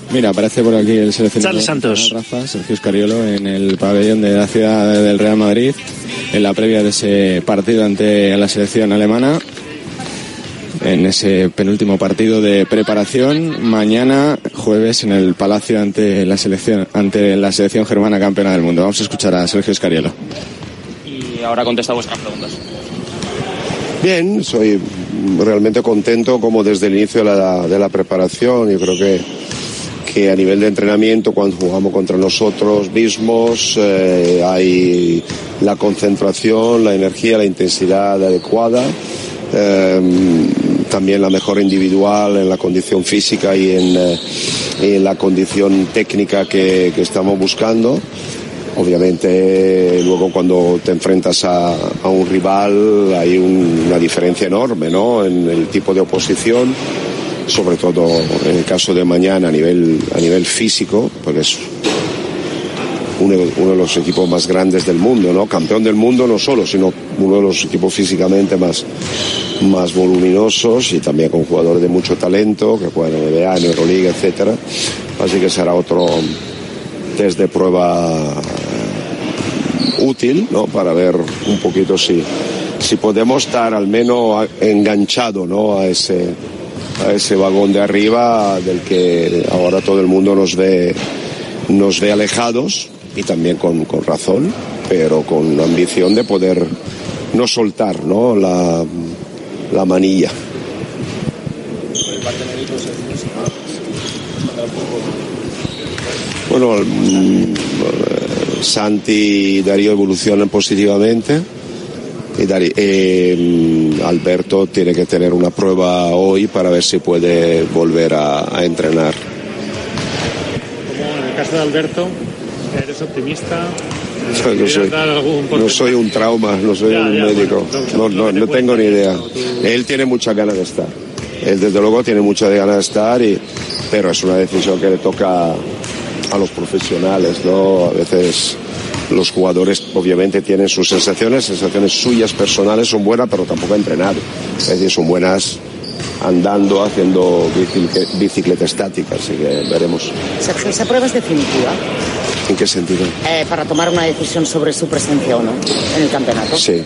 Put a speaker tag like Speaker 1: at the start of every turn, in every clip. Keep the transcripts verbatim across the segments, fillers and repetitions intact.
Speaker 1: Mira, aparece por aquí el seleccionador
Speaker 2: Charles Santos.
Speaker 1: Rafa, Sergio Scariolo, en el pabellón de la ciudad del Real Madrid, en la previa de ese partido ante la selección alemana, en ese penúltimo partido de preparación, mañana jueves en el Palacio ante la selección ante la selección germana campeona del mundo. Vamos a escuchar a Sergio Scariolo.
Speaker 3: Y ahora contesta vuestras preguntas.
Speaker 4: Bien, soy realmente contento como desde el inicio de la, de la preparación. Yo creo que, que a nivel de entrenamiento, cuando jugamos contra nosotros mismos, eh, hay la concentración, la energía, la intensidad adecuada, eh, también la mejora individual en la condición física y en, eh, en la condición técnica que, que estamos buscando. Obviamente luego cuando te enfrentas a, a un rival hay un, una diferencia enorme, ¿no?, en el tipo de oposición, sobre todo en el caso de mañana a nivel, a nivel físico, porque es uno, uno de los equipos más grandes del mundo, ¿no?, campeón del mundo no solo, sino uno de los equipos físicamente más, más voluminosos y también con jugadores de mucho talento que juegan en N B A, en Euroliga, etcétera. Así que será otro test de prueba útil, ¿no?, para ver un poquito si, si podemos estar al menos enganchado, ¿no?, a ese, a ese vagón de arriba del que ahora todo el mundo nos ve, nos ve alejados, y también con, con razón, pero con ambición de poder no soltar, ¿no?, la, la manilla. Bueno, Santi y Darío evolucionan positivamente y Darío, eh, Alberto tiene que tener una prueba hoy para ver si puede volver a, a entrenar.
Speaker 5: Como en el caso de Alberto, ¿eres optimista?
Speaker 4: No, no, soy, no soy un trauma, no soy ya, un ya, médico, bueno, no, no, no tengo ni idea. Él tiene muchas ganas de estar, él desde luego tiene muchas ganas de estar, y, pero es una decisión que le toca a los profesionales, ¿no? A veces los jugadores obviamente tienen sus sensaciones, sensaciones suyas personales son buenas, pero tampoco entrenar. Es decir, son buenas andando, haciendo bicicleta, bicicleta estática, así que veremos.
Speaker 6: Sergio, ¿esa prueba es definitiva?
Speaker 4: ¿En qué sentido?
Speaker 6: Eh, para tomar una decisión sobre su presencia o no en el campeonato.
Speaker 4: Sí.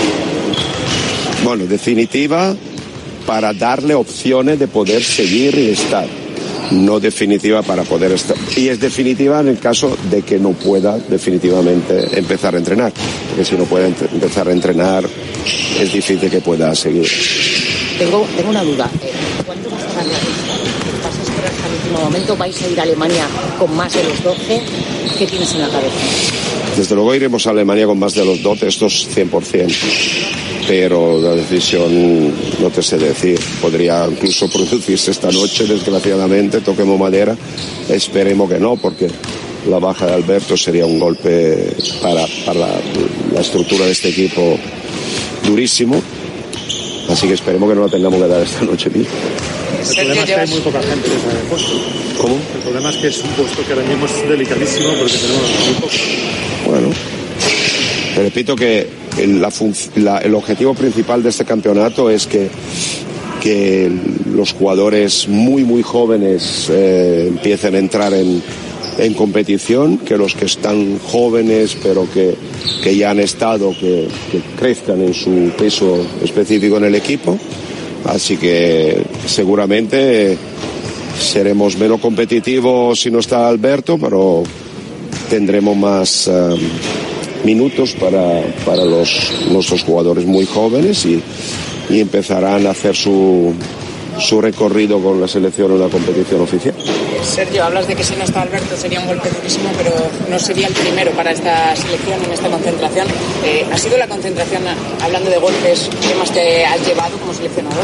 Speaker 4: Bueno, definitiva para darle opciones de poder seguir y estar. No definitiva para poder estar. Y es definitiva en el caso de que no pueda definitivamente empezar a entrenar. Porque si no puede ent- empezar a entrenar, es difícil que pueda seguir.
Speaker 6: Tengo, tengo una duda. Eh, ¿Cuánto va a estar la lista? ¿Vas a esperar hasta el último momento? ¿Vais a ir a Alemania con más de los doce? ¿Qué tienes en la cabeza?
Speaker 4: Desde luego iremos a Alemania con más de los doce, estos cien por ciento. Pero la decisión no te sé decir, podría incluso producirse esta noche, desgraciadamente, toquemos madera, esperemos que no, porque la baja de Alberto sería un golpe para, para la, la estructura de este equipo durísimo, así que esperemos que no la tengamos que dar esta noche mismo.
Speaker 5: El problema es que hay muy poca gente en ese puesto.
Speaker 4: ¿Cómo?
Speaker 5: El problema es que es un puesto que ahora mismo es delicadísimo porque tenemos muy poco.
Speaker 4: Bueno, te repito que el, la, la, el objetivo principal de este campeonato es que, que los jugadores muy muy jóvenes eh, empiecen a entrar en, en competición, que los que están jóvenes pero que, que ya han estado, que, que crezcan en su peso específico en el equipo. Así que seguramente seremos menos competitivos si no está Alberto, pero tendremos más uh, minutos para, para los, nuestros jugadores muy jóvenes y, y empezarán a hacer su, su recorrido con la selección en la competición oficial.
Speaker 7: Sergio, hablas de que si no está Alberto sería un golpe durísimo, pero no sería el primero para esta selección en esta concentración. Eh, ¿Ha sido la concentración, hablando de golpes, que más te has llevado como seleccionador?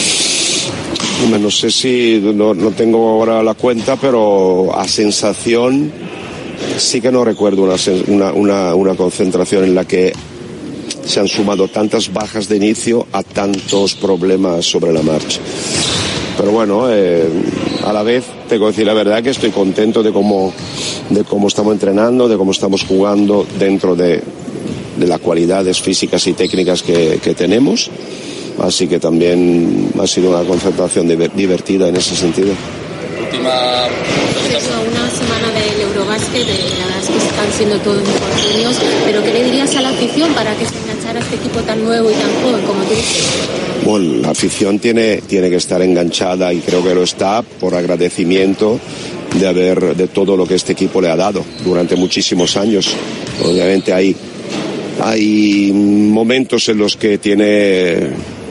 Speaker 4: No sé si, no, no tengo ahora la cuenta, pero a sensación sí que no recuerdo una, una, una, una concentración en la que se han sumado tantas bajas de inicio a tantos problemas sobre la marcha. Pero bueno, eh, a la vez tengo que decir la verdad que estoy contento de cómo, de cómo estamos entrenando, de cómo estamos jugando dentro de, de las cualidades físicas y técnicas que, que tenemos. Así que también ha sido una concentración divertida en ese sentido.
Speaker 3: Última
Speaker 2: eso, a una semana del Eurobásquet, la verdad es que están siendo todos infortunios, pero ¿qué le dirías a la afición para que se enganchara a este equipo tan nuevo y tan joven como tú dices?
Speaker 4: Bueno, la afición tiene, tiene que estar enganchada y creo que lo está por agradecimiento de haber, de todo lo que este equipo le ha dado durante muchísimos años. Obviamente hay, hay momentos en los que tiene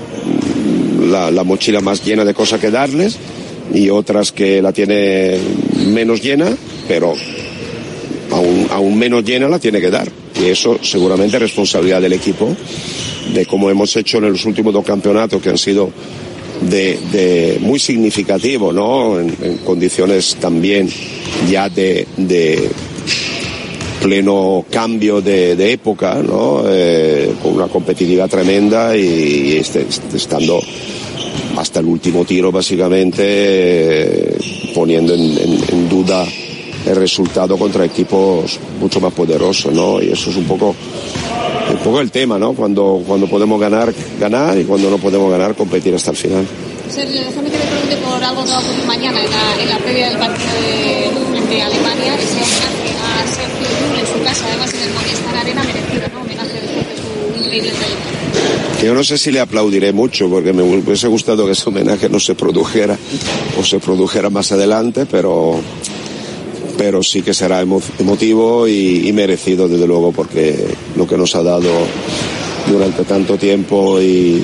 Speaker 4: la, la mochila más llena de cosas que darles y otras que la tiene menos llena, pero aún, aún menos llena la tiene que dar. Y eso seguramente es responsabilidad del equipo, de cómo hemos hecho en los últimos dos campeonatos, que han sido de, de muy significativos, ¿no? En, en condiciones también ya de, de pleno cambio de, de época, ¿no? Eh, con una competitividad tremenda y, y este, estando hasta el último tiro básicamente eh, poniendo en, en, en duda el resultado contra equipos mucho más poderosos, ¿no? Y eso es un poco un poco el tema, ¿no? Cuando, cuando podemos ganar, ganar y cuando no podemos ganar, competir hasta el final.
Speaker 8: Sergio, déjame que le pregunte por algo que va a ocurrir mañana en la, en la previa del partido de, de Alemania, ese homenaje a Sergio Llull en su casa, además en el Movistar Arena, merecido, ¿no? Homenaje después de su increíble trayectoria.
Speaker 4: Yo no sé si le aplaudiré mucho, porque me hubiese gustado que ese homenaje no se produjera o se produjera más adelante, pero pero sí que será emo, emotivo y, y merecido, desde luego, porque lo que nos ha dado durante tanto tiempo y,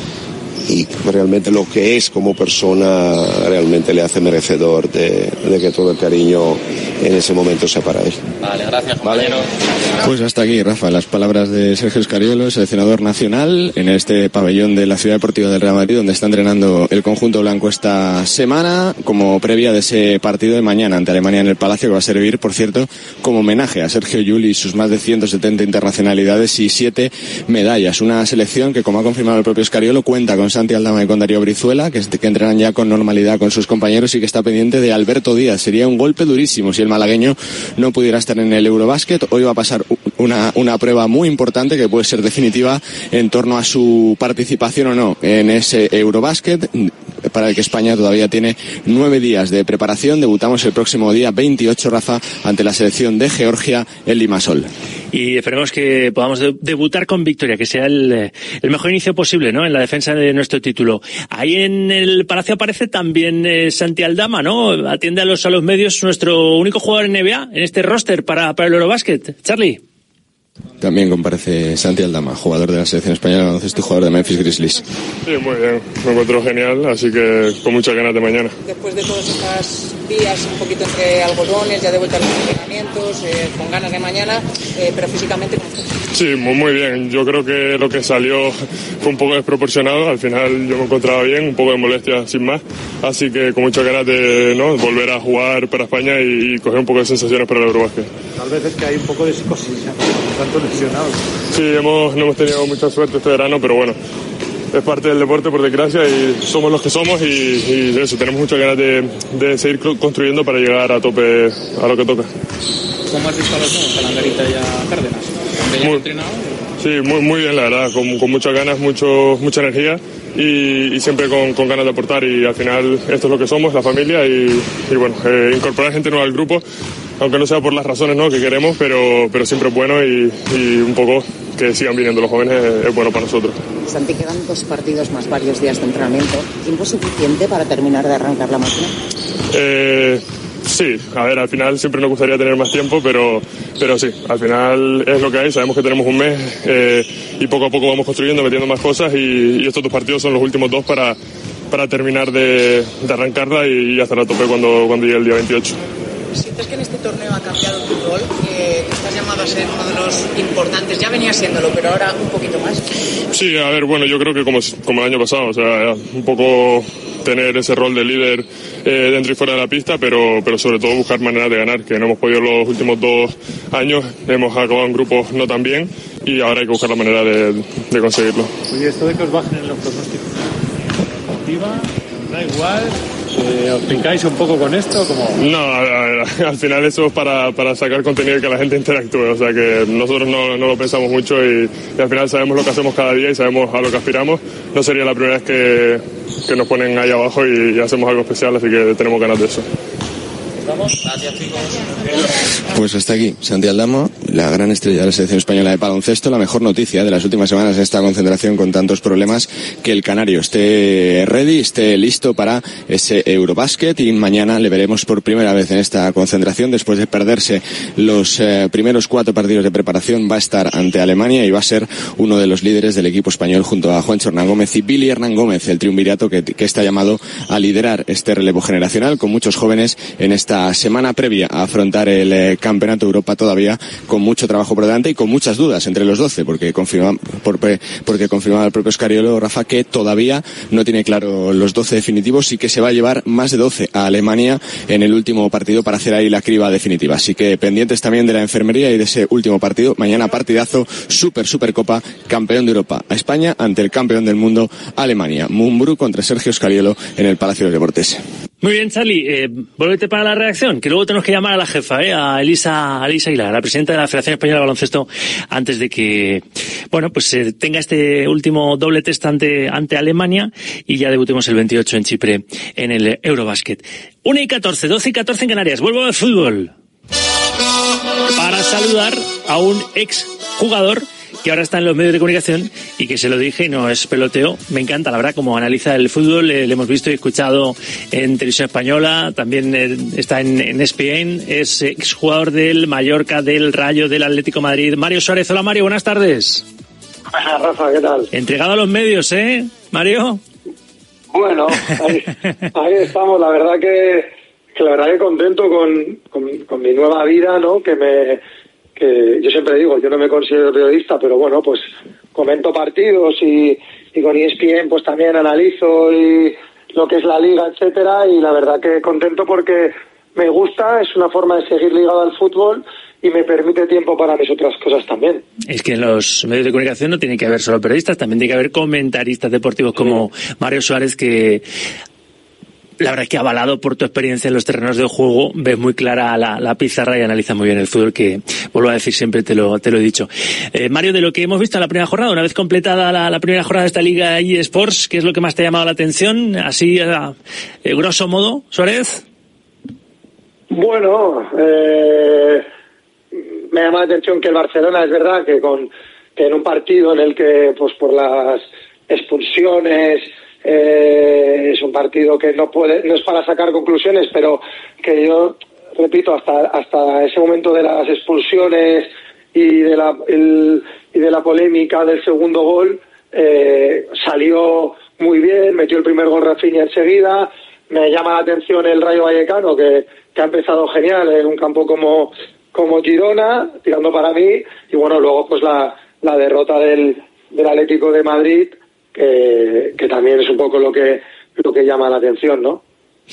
Speaker 4: y realmente lo que es como persona realmente le hace merecedor de, de que todo el cariño en ese momento sea para él.
Speaker 3: Vale, gracias, compañero.
Speaker 1: Pues hasta aquí, Rafa, las palabras de Sergio Scariolo, seleccionador nacional, en este pabellón de la Ciudad Deportiva del Real Madrid, donde está entrenando el conjunto blanco esta semana, como previa de ese partido de mañana ante Alemania en el Palacio, que va a servir, por cierto, como homenaje a Sergio Llull y sus más de ciento setenta internacionalidades y siete medallas. Una selección que, como ha confirmado el propio Scariolo, cuenta con Santi Aldama y con Darío Brizuela, que, que entrenan ya con normalidad con sus compañeros y que está pendiente de Alberto Díaz. Sería un golpe durísimo si el malagueño no pudiera estar en el Eurobásquet. Hoy va a pasar una, una prueba muy importante que puede ser definitiva en torno a su participación o no en ese Eurobásquet, para el que España todavía tiene nueve días de preparación. Debutamos el próximo día veintiocho, Rafa, ante la selección de Georgia en Limassol.
Speaker 9: Y esperemos que podamos de- debutar con victoria, que sea el, el mejor inicio posible, ¿no?, en la defensa de nuestro título. Ahí en el Palacio aparece también eh, Santi Aldama, ¿no? Atiende a los, a los medios, nuestro único jugador en N B A, en este roster para, para el Eurobásquet. Charlie.
Speaker 1: También comparece Santi Aldama, jugador de la selección española de baloncesto y jugador de Memphis Grizzlies.
Speaker 10: Sí, muy bien, me encuentro genial, así que con muchas ganas de mañana.
Speaker 7: Después de todos estos días un poquito entre algodones, ya de vuelta a los entrenamientos, eh, con ganas de mañana, eh, pero físicamente ¿cómo estás?
Speaker 10: Sí, muy, muy bien, yo creo que lo que salió fue un poco desproporcionado, al final yo me encontraba bien, un poco de molestia sin más, así que con muchas ganas de, ¿no?, volver a jugar para España y, y coger un poco de sensaciones para el Eurobásquet.
Speaker 5: Tal vez es que hay un poco de psicosis, tanto lesionado.
Speaker 10: Sí, hemos, no hemos tenido mucha suerte este verano, pero bueno, es parte del deporte, por desgracia, y somos los que somos y, y eso, tenemos muchas ganas de, de seguir construyendo para llegar a tope a lo que toca.
Speaker 3: ¿Cómo has visto a los nuevos, Calandarita y a Cárdenas? ¿Te
Speaker 10: Muy,
Speaker 3: entrenado?
Speaker 10: sí, muy, muy bien, la verdad, con, con muchas ganas, mucho, mucha energía y, y siempre con, con ganas de aportar, y al final esto es lo que somos, la familia, y, y bueno, eh, incorporar gente nueva al grupo, aunque no sea por las razones, ¿no?, que queremos, pero, pero siempre es bueno, y, y un poco que sigan viniendo los jóvenes es, es bueno para nosotros.
Speaker 6: Santi, quedan dos partidos más varios días de entrenamiento. ¿Tiempo suficiente para terminar de arrancar la máquina?
Speaker 10: Eh, sí, a ver, al final siempre nos gustaría tener más tiempo, pero, pero sí, al final es lo que hay, sabemos que tenemos un mes eh, y poco a poco vamos construyendo, metiendo más cosas, y, y estos dos partidos son los últimos dos para, para terminar de, de arrancarla y, y hasta la tope cuando, cuando llegue el día veintiocho.
Speaker 7: ¿Sientes que en este torneo ha cambiado tu rol? Que estás llamado a ser uno de los importantes, ya venía siéndolo, pero ahora un poquito más.
Speaker 10: Sí, a ver, bueno, yo creo que como, como el año pasado, o sea, un poco tener ese rol de líder eh, dentro y fuera de la pista, pero, pero sobre todo buscar maneras de ganar, que no hemos podido los últimos dos años, hemos acabado en grupos no tan bien y ahora hay que buscar la manera de, de conseguirlo.
Speaker 5: Oye, esto de que os bajen en los pronósticos, ¿activa? Da igual. Eh, ¿Os picáis un poco con esto? Como...
Speaker 10: No, a ver, al final eso es para, para sacar contenido y que la gente interactúe, o sea que nosotros no, no lo pensamos mucho y, y al final sabemos lo que hacemos cada día y sabemos a lo que aspiramos. No sería la primera vez que, que nos ponen ahí abajo y, y hacemos algo especial, así que tenemos ganas de eso.
Speaker 3: Gracias, chicos.
Speaker 1: Pues hasta aquí, Santi Aldama, la gran estrella de la selección española de baloncesto. La mejor noticia de las últimas semanas en esta concentración con tantos problemas, que el canario esté ready, esté listo para ese Eurobasket, y mañana le veremos por primera vez en esta concentración después de perderse los eh, primeros cuatro partidos de preparación. Va a estar ante Alemania y va a ser uno de los líderes del equipo español junto a Juancho Hernán Gómez y Billy Hernán Gómez, el triunvirato que, que está llamado a liderar este relevo generacional con muchos jóvenes en esta semana previa a afrontar el eh, Campeonato de Europa, todavía con mucho trabajo por delante y con muchas dudas entre los doce, porque confirma, por, porque confirmaba el propio Escariolo, Rafa, que todavía no tiene claro los doce definitivos y que se va a llevar más de doce a Alemania en el último partido para hacer ahí la criba definitiva. Así que pendientes también de la enfermería y de ese último partido. Mañana partidazo, super, super copa, campeón de Europa a España ante el campeón del mundo Alemania. Mumbrú contra Sergio Escariolo en el Palacio de los Deportes.
Speaker 9: Muy bien, Charlie, eh, vuélvete para la reacción, que luego tenemos que llamar a la jefa, eh, a Elisa, a Elisa Aguilar, la presidenta de la Federación Española de Baloncesto, antes de que, bueno, pues eh, tenga este último doble test ante, ante Alemania y ya debutemos el veintiocho en Chipre en el Eurobasket. una y catorce, doce y catorce en Canarias. Vuelvo al fútbol para saludar a un ex jugador que ahora está en los medios de comunicación y que, se lo dije, no es peloteo. Me encanta, la verdad, como analiza el fútbol. Le, le hemos visto y escuchado en Televisión Española, también eh, está en, en E S P N, es exjugador del Mallorca, del Rayo, del Atlético de Madrid. Mario Suárez. Hola, Mario, buenas tardes.
Speaker 11: Hola, Rafa, ¿qué tal?
Speaker 9: Entregado a los medios, ¿eh, Mario?
Speaker 11: Bueno, ahí, ahí estamos. La verdad que, que la verdad que contento con, con, con mi nueva vida, ¿no? Que me... que yo siempre digo, yo no me considero periodista, pero bueno, pues comento partidos y, y con E S P N pues también analizo y lo que es la liga, etcétera, y la verdad que contento porque me gusta, es una forma de seguir ligado al fútbol y me permite tiempo para mis otras cosas también.
Speaker 9: Es que en los medios de comunicación no tiene que haber solo periodistas, también tiene que haber comentaristas deportivos como sí. Mario Suárez, que la verdad es que, avalado por tu experiencia en los terrenos de juego, ves muy clara la, la pizarra y analiza muy bien el fútbol, que vuelvo a decir, siempre te lo, te lo he dicho. Eh, Mario, de lo que hemos visto en la primera jornada, una vez completada la, la primera jornada de esta Liga eSports, ¿qué es lo que más te ha llamado la atención? Así, a, eh, grosso modo, Suárez.
Speaker 11: Bueno, eh, me llama la atención que el Barcelona, es verdad, que con que en un partido en el que, pues por las expulsiones, Eh, es un partido que no puede, no es para sacar conclusiones, pero que yo repito, hasta hasta ese momento de las expulsiones y de la el, y de la polémica del segundo gol, eh, salió muy bien, metió el primer gol Rafinha enseguida. Me llama la atención el Rayo Vallecano, que, que ha empezado genial en un campo como como Girona, tirando para mí, y bueno, luego pues la la derrota del del Atlético de Madrid, que, que también es un poco lo que lo que llama la atención, ¿no?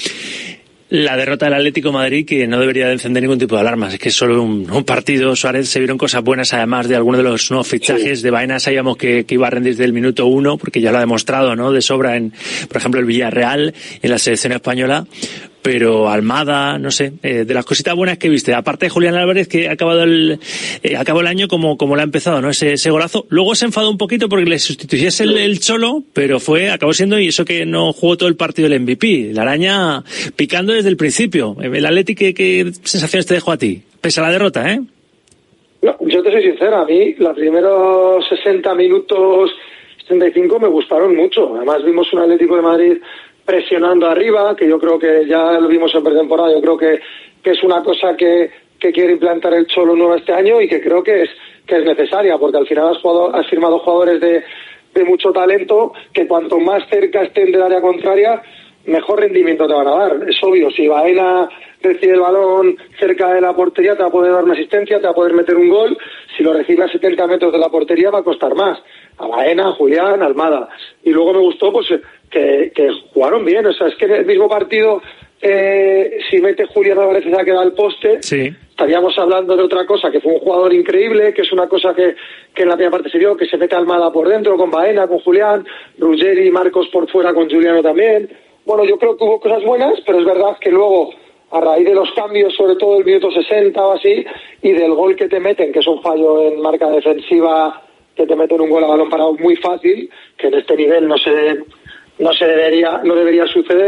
Speaker 9: La derrota del Atlético de Madrid, que no debería de encender ningún tipo de alarmas. Es que es solo un, un partido. Suárez, se vieron cosas buenas, además de algunos de los nuevos fichajes. Sí. De Baena sabíamos que, que iba a rendir desde el minuto uno, porque ya lo ha demostrado, ¿no? De sobra en, por ejemplo, el Villarreal, en la selección española. Pero Almada, no sé, eh, de las cositas buenas que viste, aparte de Julián Álvarez, que ha acabado el, eh, acabó el año como, como lo ha empezado, ¿no? Ese, ese golazo. Luego se enfadó un poquito porque le sustituyese el, el Cholo, pero fue, acabó siendo, y eso que no jugó todo el partido, el M V P. La Araña picando desde el principio. El Atleti, ¿qué, qué sensaciones te dejó a ti? Pese a la derrota, ¿eh?
Speaker 11: No, yo te soy sincera, a mí los primeros sesenta minutos, sesenta y cinco me gustaron mucho. Además vimos un Atlético de Madrid presionando arriba, que yo creo que ya lo vimos en pretemporada, yo creo que, que es una cosa que, que quiere implantar el Cholo nuevo este año y que creo que es que es necesaria, porque al final has, jugado, has firmado jugadores de, de mucho talento que cuanto más cerca estén del área contraria, mejor rendimiento te van a dar. Es obvio, si Baena recibe el balón cerca de la portería, te va a poder dar una asistencia, te va a poder meter un gol. Si lo recibe a setenta metros de la portería, va a costar más. A Baena, a Julián, a Almada. Y luego me gustó, pues, que, que jugaron bien. O sea, es que en el mismo partido, eh, si mete Julián Álvarez se ha quedado al poste, sí. Estaríamos hablando de otra cosa, que fue un jugador increíble, que es una cosa que, que en la primera parte se vio, que se mete Almada por dentro, con Baena, con Julián, Ruggeri y Marcos por fuera, con Juliano también. Bueno, yo creo que hubo cosas buenas, pero es verdad que luego, a raíz de los cambios, sobre todo el minuto sesenta o así, y del gol que te meten, que es un fallo en marca defensiva, que te meten un gol a balón parado muy fácil, que en este nivel no se no se debería no debería suceder,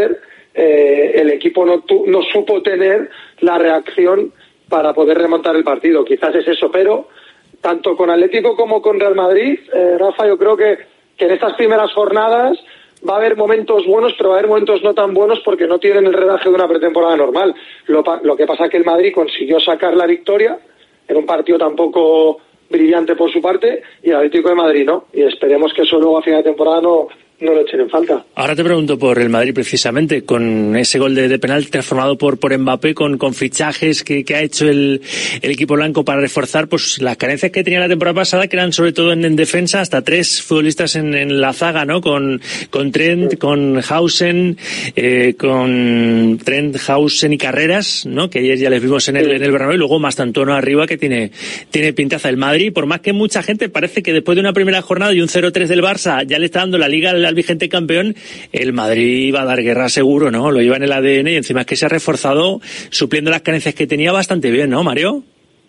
Speaker 11: eh, el equipo no, tu, no supo tener la reacción para poder remontar el partido. Quizás es eso, pero tanto con Atlético como con Real Madrid, eh, Rafa, yo creo que, que en estas primeras jornadas va a haber momentos buenos, pero va a haber momentos no tan buenos porque no tienen el redaje de una pretemporada normal. Lo, lo que pasa es que el Madrid consiguió sacar la victoria en un partido tampoco brillante por su parte, y el Atlético de Madrid no, y esperemos que eso luego a final de temporada no, no lo echen en falta.
Speaker 9: Ahora te pregunto por el Madrid precisamente, con ese gol de, de penal transformado por por Mbappé, con, con fichajes que, que ha hecho el, el equipo blanco para reforzar pues las carencias que tenía la temporada pasada, que eran sobre todo en, en defensa, hasta tres futbolistas en, en la zaga, ¿no? Con, con Trent, sí. con Hausen, eh, con Trent, Hausen y Carreras, ¿no? Que ayer ya les vimos en el, sí. en el Bernabéu, y luego Mastantuono arriba, que tiene, tiene pintaza. El Madrid, por más que mucha gente parece que después de una primera jornada y un cero tres del Barça ya le está dando la liga al, al vigente campeón, el Madrid va a dar guerra seguro, ¿no? Lo lleva en el A D N, y encima es que se ha reforzado supliendo las carencias que tenía bastante bien, ¿no, Mario?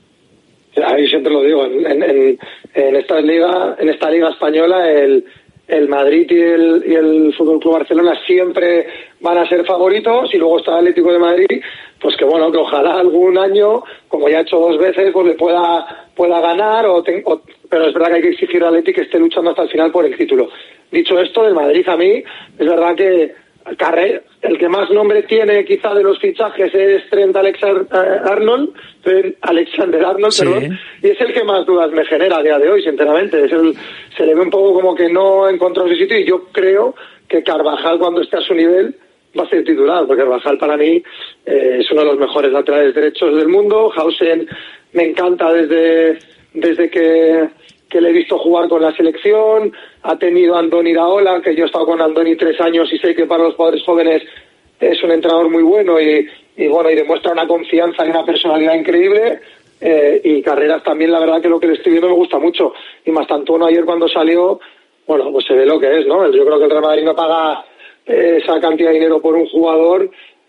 Speaker 11: Ahí siempre lo digo, en, en, en esta liga, en esta liga española, el, el Madrid y el, y el F C Barcelona siempre van a ser favoritos, y luego está el Atlético de Madrid, pues que bueno, que ojalá algún año, como ya ha hecho dos veces, pues le pueda, pueda ganar, o, ten, o pero es verdad que hay que exigir al Atlético que esté luchando hasta el final por el título. Dicho esto, del Madrid, a mí, es verdad que Carre, el que más nombre tiene quizá de los fichajes es Trent Alexander-Arnold, Trent Alexander-Arnold, sí. perdón, y es el que más dudas me genera a día de hoy, sinceramente. Es el, se le ve un poco como que no ha encontrado su sitio, y yo creo que Carvajal, cuando esté a su nivel, va a ser titular, porque Carvajal para mí eh, es uno de los mejores laterales derechos del mundo. Hausen me encanta desde, desde que... que le he visto jugar con la selección, ha tenido a Andoni Iraola, que yo he estado con Andoni tres años y sé que para los jugadores jóvenes es un entrenador muy bueno, y, y bueno, y demuestra una confianza y una personalidad increíble, eh, y Carreras también, la verdad que lo que le estoy viendo me gusta mucho, y Mastantuono ayer cuando salió, bueno, pues se ve lo que es, ¿no? Yo creo que el Real Madrid no paga eh, esa cantidad de dinero por un jugador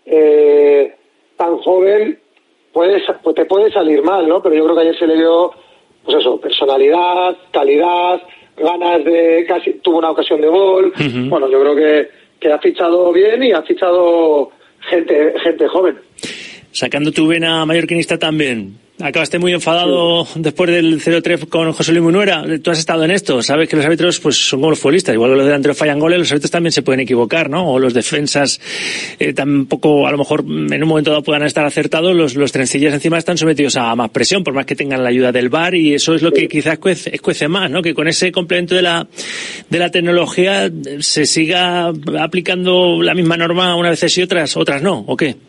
Speaker 11: eh, tan joven, puede, pues te puede salir mal, ¿no? Pero yo creo que ayer se le dio, pues eso, personalidad, calidad, ganas de, casi tuvo una ocasión de gol. Uh-huh. Bueno, yo creo que, que ha fichado bien, y ha fichado gente, gente joven.
Speaker 9: Sacando tu vena mallorquinista también, acabaste muy enfadado sí. después del cero tres con José Luis Munuera. Tú has estado en esto, sabes que los árbitros pues son como los futbolistas, igual que los delanteros fallan goles, los árbitros también se pueden equivocar, ¿no? O los defensas eh, tampoco, a lo mejor en un momento dado puedan estar acertados, los, los trencillas encima están sometidos a más presión, por más que tengan la ayuda del V A R, y eso es lo que quizás cuece, cuece más, ¿no? Que con ese complemento de la de la tecnología se siga aplicando la misma norma unas veces y otras, otras no, ¿o qué?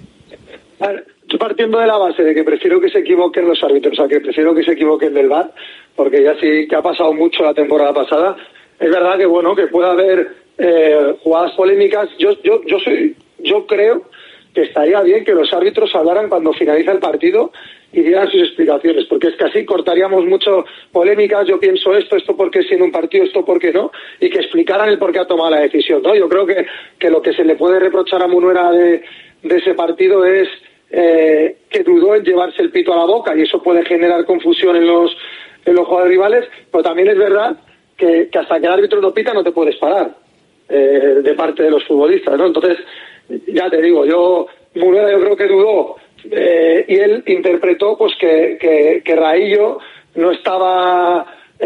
Speaker 11: Vale. Yo partiendo de la base de que prefiero que se equivoquen los árbitros, o sea, que prefiero que se equivoquen del V A R, porque ya sí que ha pasado mucho la temporada pasada. Es verdad que bueno, que puede haber eh, jugadas polémicas. Yo, yo, yo soy, yo creo que estaría bien que los árbitros hablaran cuando finaliza el partido y dieran sus explicaciones, porque es que así cortaríamos mucho polémicas. Yo pienso esto, esto porque siendo un partido, esto porque no, y que explicaran el por qué ha tomado la decisión, ¿no? Yo creo que, que lo que se le puede reprochar a Munuera de, de ese partido es Eh, que dudó en llevarse el pito a la boca, y eso puede generar confusión en los en los jugadores rivales, pero también es verdad que, que hasta que el árbitro no pita no te puedes parar eh, de parte de los futbolistas, ¿no? Entonces, ya te digo, yo Munuera yo creo que dudó eh, y él interpretó pues que, que, que Raillo no estaba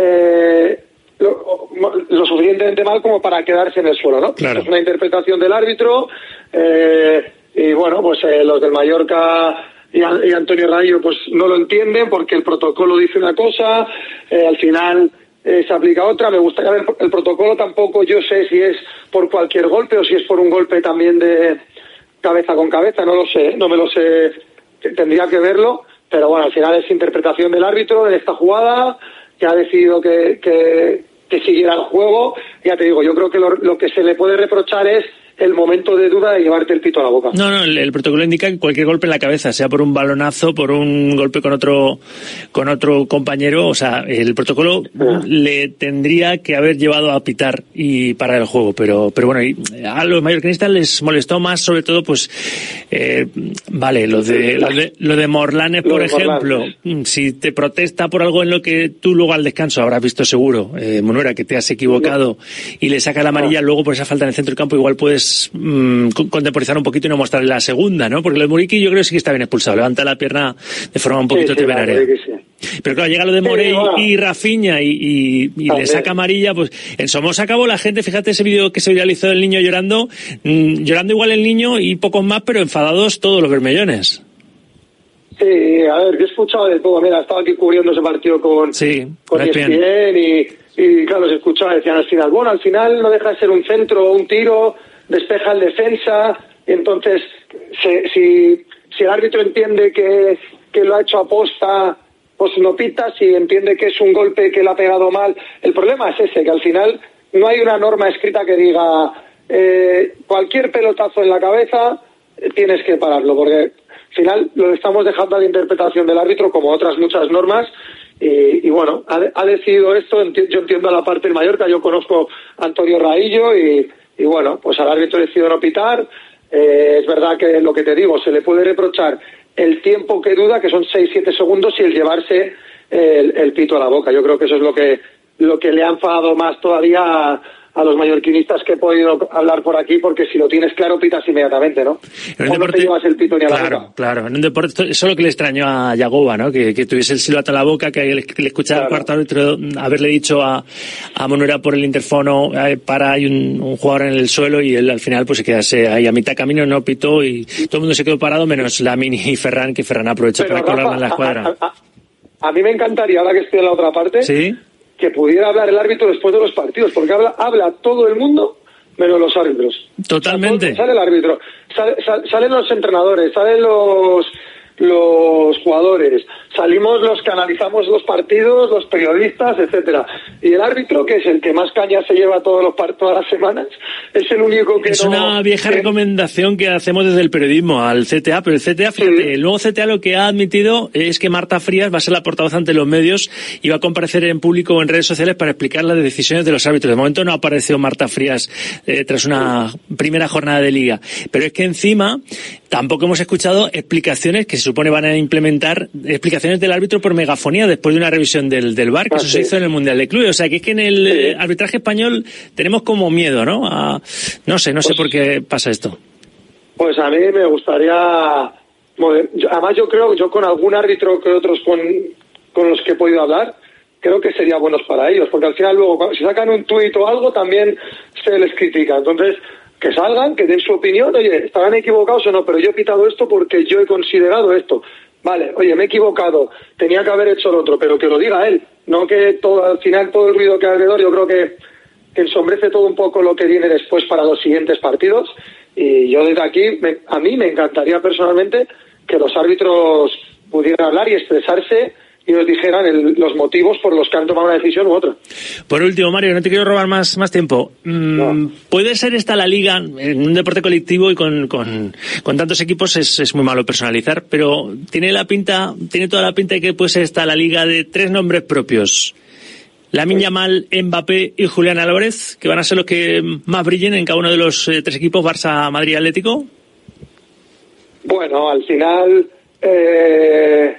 Speaker 11: eh, lo, lo suficientemente mal como para quedarse en el suelo, ¿no? Claro. Es una interpretación del árbitro, eh, y bueno, pues eh, los del Mallorca y, a, y Antonio Raillo pues no lo entienden, porque el protocolo dice una cosa, eh, al final eh, se aplica otra. Me gustaría ver el protocolo, tampoco yo sé si es por cualquier golpe o si es por un golpe también de cabeza con cabeza, no lo sé, no me lo sé, tendría que verlo, pero bueno, al final es interpretación del árbitro de esta jugada, que ha decidido que, que, que siguiera el juego. Ya te digo, yo creo que lo, lo que se le puede reprochar es el momento de duda de llevarte el pito a la boca.
Speaker 9: No, no, el, el protocolo indica que cualquier golpe en la cabeza, sea por un balonazo, por un golpe con otro con otro compañero, o sea, el protocolo sí. le tendría que haber llevado a pitar y parar el juego, pero pero bueno, y a los mallorquinistas les molestó más, sobre todo, pues, eh, vale, lo de, lo de lo de Morlanes, por ejemplo, Morlanes. Si te protesta por algo en lo que tú luego al descanso habrás visto seguro, eh, Munuera, que te has equivocado no. y le saca la amarilla, no. luego por esa falta en el centro del campo igual puedes pues mmm, contemporizar un poquito y no mostrar la segunda, ¿no? Porque lo de Muriqui yo creo que sí que está bien expulsado, levanta la pierna de forma un poquito
Speaker 11: sí, sí,
Speaker 9: temeraria.
Speaker 11: Claro, sí.
Speaker 9: Pero claro, llega lo de Morey sí, bueno. y Rafinha y, y, y le saca amarilla, pues en Somoza acabó la gente, fíjate ese vídeo que se viralizó del niño llorando, mmm, llorando igual el niño y pocos más, pero enfadados todos los bermellones.
Speaker 11: Sí, a ver, yo he escuchado de todo. Mira, estaba aquí cubriendo ese partido con,
Speaker 9: sí,
Speaker 11: con E S P N y, y claro, se escuchaba, decían al final, bueno, al final no deja de ser un centro o un tiro, despeja el defensa, y entonces se, si, si el árbitro entiende que, que lo ha hecho aposta, pues no pita, si entiende que es un golpe que le ha pegado mal. El problema es ese, que al final no hay una norma escrita que diga eh, cualquier pelotazo en la cabeza eh, tienes que pararlo, porque al final lo estamos dejando a la interpretación del árbitro como otras muchas normas y, y bueno, ha, ha decidido esto, enti- yo entiendo a la parte del Mallorca, yo conozco a Antonio Raillo y, y bueno, pues al árbitro ha decidido no pitar, eh, es verdad que lo que te digo, se le puede reprochar el tiempo que duda, que son seis siete segundos y el llevarse el, el pito a la boca, yo creo que eso es lo que, lo que le ha enfadado más todavía a, a los mallorquinistas que he podido hablar por aquí, porque si lo tienes claro, pitas inmediatamente, ¿no?
Speaker 9: En
Speaker 11: o
Speaker 9: deporte,
Speaker 11: no te llevas el pito ni a la
Speaker 9: claro,
Speaker 11: boca.
Speaker 9: Claro, en un deporte, eso es lo que le extrañó a Yagoba, ¿no? Que, que tuviese el silbato a la boca, que le, que le escuchara claro. al cuarto árbitro haberle dicho a, a Monura por el interfono, eh, para, hay un, un jugador en el suelo, y él al final pues se quedase ahí a mitad camino, no pitó, y todo el mundo se quedó parado, menos Lamine y Ferran, que Ferran aprovechó
Speaker 11: Pero,
Speaker 9: para colarla en la escuadra.
Speaker 11: A, a, a, a mí me encantaría, ahora que estoy en la otra parte,
Speaker 9: ¿sí?
Speaker 11: que pudiera hablar el árbitro después de los partidos, porque habla, habla todo el mundo menos los árbitros.
Speaker 9: Totalmente.
Speaker 11: O sea, sale el árbitro, sale, sale, salen los entrenadores, salen los los jugadores, salimos los que analizamos los partidos, los periodistas, etcétera. Y el árbitro, que es el que más caña se lleva todos los par- todas las semanas, es el único que
Speaker 9: es
Speaker 11: no...
Speaker 9: Es una vieja que... recomendación que hacemos desde el periodismo al C T A, pero el C T A, fíjate, sí. el nuevo C T A lo que ha admitido es que Marta Frías va a ser la portavoz ante los medios y va a comparecer en público o en redes sociales para explicar las decisiones de los árbitros. De momento no ha aparecido Marta Frías eh, tras una primera jornada de liga, pero es que encima tampoco hemos escuchado explicaciones que se supone van a implementar, explicaciones del árbitro por megafonía después de una revisión del, del V A R, que ah, eso sí. se hizo en el Mundial de Clubes. O sea, que es que en el sí. eh, arbitraje español tenemos como miedo, ¿no? A, no sé, no pues, sé por qué pasa esto.
Speaker 11: Pues a mí me gustaría... Bueno, yo, además yo creo, yo con algún árbitro que otros con, con los que he podido hablar, creo que sería buenos para ellos, porque al final luego, cuando, si sacan un tuit o algo, también se les critica. Entonces... que salgan, que den su opinión, oye, estarán equivocados o no, pero yo he pitado esto porque yo he considerado esto. Vale, oye, me he equivocado, tenía que haber hecho lo otro, pero que lo diga él, no que todo, al final todo el ruido que hay alrededor, yo creo que, que ensombrece todo un poco lo que viene después para los siguientes partidos, y yo desde aquí, me, a mí me encantaría personalmente que los árbitros pudieran hablar y expresarse y nos dijeran el, los motivos por los que han tomado una decisión u otra.
Speaker 9: Por último, Mario, no te quiero robar más, más tiempo. Mm, no. ¿Puede ser esta la liga, en un deporte colectivo y con, con, con tantos equipos es, es muy malo personalizar, pero tiene la pinta, tiene toda la pinta de que puede ser esta la liga de tres nombres propios? Lamine Yamal, Mbappé y Julián Álvarez, que van a ser los que más brillen en cada uno de los eh, tres equipos, Barça, Madrid y Atlético.
Speaker 11: Bueno, al final... Eh...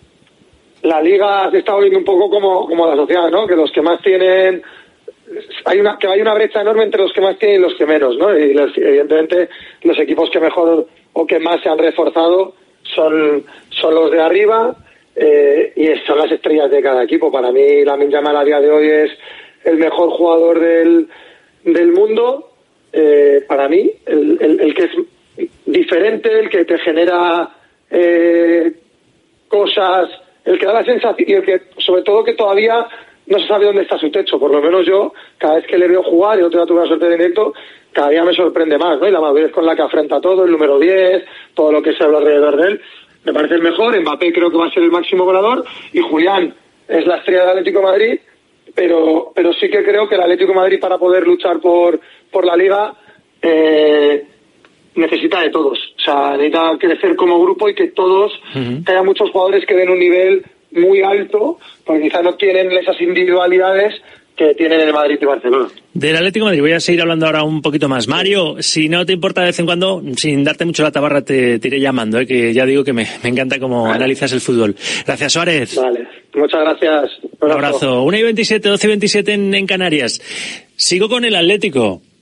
Speaker 11: la liga se está volviendo un poco como, como la sociedad, ¿no? Que los que más tienen, hay una, que hay una brecha enorme entre los que más tienen y los que menos, ¿no? Y los, evidentemente los equipos que mejor o que más se han reforzado son, son los de arriba, eh, y son las estrellas de cada equipo. Para mí, Lamine Yamal a día de hoy es el mejor jugador del, del mundo, eh, para mí, el, el, el que es diferente, el que te genera eh, cosas, el que da la sensación, y el que, sobre todo, que todavía no se sabe dónde está su techo. Por lo menos yo, cada vez que le veo jugar, y otro día tuve la suerte de directo, cada día me sorprende más, ¿no? Y la madurez con la que afronta todo, el número diez, todo lo que se habla alrededor de él, me parece el mejor. Mbappé creo que va a ser el máximo goleador, y Julián es la estrella del Atlético de Madrid, pero, pero sí que creo que el Atlético de Madrid, para poder luchar por, por la Liga, eh, necesita de todos. O sea, necesita crecer como grupo y que todos, uh-huh. que haya muchos jugadores que den un nivel muy alto, porque quizás no tienen esas individualidades que tienen el Madrid y Barcelona.
Speaker 9: Del Atlético de Madrid voy a seguir hablando ahora un poquito más. Mario, si no te importa, de vez en cuando, sin darte mucho la tabarra, te, te iré llamando, ¿eh? Que ya digo que me, me encanta cómo vale. analizas el fútbol. Gracias, Suárez.
Speaker 11: Vale, muchas gracias.
Speaker 9: Un abrazo. Un abrazo. una y veintisiete, doce y veintisiete en, en Canarias. Sigo con el Atlético.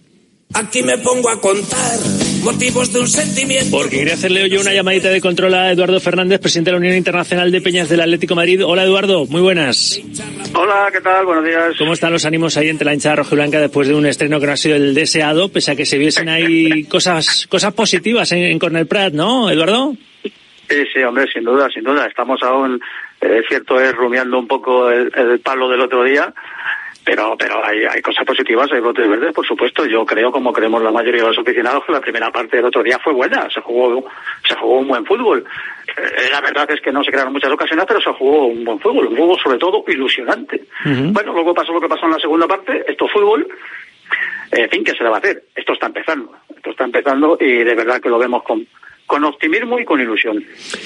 Speaker 12: Aquí me pongo a contar motivos de un sentimiento.
Speaker 9: Porque quería hacerle yo una llamadita de control a Eduardo Fernández, presidente de la Unión Internacional de Peñas del Atlético de Madrid. Hola, Eduardo, muy buenas.
Speaker 13: Hola, ¿qué tal? Buenos días.
Speaker 9: ¿Cómo están los ánimos ahí entre la hinchada rojiblanca después de un estreno que no ha sido el deseado, pese a que se viesen ahí cosas cosas positivas en, en Cornell Prat, ¿no, Eduardo?
Speaker 13: Sí, sí, hombre, sin duda, sin duda. Estamos aún, eh, cierto es, rumiando un poco el, el palo del otro día. Pero pero hay, hay cosas positivas, hay brotes verdes, por supuesto. Yo creo, como creemos la mayoría de los aficionados, que la primera parte del otro día fue buena. Se jugó se jugó un buen fútbol. Eh, la verdad es que no se crearon muchas ocasiones, pero se jugó un buen fútbol. Un fútbol, sobre todo, ilusionante. Uh-huh. Bueno, luego pasó lo que pasó en la segunda parte. Esto es fútbol. Eh, en fin, ¿qué se le va a hacer? Esto está empezando. Esto está empezando y de verdad que lo vemos con... con optimismo y con ilusión.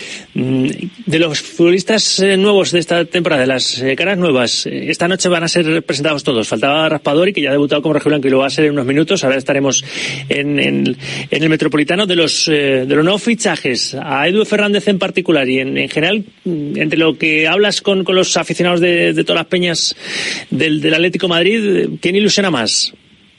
Speaker 9: De los futbolistas nuevos de esta temporada, de las caras nuevas, esta noche van a ser presentados todos. Faltaba Raspadori, que ya ha debutado como rojiblanco y lo va a ser en unos minutos. Ahora estaremos en, en, en el Metropolitano. De los eh, de los nuevos fichajes, a Edu Fernández en particular y en, en general, entre lo que hablas con, con los aficionados de, de todas las peñas del, del Atlético de Madrid, ¿quién ilusiona más?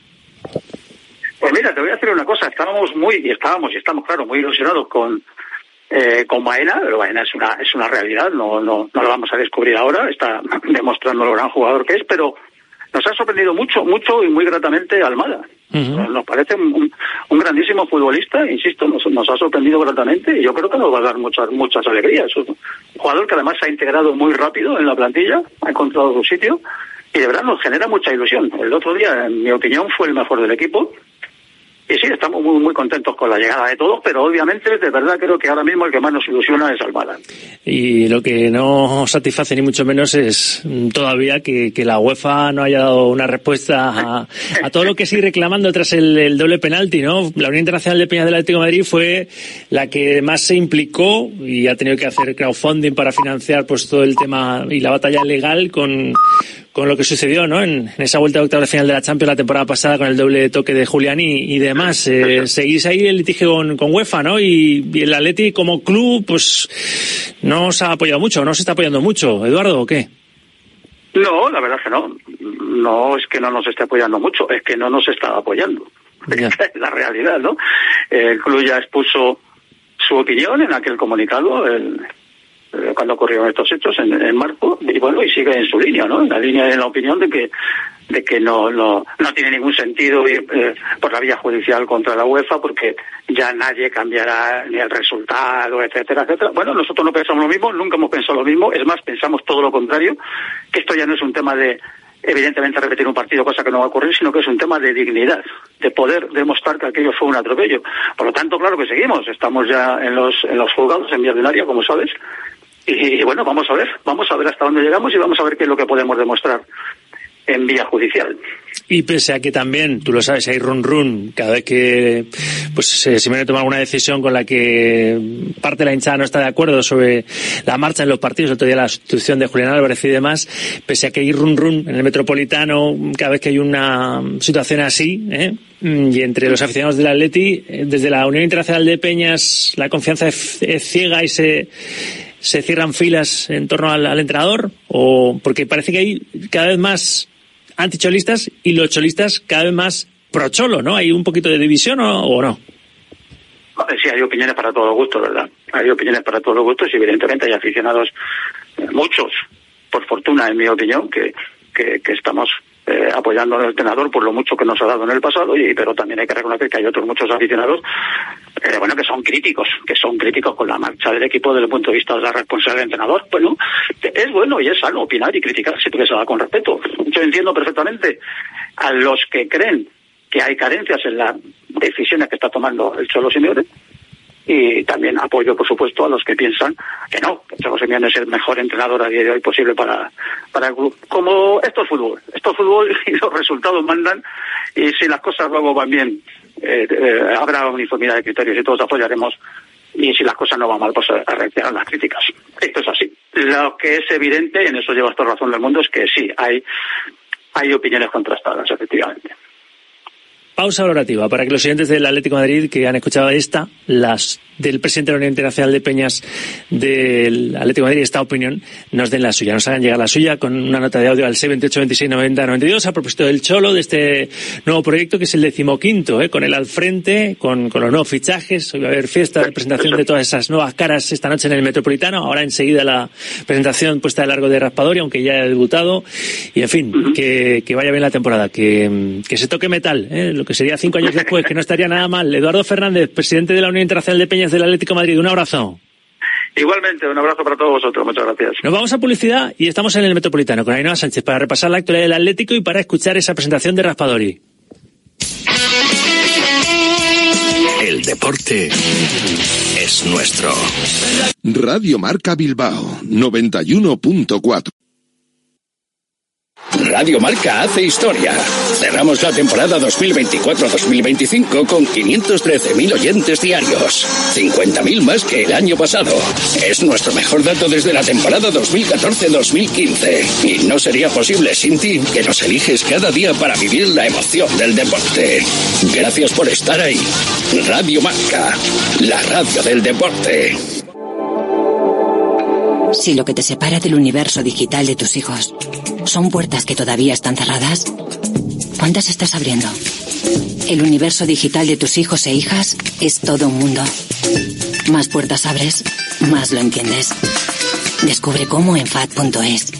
Speaker 13: Pues mira, te voy a decir una cosa. Estábamos muy, y estábamos, y estamos, claro, muy ilusionados con eh, con Baena, pero Baena es una es una realidad, no no no lo vamos a descubrir ahora, está demostrando lo gran jugador que es, pero nos ha sorprendido mucho, mucho y muy gratamente Almada. Uh-huh. Nos parece un, un grandísimo futbolista, insisto, nos, nos ha sorprendido gratamente y yo creo que nos va a dar muchas muchas alegrías. Es un jugador que además se ha integrado muy rápido en la plantilla, ha encontrado su sitio y de verdad nos genera mucha ilusión. El otro día, en mi opinión, fue el mejor del equipo. Y sí, estamos muy muy contentos con la llegada de todos, pero obviamente, de verdad, creo que ahora mismo el que más nos ilusiona es Almada.
Speaker 9: Y lo que no satisface ni mucho menos es todavía que, que la UEFA no haya dado una respuesta a, a todo lo que sigue reclamando tras el, el doble penalti, ¿no? La Unión Internacional de Peñas del Atlético de Madrid fue la que más se implicó y ha tenido que hacer crowdfunding para financiar pues todo el tema y la batalla legal con... con lo que sucedió, ¿no? En, en esa vuelta de octavos de final de la Champions la temporada pasada con el doble toque de Julián y, y demás. Eh, seguís ahí el litigio con, con UEFA, ¿no? Y, y el Atleti como club, pues, no os ha apoyado mucho, no se está apoyando mucho. ¿Eduardo, o qué?
Speaker 13: No, la verdad es que no. No es que no nos esté apoyando mucho, es que no nos está apoyando. Es la realidad, ¿no? El club ya expuso su opinión en aquel comunicado, el... cuando ocurrieron estos hechos en, en marzo, y bueno, y sigue en su línea, ¿no? En la línea de la opinión de que de que no no no tiene ningún sentido ir eh, por la vía judicial contra la UEFA porque ya nadie cambiará ni el resultado, etcétera, etcétera. Bueno, nosotros no pensamos lo mismo, nunca hemos pensado lo mismo, es más, pensamos todo lo contrario, que esto ya no es un tema de evidentemente repetir un partido, cosa que no va a ocurrir, sino que es un tema de dignidad, de poder demostrar que aquello fue un atropello. Por lo tanto, claro que seguimos, estamos ya en los en los juzgados, en vía ordinaria, como sabes. Y bueno, vamos a ver, vamos a ver hasta dónde llegamos y vamos a ver qué es lo que podemos demostrar en vía judicial.
Speaker 9: Y pese a que también, tú lo sabes, hay run run cada vez que pues se, se viene a tomar alguna decisión con la que parte de la hinchada no está de acuerdo sobre la marcha en los partidos, el otro día la sustitución de Julián Álvarez y demás, pese a que hay run run en el Metropolitano cada vez que hay una situación así, ¿eh? Y entre los aficionados del Atleti, desde la Unión Internacional de Peñas, la confianza es, es ciega y se se cierran filas en torno al, al entrenador, o porque parece que hay cada vez más anticholistas y los cholistas cada vez más pro cholo, ¿no? ¿Hay un poquito de división o, o no?
Speaker 13: Sí, hay opiniones para todos los gustos, ¿verdad? Hay opiniones para todos los gustos y evidentemente hay aficionados, eh, muchos, por fortuna, en mi opinión, que, que, que estamos eh, apoyando al entrenador por lo mucho que nos ha dado en el pasado, y pero también hay que reconocer que hay otros muchos aficionados eh, bueno, que son críticos, que son críticos con la marcha del equipo desde el punto de vista de la responsabilidad del entrenador. Bueno, es bueno y es sano opinar y criticar si que se da con respeto. Yo entiendo perfectamente a los que creen que hay carencias en las decisiones que está tomando el Cholo Simeone, y también apoyo, por supuesto, a los que piensan que no, que el Cholo Simeone es el mejor entrenador a día de hoy posible para, para el club. Como esto es fútbol, esto es fútbol y los resultados mandan, y si las cosas luego van bien, eh, eh, habrá uniformidad de criterios y todos apoyaremos, y si las cosas no van mal, pues a reaccionar las críticas. Esto es así. Lo que es evidente, en eso llevas toda razón del mundo, es que sí, hay, hay opiniones contrastadas, efectivamente.
Speaker 9: Pausa valorativa para que los oyentes del Atlético de Madrid que han escuchado esta, las del presidente de la Unión Internacional de Peñas del Atlético de Madrid, esta opinión, nos den la suya, nos hagan llegar la suya con una nota de audio al seis veintiocho veintiséis noventa noventa y dos a propósito del Cholo, de este nuevo proyecto que es el decimoquinto, ¿eh? Con él al frente, con, con los nuevos fichajes. Hoy va a haber fiesta de presentación de todas esas nuevas caras esta noche en el Metropolitano. Ahora enseguida la presentación puesta de largo de Raspadori, aunque ya haya debutado. Y en fin, uh-huh. que, que vaya bien la temporada, que, que se toque metal, ¿eh? Lo que sería cinco años después, que no estaría nada mal. Eduardo Fernández, presidente de la Unión Internacional de Peñas del Atlético de Madrid, un abrazo.
Speaker 13: Igualmente, un abrazo para todos vosotros, muchas gracias.
Speaker 9: Nos vamos a publicidad y estamos en el Metropolitano con Ainhoa Sánchez para repasar la actualidad del Atlético y para escuchar esa presentación de Raspadori.
Speaker 14: El deporte es nuestro.
Speaker 15: Radio Marca Bilbao, noventa y uno punto cuatro.
Speaker 14: Radio Marca hace historia. Cerramos la temporada dos mil veinticuatro dos mil veinticinco con quinientos trece mil oyentes diarios, cincuenta mil más que el año pasado. Es nuestro mejor dato desde la temporada dos mil catorce dos mil quince. Y no sería posible sin ti, que nos eliges cada día para vivir la emoción del deporte. Gracias por estar ahí. Radio Marca, la radio del deporte.
Speaker 16: Si lo que te separa del universo digital de tus hijos son puertas que todavía están cerradas, ¿cuántas estás abriendo? El universo digital de tus hijos e hijas es todo un mundo. Más puertas abres, más lo entiendes. Descubre cómo en F A D punto es.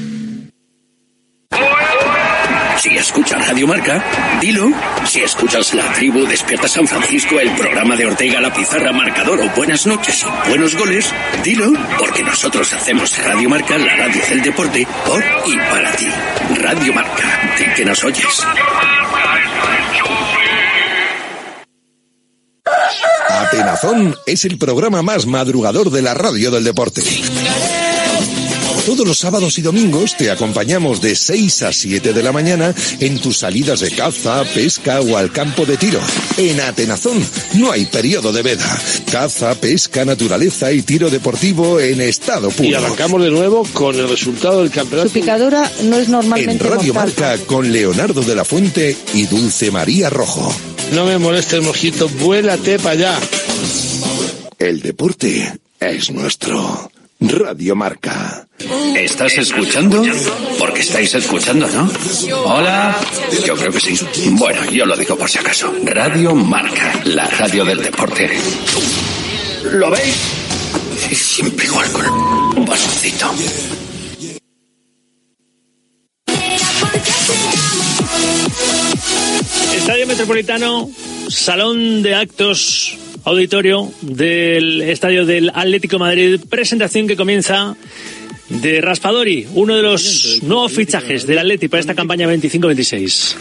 Speaker 14: Si escuchas Radio Marca, dilo. Si escuchas La Tribu, Despierta San Francisco, el programa de Ortega, La Pizarra, Marcador o Buenas Noches y Buenos Goles, dilo, porque nosotros hacemos Radio Marca, la radio del deporte, por y para ti. Radio Marca, di que nos oyes.
Speaker 15: Atenazón es el programa más madrugador de la radio del deporte. Todos los sábados y domingos te acompañamos de seis a siete de la mañana en tus salidas de caza, pesca o al campo de tiro. En Atenazón no hay periodo de veda. Caza, pesca, naturaleza y tiro deportivo en estado puro.
Speaker 17: Y arrancamos de nuevo con el resultado del campeonato.
Speaker 18: Su picadora no es normalmente
Speaker 15: En Radio
Speaker 18: mortal.
Speaker 15: Marca con Leonardo de la Fuente y Dulce María Rojo.
Speaker 17: No me molestes, mojito, vuélate para allá.
Speaker 15: El deporte es nuestro. Radio Marca.
Speaker 14: ¿Estás escuchando? Porque estáis escuchando, ¿no? Hola. Yo creo que sí. Bueno, yo lo digo por si acaso. Radio Marca, la radio del deporte. ¿Lo veis? Siempre igual con un bastoncito.
Speaker 9: Estadio Metropolitano, salón de actos, auditorio del estadio del Atlético de Madrid, presentación que comienza de Raspadori, uno de los nuevos fichajes del Atleti para esta campaña veinticinco veintiséis.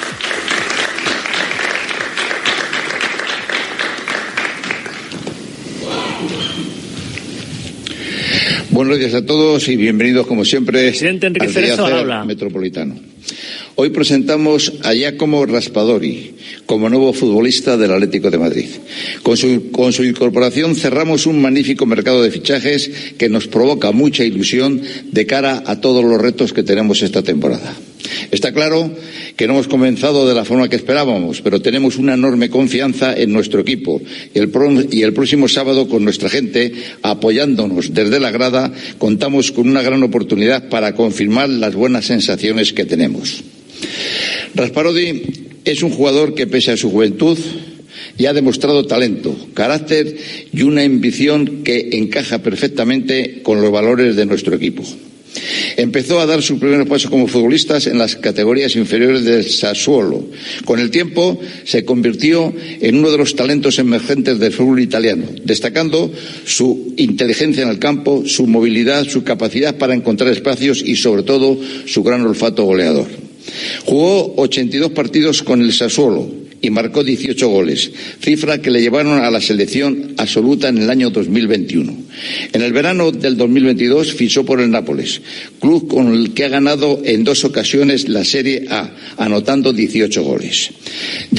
Speaker 19: Buenos días a todos y bienvenidos como siempre
Speaker 9: Presidente Enrique
Speaker 19: al
Speaker 9: Cerezo,
Speaker 19: Riacer
Speaker 9: habla.
Speaker 19: Metropolitano. Hoy presentamos a Giacomo Raspadori como nuevo futbolista del Atlético de Madrid. Con su, con su incorporación cerramos un magnífico mercado de fichajes que nos provoca mucha ilusión de cara a todos los retos que tenemos esta temporada. Está claro que no hemos comenzado de la forma que esperábamos, pero tenemos una enorme confianza en nuestro equipo y el, pro, y el próximo sábado con nuestra gente apoyándonos desde la grada contamos con una gran oportunidad para confirmar las buenas sensaciones que tenemos. Raspadori es un jugador que pese a su juventud ya ha demostrado talento, carácter y una ambición que encaja perfectamente con los valores de nuestro equipo. Empezó a dar sus primeros pasos como futbolista en las categorías inferiores del Sassuolo. Con el tiempo se convirtió en uno de los talentos emergentes del fútbol italiano, destacando su inteligencia en el campo, su movilidad, su capacidad para encontrar espacios y sobre todo su gran olfato goleador. Jugó ochenta y dos partidos con el Sassuolo y marcó dieciocho goles, cifra que le llevaron a la selección absoluta en el año dos mil veintiuno. En el verano del dos mil veintidós fichó por el Nápoles, club con el que ha ganado en dos ocasiones la Serie A, anotando dieciocho goles. Jack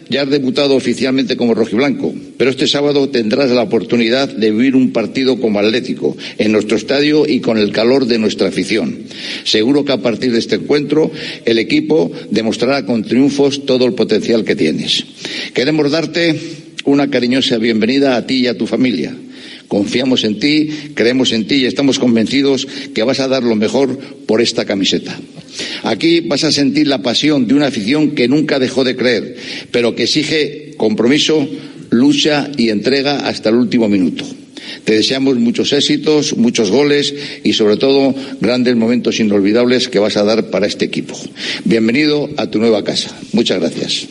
Speaker 19: ya has debutado oficialmente como rojiblanco, pero este sábado tendrás la oportunidad de vivir un partido como Atlético, en nuestro estadio y con el calor de nuestra afición. Seguro que a partir de este encuentro el equipo demostrará con triunfos todo el potencial que tienes. Queremos darte una cariñosa bienvenida a ti y a tu familia. Confiamos en ti, creemos en ti y estamos convencidos que vas a dar lo mejor por esta camiseta. Aquí vas a sentir la pasión de una afición que nunca dejó de creer, pero que exige compromiso, lucha y entrega hasta el último minuto. Te deseamos muchos éxitos, muchos goles y sobre todo grandes momentos inolvidables que vas a dar para este equipo. Bienvenido a tu nueva casa. Muchas gracias.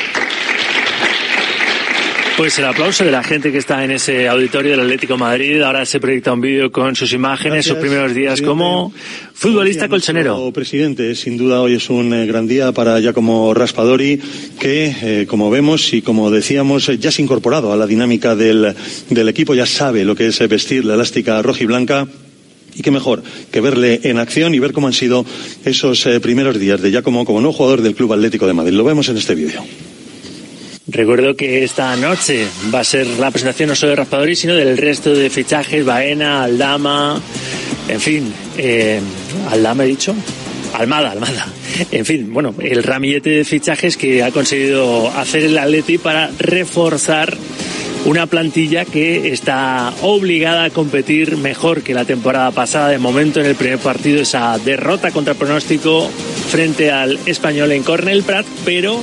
Speaker 9: Pues el aplauso de la gente que está en ese auditorio del Atlético de Madrid. Ahora se proyecta un vídeo con sus imágenes, Gracias, sus primeros días presidente. Como futbolista colchonero.
Speaker 20: Presidente, sin duda hoy es un eh, gran día para Giacomo Raspadori, que eh, como vemos y como decíamos, eh, ya se ha incorporado a la dinámica del, del equipo, ya sabe lo que es vestir la elástica roja y blanca. Y qué mejor que verle en acción y ver cómo han sido esos eh, primeros días de Giacomo como nuevo jugador del Club Atlético de Madrid. Lo vemos en este vídeo.
Speaker 9: Recuerdo que esta noche va a ser la presentación no solo de Raspadori, sino del resto de fichajes, Baena, Aldama, en fin, eh, Aldama he dicho, Almada, Almada, en fin, bueno, el ramillete de fichajes que ha conseguido hacer el Atleti para reforzar una plantilla que está obligada a competir mejor que la temporada pasada. De momento, en el primer partido, esa derrota contra pronóstico frente al Español en Cornell Prat, pero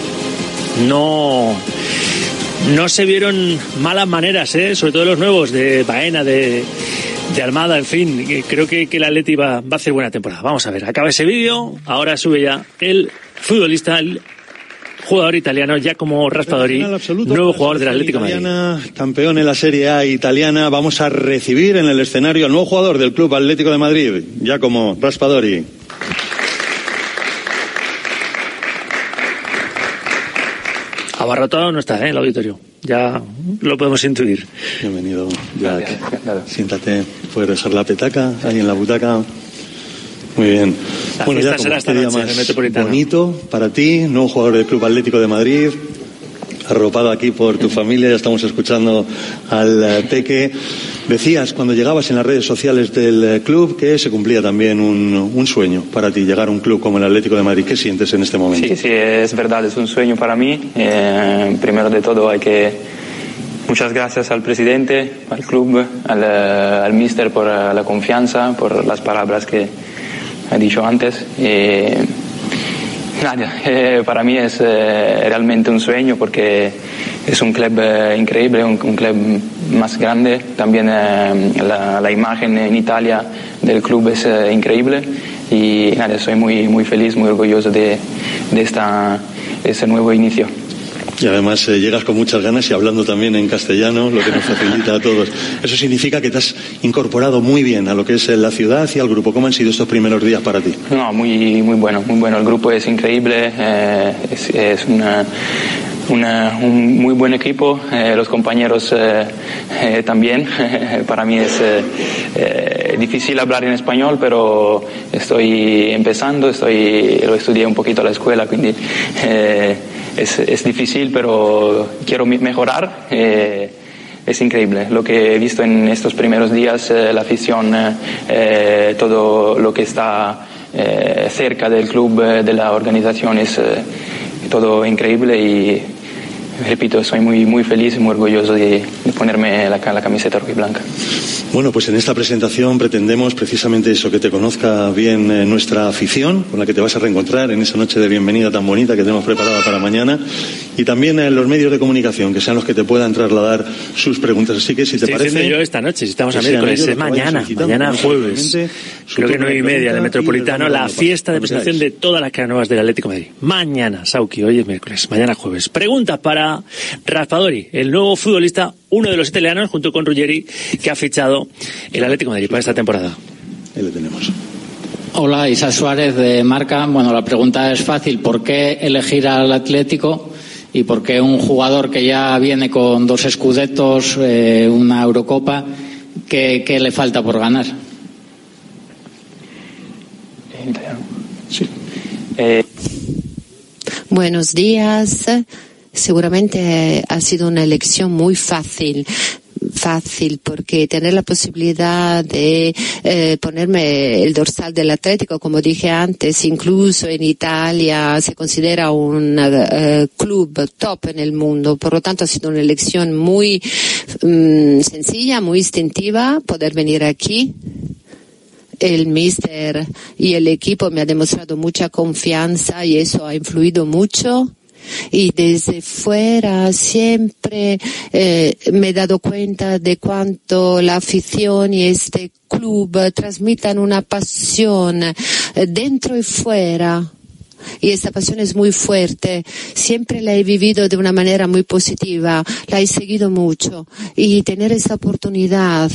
Speaker 9: no no se vieron malas maneras, ¿eh? Sobre todo los nuevos de Baena, de, de Almada, en fin, creo que, que el Atleti va, va a hacer buena temporada. Vamos a ver, acaba ese vídeo, ahora sube ya el futbolista, el jugador italiano Giacomo Raspadori, nuevo jugador del Atlético de Madrid.
Speaker 20: Campeón en la Serie A italiana. Vamos a recibir en el escenario al nuevo jugador del Club Atlético de Madrid, Giacomo Raspadori.
Speaker 9: Abarrotado no está, ¿eh? El auditorio. Ya lo podemos intuir.
Speaker 20: Bienvenido, Jack. Siéntate, puedes dejar la petaca ahí en la butaca. Muy bien.
Speaker 9: La
Speaker 20: bueno,
Speaker 9: fiesta
Speaker 20: ya
Speaker 9: será esta noche en el Metropolitano.
Speaker 20: Bonito para ti, nuevo jugador del Club Atlético de Madrid, arropado aquí por tu familia. Ya estamos escuchando al Peque. Decías cuando llegabas en las redes sociales del club que se cumplía también un, un sueño para ti, llegar a un club como el Atlético de Madrid. ¿Qué sientes en este momento?
Speaker 21: Sí, sí, es verdad, es un sueño para mí. Eh, primero de todo hay que muchas gracias al presidente, al club, al, al míster por la confianza, por las palabras que he dicho antes. Eh, nada, eh, para mí es eh, realmente un sueño porque es un club eh, increíble, un, un club más grande. También eh, la, la imagen en Italia del club es eh, increíble y nada, soy muy muy feliz, muy orgulloso de, de esta, este nuevo inicio.
Speaker 20: Y además eh, llegas con muchas ganas y hablando también en castellano, lo que nos facilita a todos. Eso significa que te has incorporado muy bien a lo que es la ciudad y al grupo. ¿Cómo han sido estos primeros días para ti?
Speaker 21: No, muy muy bueno, muy bueno. El grupo es increíble, eh, es, es una, una, un muy buen equipo. Eh, los compañeros eh, eh, también. Para mí es eh, eh, difícil hablar en español, pero estoy empezando, estoy lo estudié un poquito a la escuela, quindi eh, es, es difícil, pero quiero mejorar. Eh, es increíble lo que he visto en estos primeros días, eh, la afición, eh, todo lo que está eh, cerca del club, eh, de la organización, es eh, todo increíble y repito, soy muy muy feliz y muy orgulloso de, de ponerme la, la camiseta rojiblanca.
Speaker 20: Bueno, pues en esta presentación pretendemos precisamente eso, que te conozca bien eh, nuestra afición, con la que te vas a reencontrar en esa noche de bienvenida tan bonita que tenemos preparada para mañana, y también en los medios de comunicación, que sean los que te puedan trasladar sus preguntas. Así que si te
Speaker 9: Estoy
Speaker 20: parece...
Speaker 9: yo esta noche, si estamos a miércoles, es mañana, mañana jueves, creo que nueve y media, en el Metropolitano, la fiesta de presentación de todas las caras nuevas del Atlético de Madrid. Mañana, Sauki, hoy es miércoles, mañana jueves. Preguntas para Raspadori, el nuevo futbolista, uno de los italianos, junto con Ruggeri, que ha fichado el Atlético de Madrid para esta temporada.
Speaker 20: Ahí lo tenemos.
Speaker 22: Hola, Isa Suárez de Marca. Bueno, la pregunta es fácil. ¿Por qué elegir al Atlético y por qué un jugador que ya viene con dos Scudettos, eh, una Eurocopa, ¿qué, qué le falta por ganar?
Speaker 21: Sí. Eh...
Speaker 23: Buenos días.
Speaker 2: seguramente ha sido una elección muy fácil. fácil porque tener la posibilidad de eh, ponerme el dorsal del Atlético, como dije antes, incluso en Italia se considera un uh, club top en el mundo, por lo tanto ha sido una elección muy um, sencilla, muy instintiva poder venir aquí. El míster y el equipo me ha demostrado mucha confianza y eso ha influido mucho. Y desde fuera siempre eh, me he dado cuenta de cuánto la afición y este club transmitan una pasión eh, dentro y fuera. Y esta pasión es muy fuerte. Siempre la he vivido de una manera muy positiva. La he seguido mucho. Y tener esta oportunidad...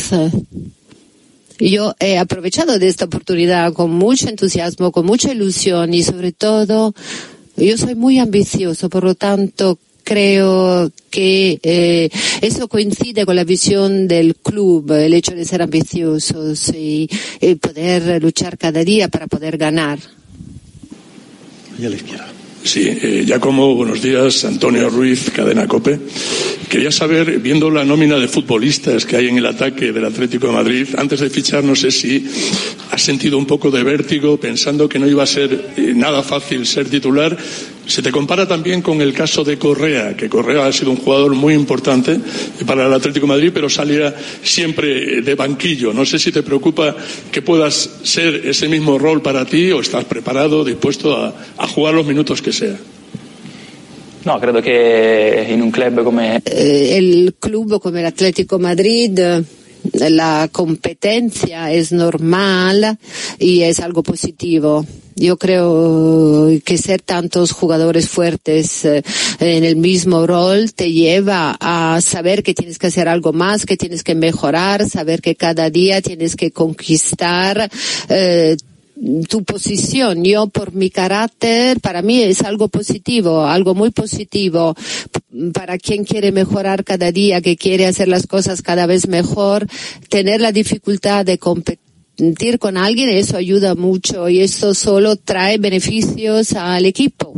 Speaker 2: Yo he aprovechado de esta oportunidad con mucho entusiasmo, con mucha ilusión y sobre todo yo soy muy ambicioso, por lo tanto creo que eh, eso coincide con la visión del club, el hecho de ser ambiciosos y, y poder luchar cada día para poder ganar.
Speaker 20: Y a la izquierda.
Speaker 8: Sí, eh, Giacomo, buenos días. Antonio Ruiz, Cadena COPE. Quería saber, viendo la nómina de futbolistas que hay en el ataque del Atlético de Madrid, antes de fichar, no sé si has sentido un poco de vértigo pensando que no iba a ser eh, nada fácil ser titular. Se te compara también con el caso de Correa, que Correa ha sido un jugador muy importante para el Atlético de Madrid, pero salía siempre de banquillo. No sé si te preocupa que puedas ser ese mismo rol para ti o estás preparado, dispuesto a, a jugar los minutos que sea.
Speaker 21: No, credo che in un club come...
Speaker 2: Eh, el club come el Atlético Madrid... La competencia es normal y es algo positivo. Yo creo que ser tantos jugadores fuertes eh, en el mismo rol te lleva a saber que tienes que hacer algo más, que tienes que mejorar, saber que cada día tienes que conquistar eh, tu posición. Yo, por mi carácter, para mí es algo positivo, algo muy positivo. Para quien quiere mejorar cada día, que quiere hacer las cosas cada vez mejor, tener la dificultad de competir con alguien, eso ayuda mucho y eso solo trae beneficios al equipo.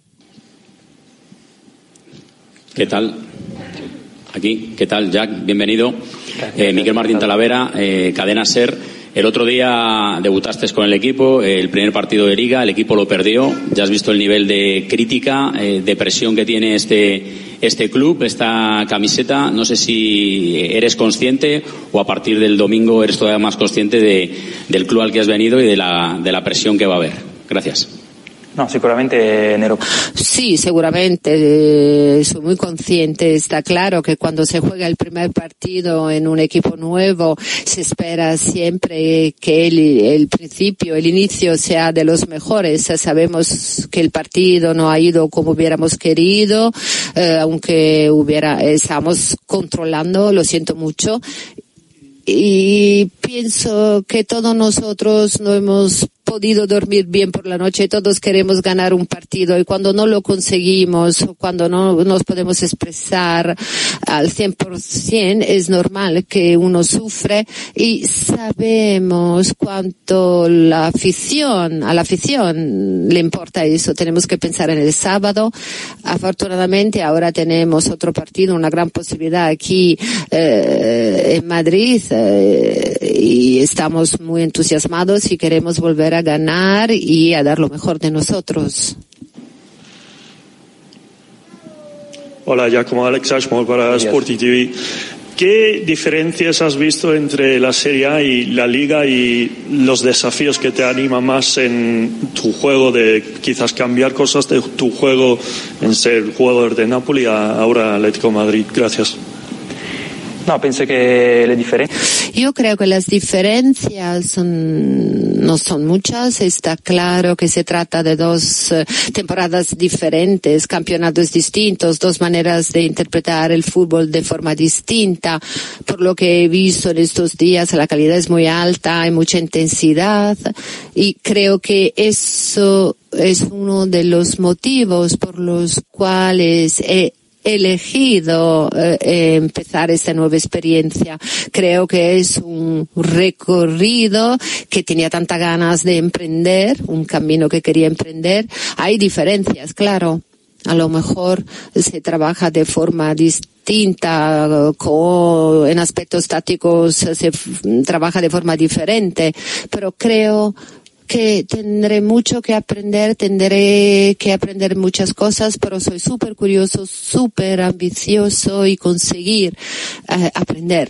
Speaker 23: ¿Qué tal? Aquí, ¿qué tal, Jack? Bienvenido. Eh, Miguel Martín Talavera, eh, Cadena SER. El otro día debutaste con el equipo, el primer partido de Liga, el equipo lo perdió. Ya has visto el nivel de crítica, eh, de presión que tiene este, este club, esta camiseta. No sé si eres consciente o a partir del domingo eres todavía más consciente de, del club al que has venido y de la, de la presión que va a haber. Gracias.
Speaker 21: No, sicuramente Nero.
Speaker 2: Sí, seguramente, eh, soy muy consciente. Está claro que cuando se juega el primer partido en un equipo nuevo, se espera siempre que el, el principio, el inicio sea de los mejores. Sabemos que el partido no ha ido como hubiéramos querido, eh, aunque hubiera, estamos controlando, lo siento mucho. Y pienso que todos nosotros no hemos podido dormir bien por la noche, todos queremos ganar un partido y cuando no lo conseguimos, cuando no nos podemos expresar al cien por ciento, es normal que uno sufre y sabemos cuánto la afición, a la afición le importa eso. Tenemos que pensar en el sábado. Afortunadamente ahora tenemos otro partido, una gran posibilidad aquí eh, en Madrid eh, y estamos muy entusiasmados y queremos volver a ganar y a dar lo mejor de nosotros.
Speaker 24: Hola, Giacomo, Alex Ashmore para Sporting T V. ¿Qué diferencias has visto entre la Serie A y la Liga y los desafíos que te animan más en tu juego de quizás cambiar cosas de tu juego en ser jugador de Napoli a ahora Atlético de Madrid? Gracias.
Speaker 21: No, pienso que le diferencias.
Speaker 2: Yo creo que las diferencias son, no son muchas. Está claro que se trata de dos uh, temporadas diferentes, campeonatos distintos, dos maneras de interpretar el fútbol de forma distinta. Por lo que he visto en estos días, la calidad es muy alta, hay mucha intensidad y creo que eso es uno de los motivos por los cuales he elegido eh, empezar esta nueva experiencia. Creo que es un recorrido que tenía tantas ganas de emprender, un camino que quería emprender. Hay diferencias, claro. A lo mejor se trabaja de forma distinta, con, en aspectos tácticos se trabaja de forma diferente, pero creo que tendré mucho que aprender, tendré que aprender muchas cosas, pero soy súper curioso, súper ambicioso y conseguir eh, aprender.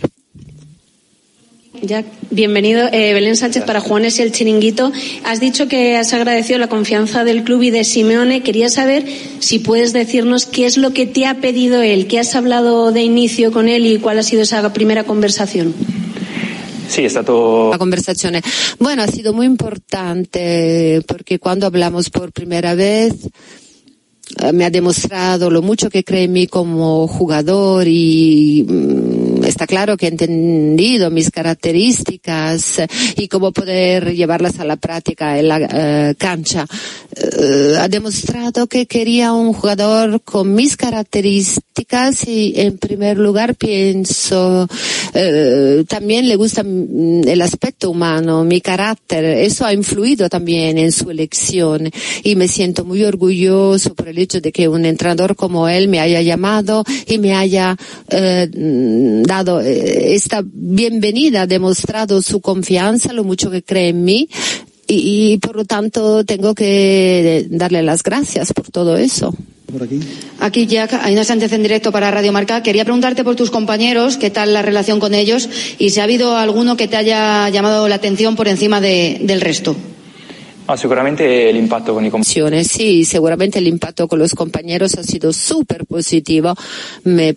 Speaker 4: Ya, bienvenido. Eh, Belén Sánchez para Juanes y el Chiringuito. Has dicho que has agradecido la confianza del club y de Simeone. Quería saber si puedes decirnos qué es lo que te ha pedido él, qué has hablado de inicio con él y cuál ha sido esa primera conversación.
Speaker 21: Sí, è stato...
Speaker 2: La conversazione. Bueno, ha sido muy importante porque cuando hablamos por primera vez me ha demostrado lo mucho que cree en mí como jugador y mm, está claro que ha entendido mis características y cómo poder llevarlas a la práctica en la uh, cancha. Uh, ha demostrado que quería un jugador con mis características y en primer lugar pienso uh, también le gusta el aspecto humano, mi carácter. Eso ha influido también en su elección y me siento muy orgulloso por el hecho de que un entrenador como él me haya llamado y me haya eh, dado eh, esta bienvenida, ha demostrado su confianza, lo mucho que cree en mí y, y por lo tanto tengo que darle las gracias por todo eso.
Speaker 5: Por aquí. Aquí Jack, Aina Sánchez en directo para Radio Marca. Quería preguntarte por tus compañeros, qué tal la relación con ellos y si ha habido alguno que te haya llamado la atención por encima de, del resto.
Speaker 21: Ah, sicuramente el impacto con i compañeros.
Speaker 2: Sí, seguramente el impacto con los compañeros ha sido súper positivo. Me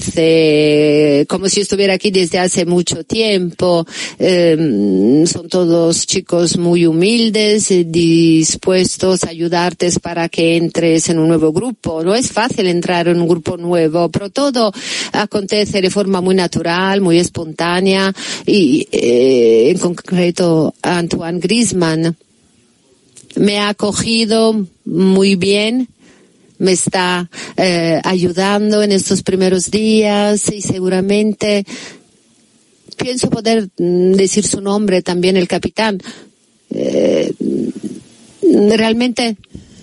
Speaker 2: parece como si estuviera aquí desde hace mucho tiempo. Eh, son todos chicos muy humildes, dispuestos a ayudarte para que entres en un nuevo grupo. No es fácil entrar en un grupo nuevo, pero todo acontece de forma muy natural, muy espontánea y eh, en concreto Antoine Griezmann me ha acogido muy bien, me está eh, ayudando en estos primeros días y seguramente pienso poder decir su nombre también, el capitán. Eh, realmente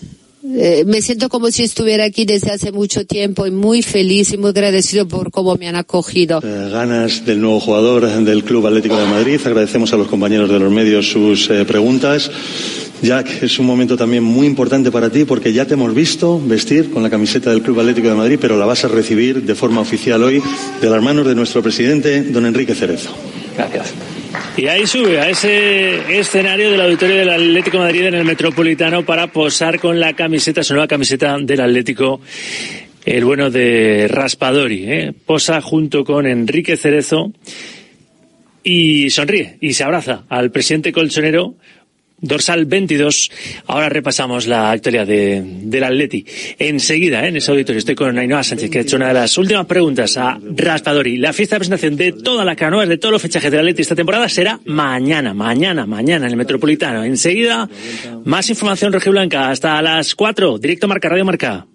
Speaker 2: eh, me siento como si estuviera aquí desde hace mucho tiempo y muy feliz y muy agradecido por cómo me han acogido.
Speaker 20: Eh, ganas del nuevo jugador del Club Atlético de Madrid. Agradecemos a los compañeros de los medios sus eh, preguntas. Jack, es un momento también muy importante para ti porque ya te hemos visto vestir con la camiseta del Club Atlético de Madrid, pero la vas a recibir de forma oficial hoy de las manos de nuestro presidente, don Enrique Cerezo.
Speaker 21: Gracias.
Speaker 9: Y ahí sube a ese escenario del auditorio del Atlético de Madrid en el Metropolitano para posar con la camiseta, su nueva camiseta del Atlético, el bueno de Raspadori, ¿eh? Posa junto con Enrique Cerezo y sonríe y se abraza al presidente colchonero. Dorsal veintidós. Ahora repasamos la actualidad de, del Atleti. Enseguida, ¿eh? En ese auditorio estoy con Ainhoa Sánchez, que ha hecho una de las últimas preguntas a Raspadori. La fiesta de presentación de todas las canoas, de todos los fichajes del Atleti esta temporada será mañana, mañana, mañana en el Metropolitano. Enseguida, más información rojiblanca. Hasta las cuatro, directo Marca, Radio Marca.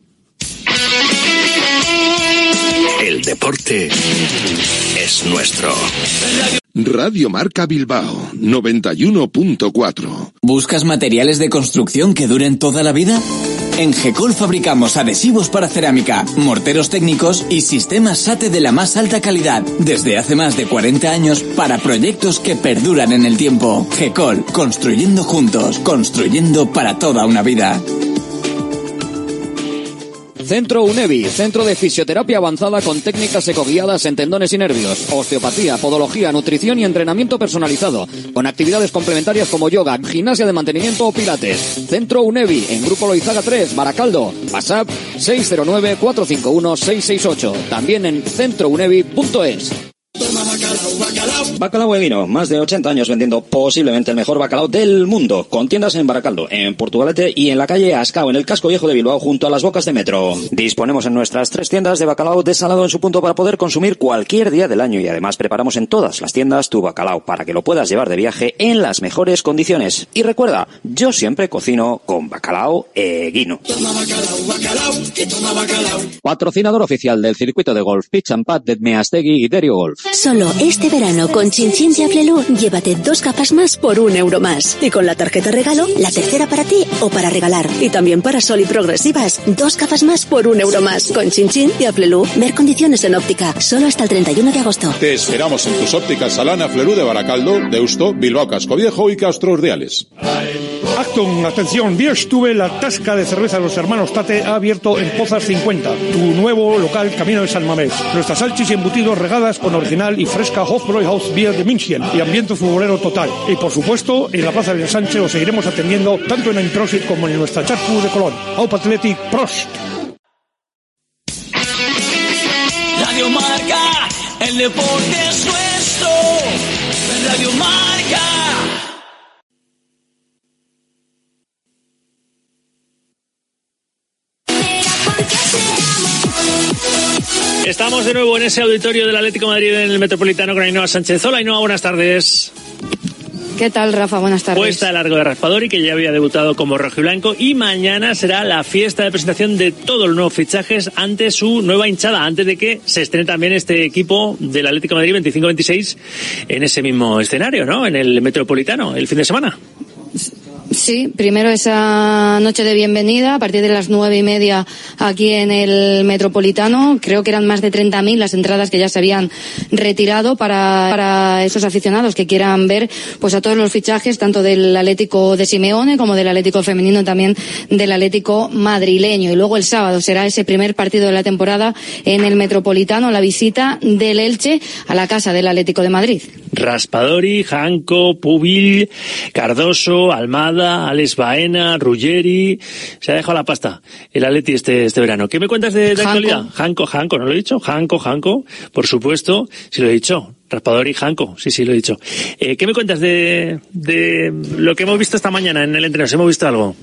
Speaker 15: El deporte es nuestro. Radio Marca Bilbao, noventa y uno punto cuatro.
Speaker 6: ¿Buscas materiales de construcción que duren toda la vida? En Gecol fabricamos adhesivos para cerámica, morteros técnicos y sistemas SATE de la más alta calidad, desde hace más de cuarenta años para proyectos que perduran en el tiempo. Gecol, construyendo juntos, construyendo para toda una vida.
Speaker 7: Centro UNEVI, centro de fisioterapia avanzada con técnicas ecoguiadas en tendones y nervios, osteopatía, podología, nutrición y entrenamiento personalizado, con actividades complementarias como yoga, gimnasia de mantenimiento o pilates. Centro UNEVI, en Grupo Loizaga tres, Baracaldo, WhatsApp seis cero nueve, cuatro cinco uno, seis seis ocho, también en centro unevi punto es.
Speaker 25: Bacalao Eguino, más de ochenta años vendiendo posiblemente el mejor bacalao del mundo, con tiendas en Baracaldo, en Portugalete y en la calle Ascao, en el casco viejo de Bilbao, junto a las bocas de metro. Disponemos en nuestras tres tiendas de bacalao desalado en su punto para poder consumir cualquier día del año y además preparamos en todas las tiendas tu bacalao para que lo puedas llevar de viaje en las mejores condiciones. Y recuerda, yo siempre cocino con Bacalao Eguino.
Speaker 7: Patrocinador oficial del circuito de golf Pitch and Pad de Meastegui y Derio Golf.
Speaker 26: Solo este verano
Speaker 1: verano con Chin Chin de Aflelu, llévate dos gafas más por un euro más. Y con la tarjeta regalo, la tercera para ti o para regalar. Y también para Sol y Progresivas, dos gafas más por un euro más. Con Chin Chin de Aflelu, ver condiciones en óptica, solo hasta el treinta y uno de agosto.
Speaker 3: Te esperamos en tus ópticas Salana, Aflelu de Baracaldo, Deusto, Bilbao Cascoviejo y Castro Urdiales.
Speaker 10: Acton, atención, Bierstube, la tasca de cerveza de los hermanos Tate ha abierto en Pozas cincuenta, tu nuevo local camino de San Mamés. Nuestras salchis y embutidos regadas con original y fresca Hofbräuhaus Bier de München y ambiente futbolero total. Y por supuesto, en la Plaza del Ensanche os seguiremos atendiendo tanto en Einprosit como en nuestra Charcu de Colón. Aup Athletic, Prost.
Speaker 11: Radio Marca, el deporte es nuestro. Radio Marca.
Speaker 9: Estamos de nuevo en ese auditorio del Atlético de Madrid en el Metropolitano con Ainhoa Sánchez. Hola Ainhoa, buenas tardes.
Speaker 5: ¿Qué tal, Rafa? Buenas tardes.
Speaker 9: Puesta a largo de Raspadori, que ya había debutado como rojiblanco, y mañana será la fiesta de presentación de todos los nuevos fichajes ante su nueva hinchada, antes de que se estrene también este equipo del Atlético de Madrid veinticinco veintiséis en ese mismo escenario, ¿no? En el Metropolitano, el fin de semana.
Speaker 5: Sí, primero esa noche de bienvenida a partir de las nueve y media aquí en el Metropolitano. Creo que eran más de treinta mil las entradas que ya se habían retirado para, para esos aficionados que quieran ver pues a todos los fichajes, tanto del Atlético de Simeone como del Atlético femenino, también del Atlético madrileño. Y luego el sábado será ese primer partido de la temporada en el Metropolitano, la visita del Elche a la casa del Atlético de Madrid.
Speaker 9: Raspadori, Janco, Pubil, Cardoso, Almada, Alex Baena, Ruggeri. Se ha dejado la pasta el Atleti este, este verano. ¿Qué me cuentas de, de actualidad? Janco, Janco, ¿no lo he dicho? Janco, Janco, por supuesto, sí lo he dicho. Raspadori, Janco, sí, sí lo he dicho. Eh, ¿Qué me cuentas de, de lo que hemos visto esta mañana en el entreno? ¿Hemos visto algo?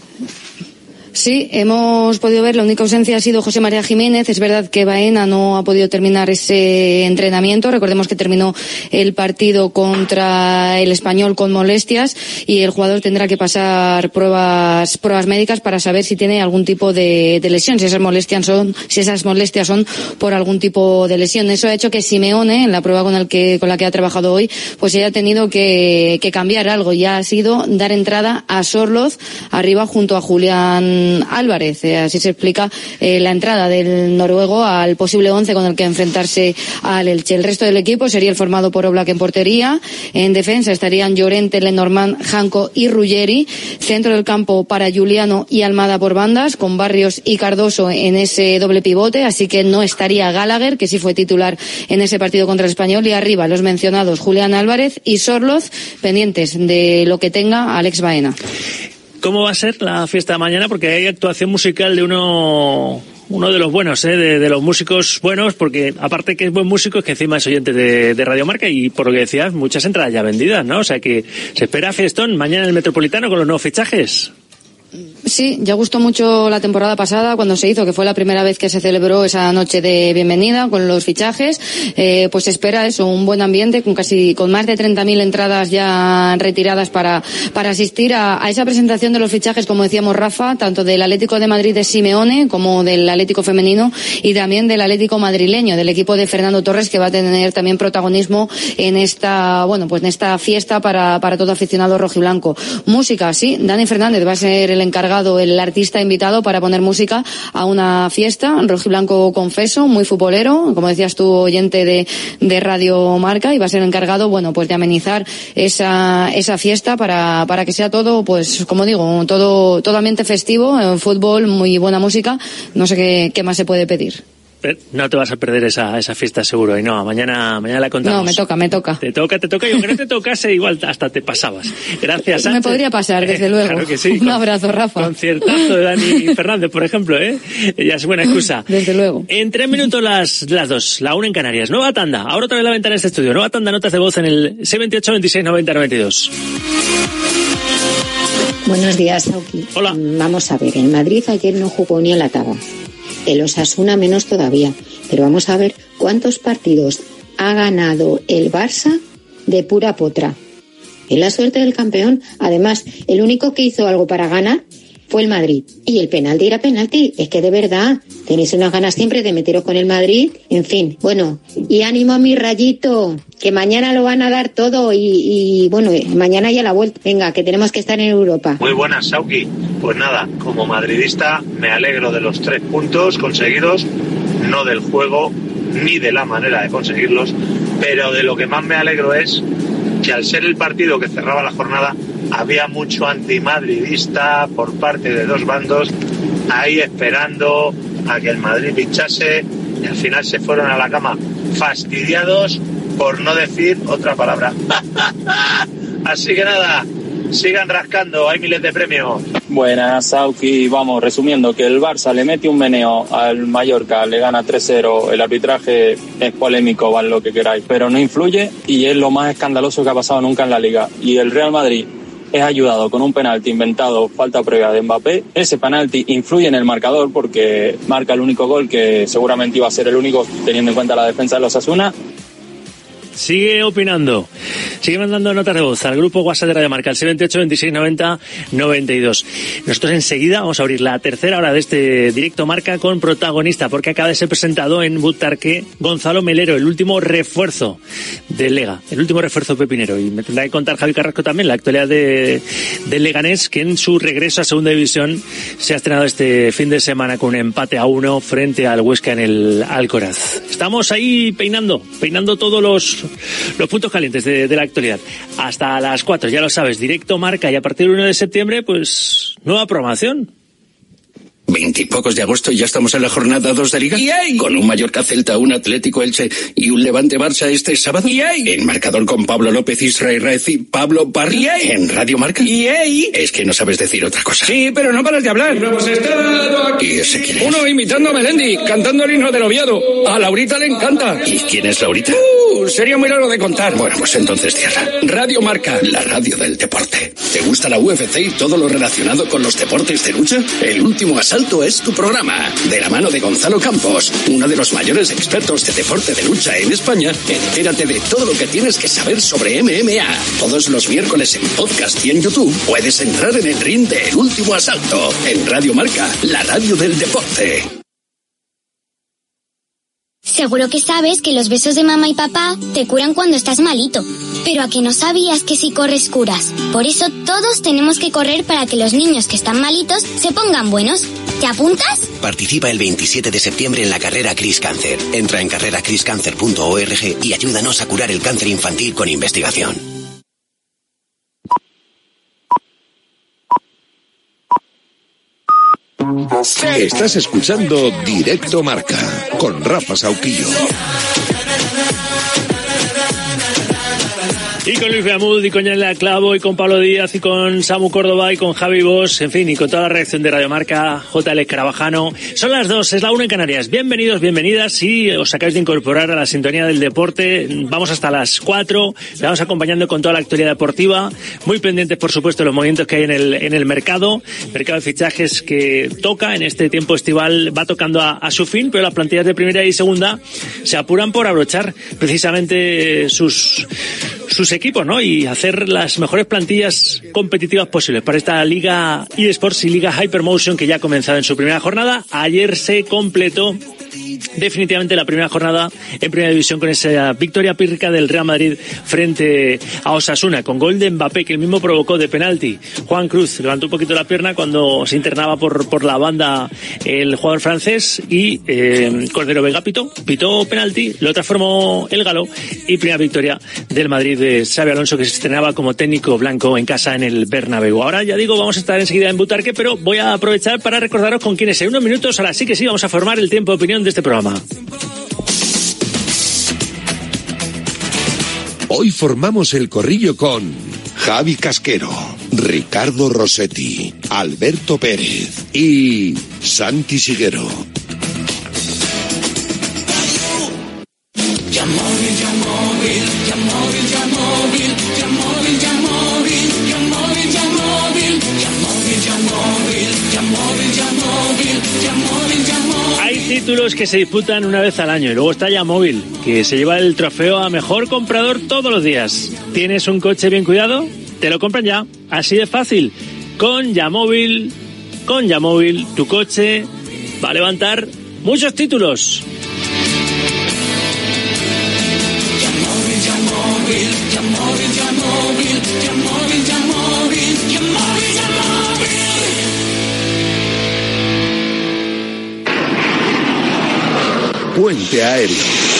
Speaker 5: Sí, hemos podido ver, la única ausencia ha sido José María Jiménez. Es verdad que Baena no ha podido terminar ese entrenamiento. Recordemos que terminó el partido contra el Español con molestias y el jugador tendrá que pasar pruebas pruebas médicas para saber si tiene algún tipo de, de lesión, si esas molestias son si esas molestias son por algún tipo de lesión. Eso ha hecho que Simeone, en la prueba con el que con la que ha trabajado hoy, pues haya tenido que, que cambiar algo. Ya ha sido dar entrada a Sorloz arriba junto a Julián Álvarez. Eh, así se explica eh, la entrada del noruego al posible once con el que enfrentarse al Elche. El resto del equipo sería el formado por Oblak en portería. En defensa estarían Llorente, Lenormand, Janco y Ruggeri. Centro del campo para Juliano y Almada por bandas, con Barrios y Cardoso en ese doble pivote. Así que no estaría Gallagher, que sí fue titular en ese partido contra el Español. Y arriba los mencionados Julián Álvarez y Sorloz, pendientes de lo que tenga Alex Baena.
Speaker 9: ¿Cómo va a ser la fiesta de mañana? Porque hay actuación musical de uno uno de los buenos, ¿eh? de, de los músicos buenos, porque aparte que es buen músico, es que encima es oyente de, de Radio Marca y por lo que decías, muchas entradas ya vendidas, ¿no? O sea que se espera fiestón mañana en el Metropolitano con los nuevos fichajes.
Speaker 5: Sí, ya gustó mucho la temporada pasada cuando se hizo, que fue la primera vez que se celebró esa noche de bienvenida con los fichajes. Eh, pues se espera eso, un buen ambiente con casi con más de treinta mil entradas ya retiradas para para asistir a, a esa presentación de los fichajes, como decíamos, Rafa, tanto del Atlético de Madrid de Simeone como del Atlético femenino y también del Atlético madrileño, del equipo de Fernando Torres, que va a tener también protagonismo en esta, bueno, pues en esta fiesta para para todo aficionado rojiblanco. Música, sí, Dani Fernández va a ser el encargado, el artista invitado para poner música a una fiesta, rojiblanco confeso, muy futbolero, como decías tú, oyente de, de Radio Marca, y va a ser el encargado, bueno, pues de amenizar esa, esa fiesta para, para que sea todo, pues, como digo, todo, todo ambiente festivo, en fútbol, muy buena música, no sé qué, qué más se puede pedir.
Speaker 9: No te vas a perder esa esa fiesta seguro, y no, mañana mañana la contamos.
Speaker 5: No, me toca, me toca.
Speaker 9: Te toca, te toca, y aunque no te tocase, igual hasta te pasabas. Gracias, Sánchez.
Speaker 5: Me podría pasar, desde luego.
Speaker 9: Claro que sí.
Speaker 5: Un abrazo, Rafa.
Speaker 9: Conciertazo de Dani Fernández, por ejemplo, ¿eh? Ya es buena excusa.
Speaker 5: Desde luego.
Speaker 9: En tres minutos las las dos, la una en Canarias. Nueva tanda, ahora otra vez la ventana en este estudio. Nueva tanda, notas de voz en el seis veintiocho veintiséis noventa noventa y dos.
Speaker 12: Buenos días, Sauki.
Speaker 9: Hola.
Speaker 12: Vamos a ver, el Madrid ayer no jugó ni a la taba. El Osasuna menos todavía. Pero vamos a ver cuántos partidos ha ganado el Barça de pura potra. Es la suerte del campeón. Además, el único que hizo algo para ganar fue el Madrid. Y el penalti era penalti. Es que de verdad, tenéis unas ganas siempre de meteros con el Madrid. En fin, bueno, y ánimo a mi Rayito, que mañana lo van a dar todo y, y bueno, mañana ya la vuelta. Venga, que tenemos que estar en Europa.
Speaker 13: Muy buenas, Sauki. Pues nada, como madridista me alegro de los tres puntos conseguidos, no del juego ni de la manera de conseguirlos, pero de lo que más me alegro es que al ser el partido que cerraba la jornada había mucho antimadridista por parte de dos bandos ahí esperando a que el Madrid pinchase y al final se fueron a la cama fastidiados, por no decir otra palabra. Así que nada, sigan rascando, hay miles de premios.
Speaker 14: Buenas, Sauki. Vamos, resumiendo, que el Barça le mete un meneo al Mallorca, le gana tres cero, el arbitraje es polémico, vale lo que queráis, pero no influye y es lo más escandaloso que ha pasado nunca en la Liga. Y el Real Madrid es ayudado con un penalti inventado, falta previa de Mbappé. Ese penalti influye en el marcador porque marca el único gol que seguramente iba a ser el único teniendo en cuenta la defensa de los Osasuna.
Speaker 9: Sigue opinando, sigue mandando notas de voz al grupo WhatsApp de Radio Marca, al seis veintiocho, veintiséis noventa, noventa y dos. Nosotros enseguida vamos a abrir la tercera hora de este directo Marca con protagonista, porque acaba de ser presentado en Butarque Gonzalo Melero, el último refuerzo del Lega, el último refuerzo pepinero. Y me tendrá que contar Javi Carrasco también la actualidad de, del Leganés, que en su regreso a Segunda División se ha estrenado este fin de semana con un empate a uno frente al Huesca en el Alcoraz. Estamos ahí peinando, peinando todos los los puntos calientes de, de la actualidad. Hasta las cuatro, ya lo sabes, directo Marca, y a partir del uno de septiembre, pues, nueva programación.
Speaker 16: Veintipocos de agosto y ya estamos en la jornada dos de Liga. ¡Yay! Con un Mallorca Celta, un Atlético Elche y un Levante Barça este sábado. ¡Yay! En marcador con Pablo López, Israel Raez y Pablo Parry. ¡Yay! En Radio Marca. ¡Yay! Es que no sabes decir otra cosa.
Speaker 17: Sí, pero no paras de hablar.
Speaker 16: No hemos estado aquí. ¿Y ese quién es?
Speaker 17: Uno imitando a Melendi, cantando el himno del Oviedo. A Laurita le encanta.
Speaker 16: ¿Y quién es Laurita?
Speaker 17: Uh, sería muy largo de contar.
Speaker 16: Bueno, pues entonces cierra. Radio Marca, la radio del deporte. ¿Te gusta la U F C y todo lo relacionado con los deportes de lucha? El Último Asalto es tu programa. De la mano de Gonzalo Campos, uno de los mayores expertos de deporte de lucha en España, entérate de todo lo que tienes que saber sobre M M A. Todos los miércoles en podcast y en YouTube puedes entrar en el ring de El Último Asalto, en Radio Marca, la radio del deporte.
Speaker 18: Seguro que sabes que los besos de mamá y papá te curan cuando estás malito. Pero ¿a que no sabías que si corres curas? Por eso todos tenemos que correr para que los niños que están malitos se pongan buenos. ¿Te apuntas?
Speaker 26: Participa el veintisiete de septiembre en la carrera Cris Cáncer. Entra en carrera cris cáncer punto org y ayúdanos a curar el cáncer infantil con investigación.
Speaker 15: Estás escuchando Directo Marca con Rafa Sauquillo.
Speaker 9: Y con Luis Beamud, y con Yanela Clavo, y con Pablo Díaz, y con Samu Córdoba, y con Javi Bosch, en fin, y con toda la reacción de Radio Marca, J L Carabajano. Son las dos, es la una en Canarias. Bienvenidos, bienvenidas, si os acabáis de incorporar a la sintonía del deporte, vamos hasta las cuatro, le vamos acompañando con toda la actualidad deportiva, muy pendientes, por supuesto, de los movimientos que hay en el, en el mercado, mercado de fichajes que toca, en este tiempo estival va tocando a, a su fin, pero las plantillas de primera y segunda se apuran por abrochar precisamente sus, sus equipos, ¿no? Y hacer las mejores plantillas competitivas posibles para esta Liga eSports y Liga Hypermotion, que ya ha comenzado en su primera jornada. Ayer se completó definitivamente la primera jornada en Primera División con esa victoria pírrica del Real Madrid frente a Osasuna, con gol de Mbappé, que él mismo provocó de penalti. Juan Cruz levantó un poquito la pierna cuando se internaba por, por la banda el jugador francés, y eh, Cordero Vega pitó, pitó penalti, lo transformó el galo, y primera victoria del Madrid de Xabi Alonso, que se estrenaba como técnico blanco en casa en el Bernabéu. Ahora, ya digo, vamos a estar enseguida en Butarque, pero voy a aprovechar para recordaros con quienes en unos minutos, ahora sí que sí, vamos a formar el tiempo de opinión de este programa.
Speaker 15: Hoy formamos el corrillo con Javi Casquero, Ricardo Rossetti, Alberto Pérez y Santi Siguero.
Speaker 11: Ya móvil, ya móvil, ya móvil, ya móvil, ya móvil, ya móvil, ya móvil, ya móvil, ya móvil, ya móvil, ya móvil, ya móvil, ya móvil, ya móvil.
Speaker 9: Hay títulos que se disputan una vez al año, y luego está Yamóvil, que se lleva el trofeo a mejor comprador todos los días. ¿Tienes un coche bien cuidado? Te lo compran ya, así de fácil. Con Yamóvil con Yamóvil, tu coche va a levantar muchos títulos.
Speaker 11: Yamóvil, Yamóvil, Yamóvil, Yamóvil, Yamóvil, Yamóvil, Yamóvil, Yamóvil.
Speaker 15: Puente Aéreo.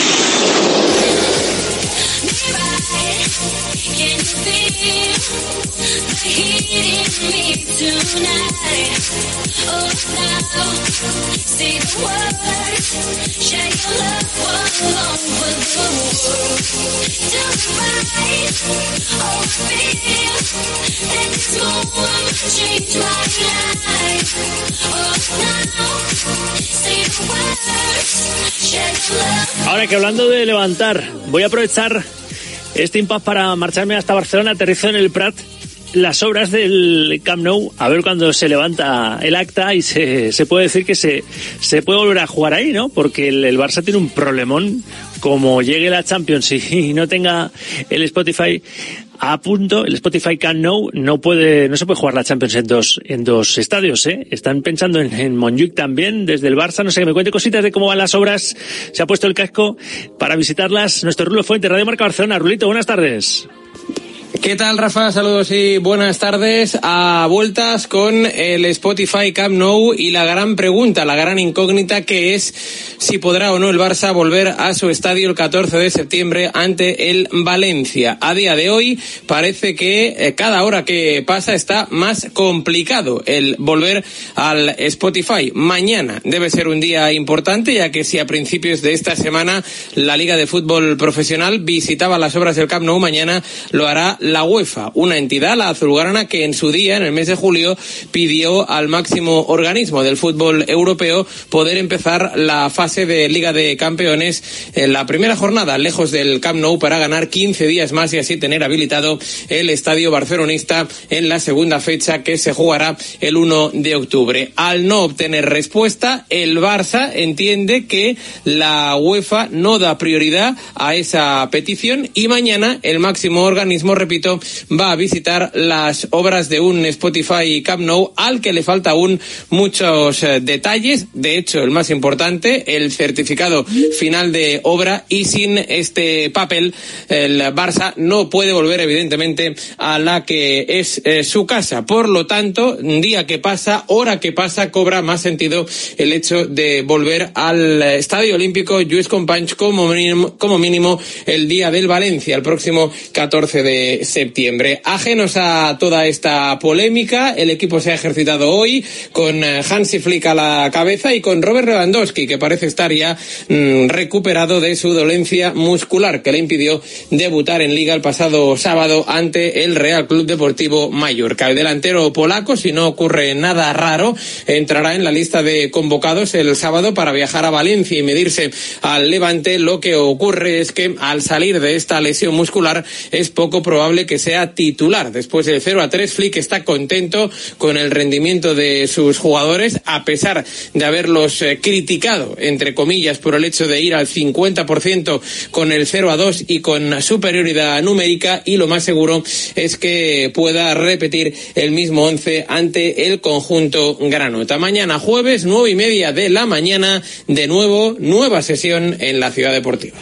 Speaker 9: Ahora que hablando de levantar, voy a aprovechar este impasse para marcharme hasta Barcelona. Aterrizo en el Prat las obras del Camp Nou, a ver cuando se levanta el acta y se, se puede decir que se, se puede volver a jugar ahí, ¿no? Porque el, el Barça tiene un problemón. Como llegue la Champions y no tenga el Spotify a punto, el Spotify Camp Nou no puede, no se puede jugar la Champions en dos, en dos estadios, ¿eh? Están pensando en, en Montjuic también, desde el Barça, no sé, que me cuente cositas de cómo van las obras. Se ha puesto el casco para visitarlas nuestro Rulo Fuente, Radio Marca Barcelona. Rulito, buenas tardes.
Speaker 4: ¿Qué tal, Rafa? Saludos y buenas tardes. A vueltas con el Spotify Camp Nou y la gran pregunta, la gran incógnita, que es si podrá o no el Barça volver a su estadio el catorce de septiembre ante el Valencia. A día de hoy parece que eh, cada hora que pasa está más complicado el volver al Spotify. Mañana debe ser un día importante, ya que si a principios de esta semana la Liga de Fútbol Profesional visitaba las obras del Camp Nou, mañana lo hará la UEFA, una entidad, la azulgrana, que en su día, en el mes de julio, pidió al máximo organismo del fútbol europeo poder empezar la fase de Liga de Campeones en la primera jornada, lejos del Camp Nou, para ganar quince días más y así tener habilitado el estadio barcelonista en la segunda fecha, que se jugará el uno de octubre. Al no obtener respuesta, el Barça entiende que la UEFA no da prioridad a esa petición y mañana el máximo organismo, repito, va a visitar las obras de un Spotify Camp Nou al que le falta aún muchos eh, detalles. De hecho, el más importante, el certificado final de obra, y sin este papel el Barça no puede volver evidentemente a la que es eh, su casa. Por lo tanto, día que pasa, hora que pasa, cobra más sentido el hecho de volver al Estadio Olímpico Lluís Companys como mínimo, como mínimo el día del Valencia, el próximo catorce de septiembre. Ajenos a toda esta polémica, el equipo se ha ejercitado hoy con Hansi Flick a la cabeza y con Robert Lewandowski, que parece estar ya mmm, recuperado de su dolencia muscular que le impidió debutar en Liga el pasado sábado ante el Real Club Deportivo Mallorca. El delantero polaco, si no ocurre nada raro, entrará en la lista de convocados el sábado para viajar a Valencia y medirse al Levante. Lo que ocurre es que al salir de esta lesión muscular es poco probable que sea titular. Después del cero a tres, Flick está contento con el rendimiento de sus jugadores, a pesar de haberlos eh, criticado, entre comillas, por el hecho de ir al cincuenta por ciento con el cero a dos y con superioridad numérica, y lo más seguro es que pueda repetir el mismo once ante el conjunto granota. Mañana jueves, nueve y media de la mañana, de nuevo, nueva sesión en la Ciudad Deportiva.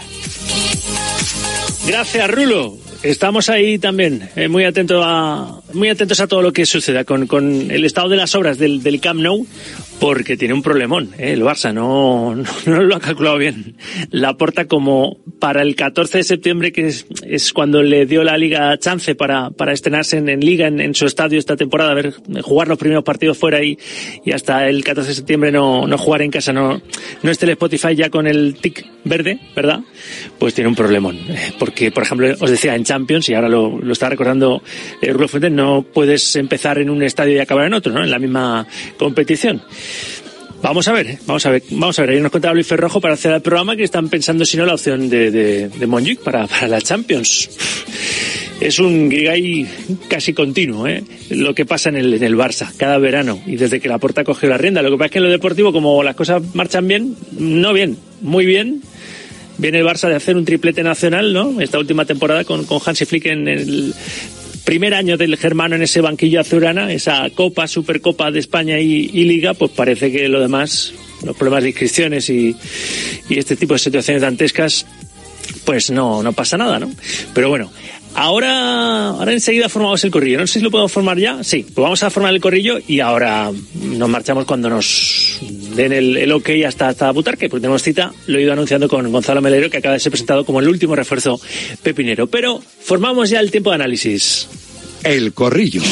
Speaker 9: Gracias, Rulo. Estamos ahí también, eh, muy atentos a muy atentos a todo lo que suceda con, con el estado de las obras del, del Camp Nou, porque tiene un problemón, ¿eh? El Barça no, no, no lo ha calculado bien. Laporta, como para el catorce de septiembre, que es, es cuando le dio la Liga chance para, para estrenarse en, en Liga, en, en su estadio esta temporada, a ver, jugar los primeros partidos fuera y, y hasta el catorce de septiembre no, no jugar en casa, no, no esté el Spotify ya con el tic verde, ¿verdad? Pues tiene un problemón, eh, porque, por ejemplo, os decía, en Champions, y ahora lo, lo está recordando eh, Rulo Fuentes, no puedes empezar en un estadio y acabar en otro, ¿no? En la misma competición. Vamos a ver, vamos a ver, vamos a ver. Ahí nos contaba Luis Ferrojo para hacer el programa que están pensando, si no, la opción de, de, de Montjuic para, para la Champions. Es un guirigay casi continuo, ¿eh? Lo que pasa en el, en el Barça, cada verano, y desde que Laporta cogió la rienda. Lo que pasa es que en lo deportivo, como las cosas marchan bien, no bien, muy bien, viene el Barça de hacer un triplete nacional, ¿no? Esta última temporada con, con Hansi Flick en el primer año del germano en ese banquillo azulgrana, esa Copa, Supercopa de España y, y Liga, pues parece que lo demás, los problemas de inscripciones y, y este tipo de situaciones dantescas, pues no, no pasa nada, ¿no? Pero bueno, ahora, ahora enseguida formamos el corrillo. No sé si lo podemos formar ya. Sí, pues vamos a formar el corrillo y ahora nos marchamos cuando nos den el, el ok hasta, hasta Butarque, porque tenemos cita, lo he ido anunciando con Gonzalo Melero, que acaba de ser presentado como el último refuerzo pepinero. Pero formamos ya el tiempo de análisis.
Speaker 15: El corrillo.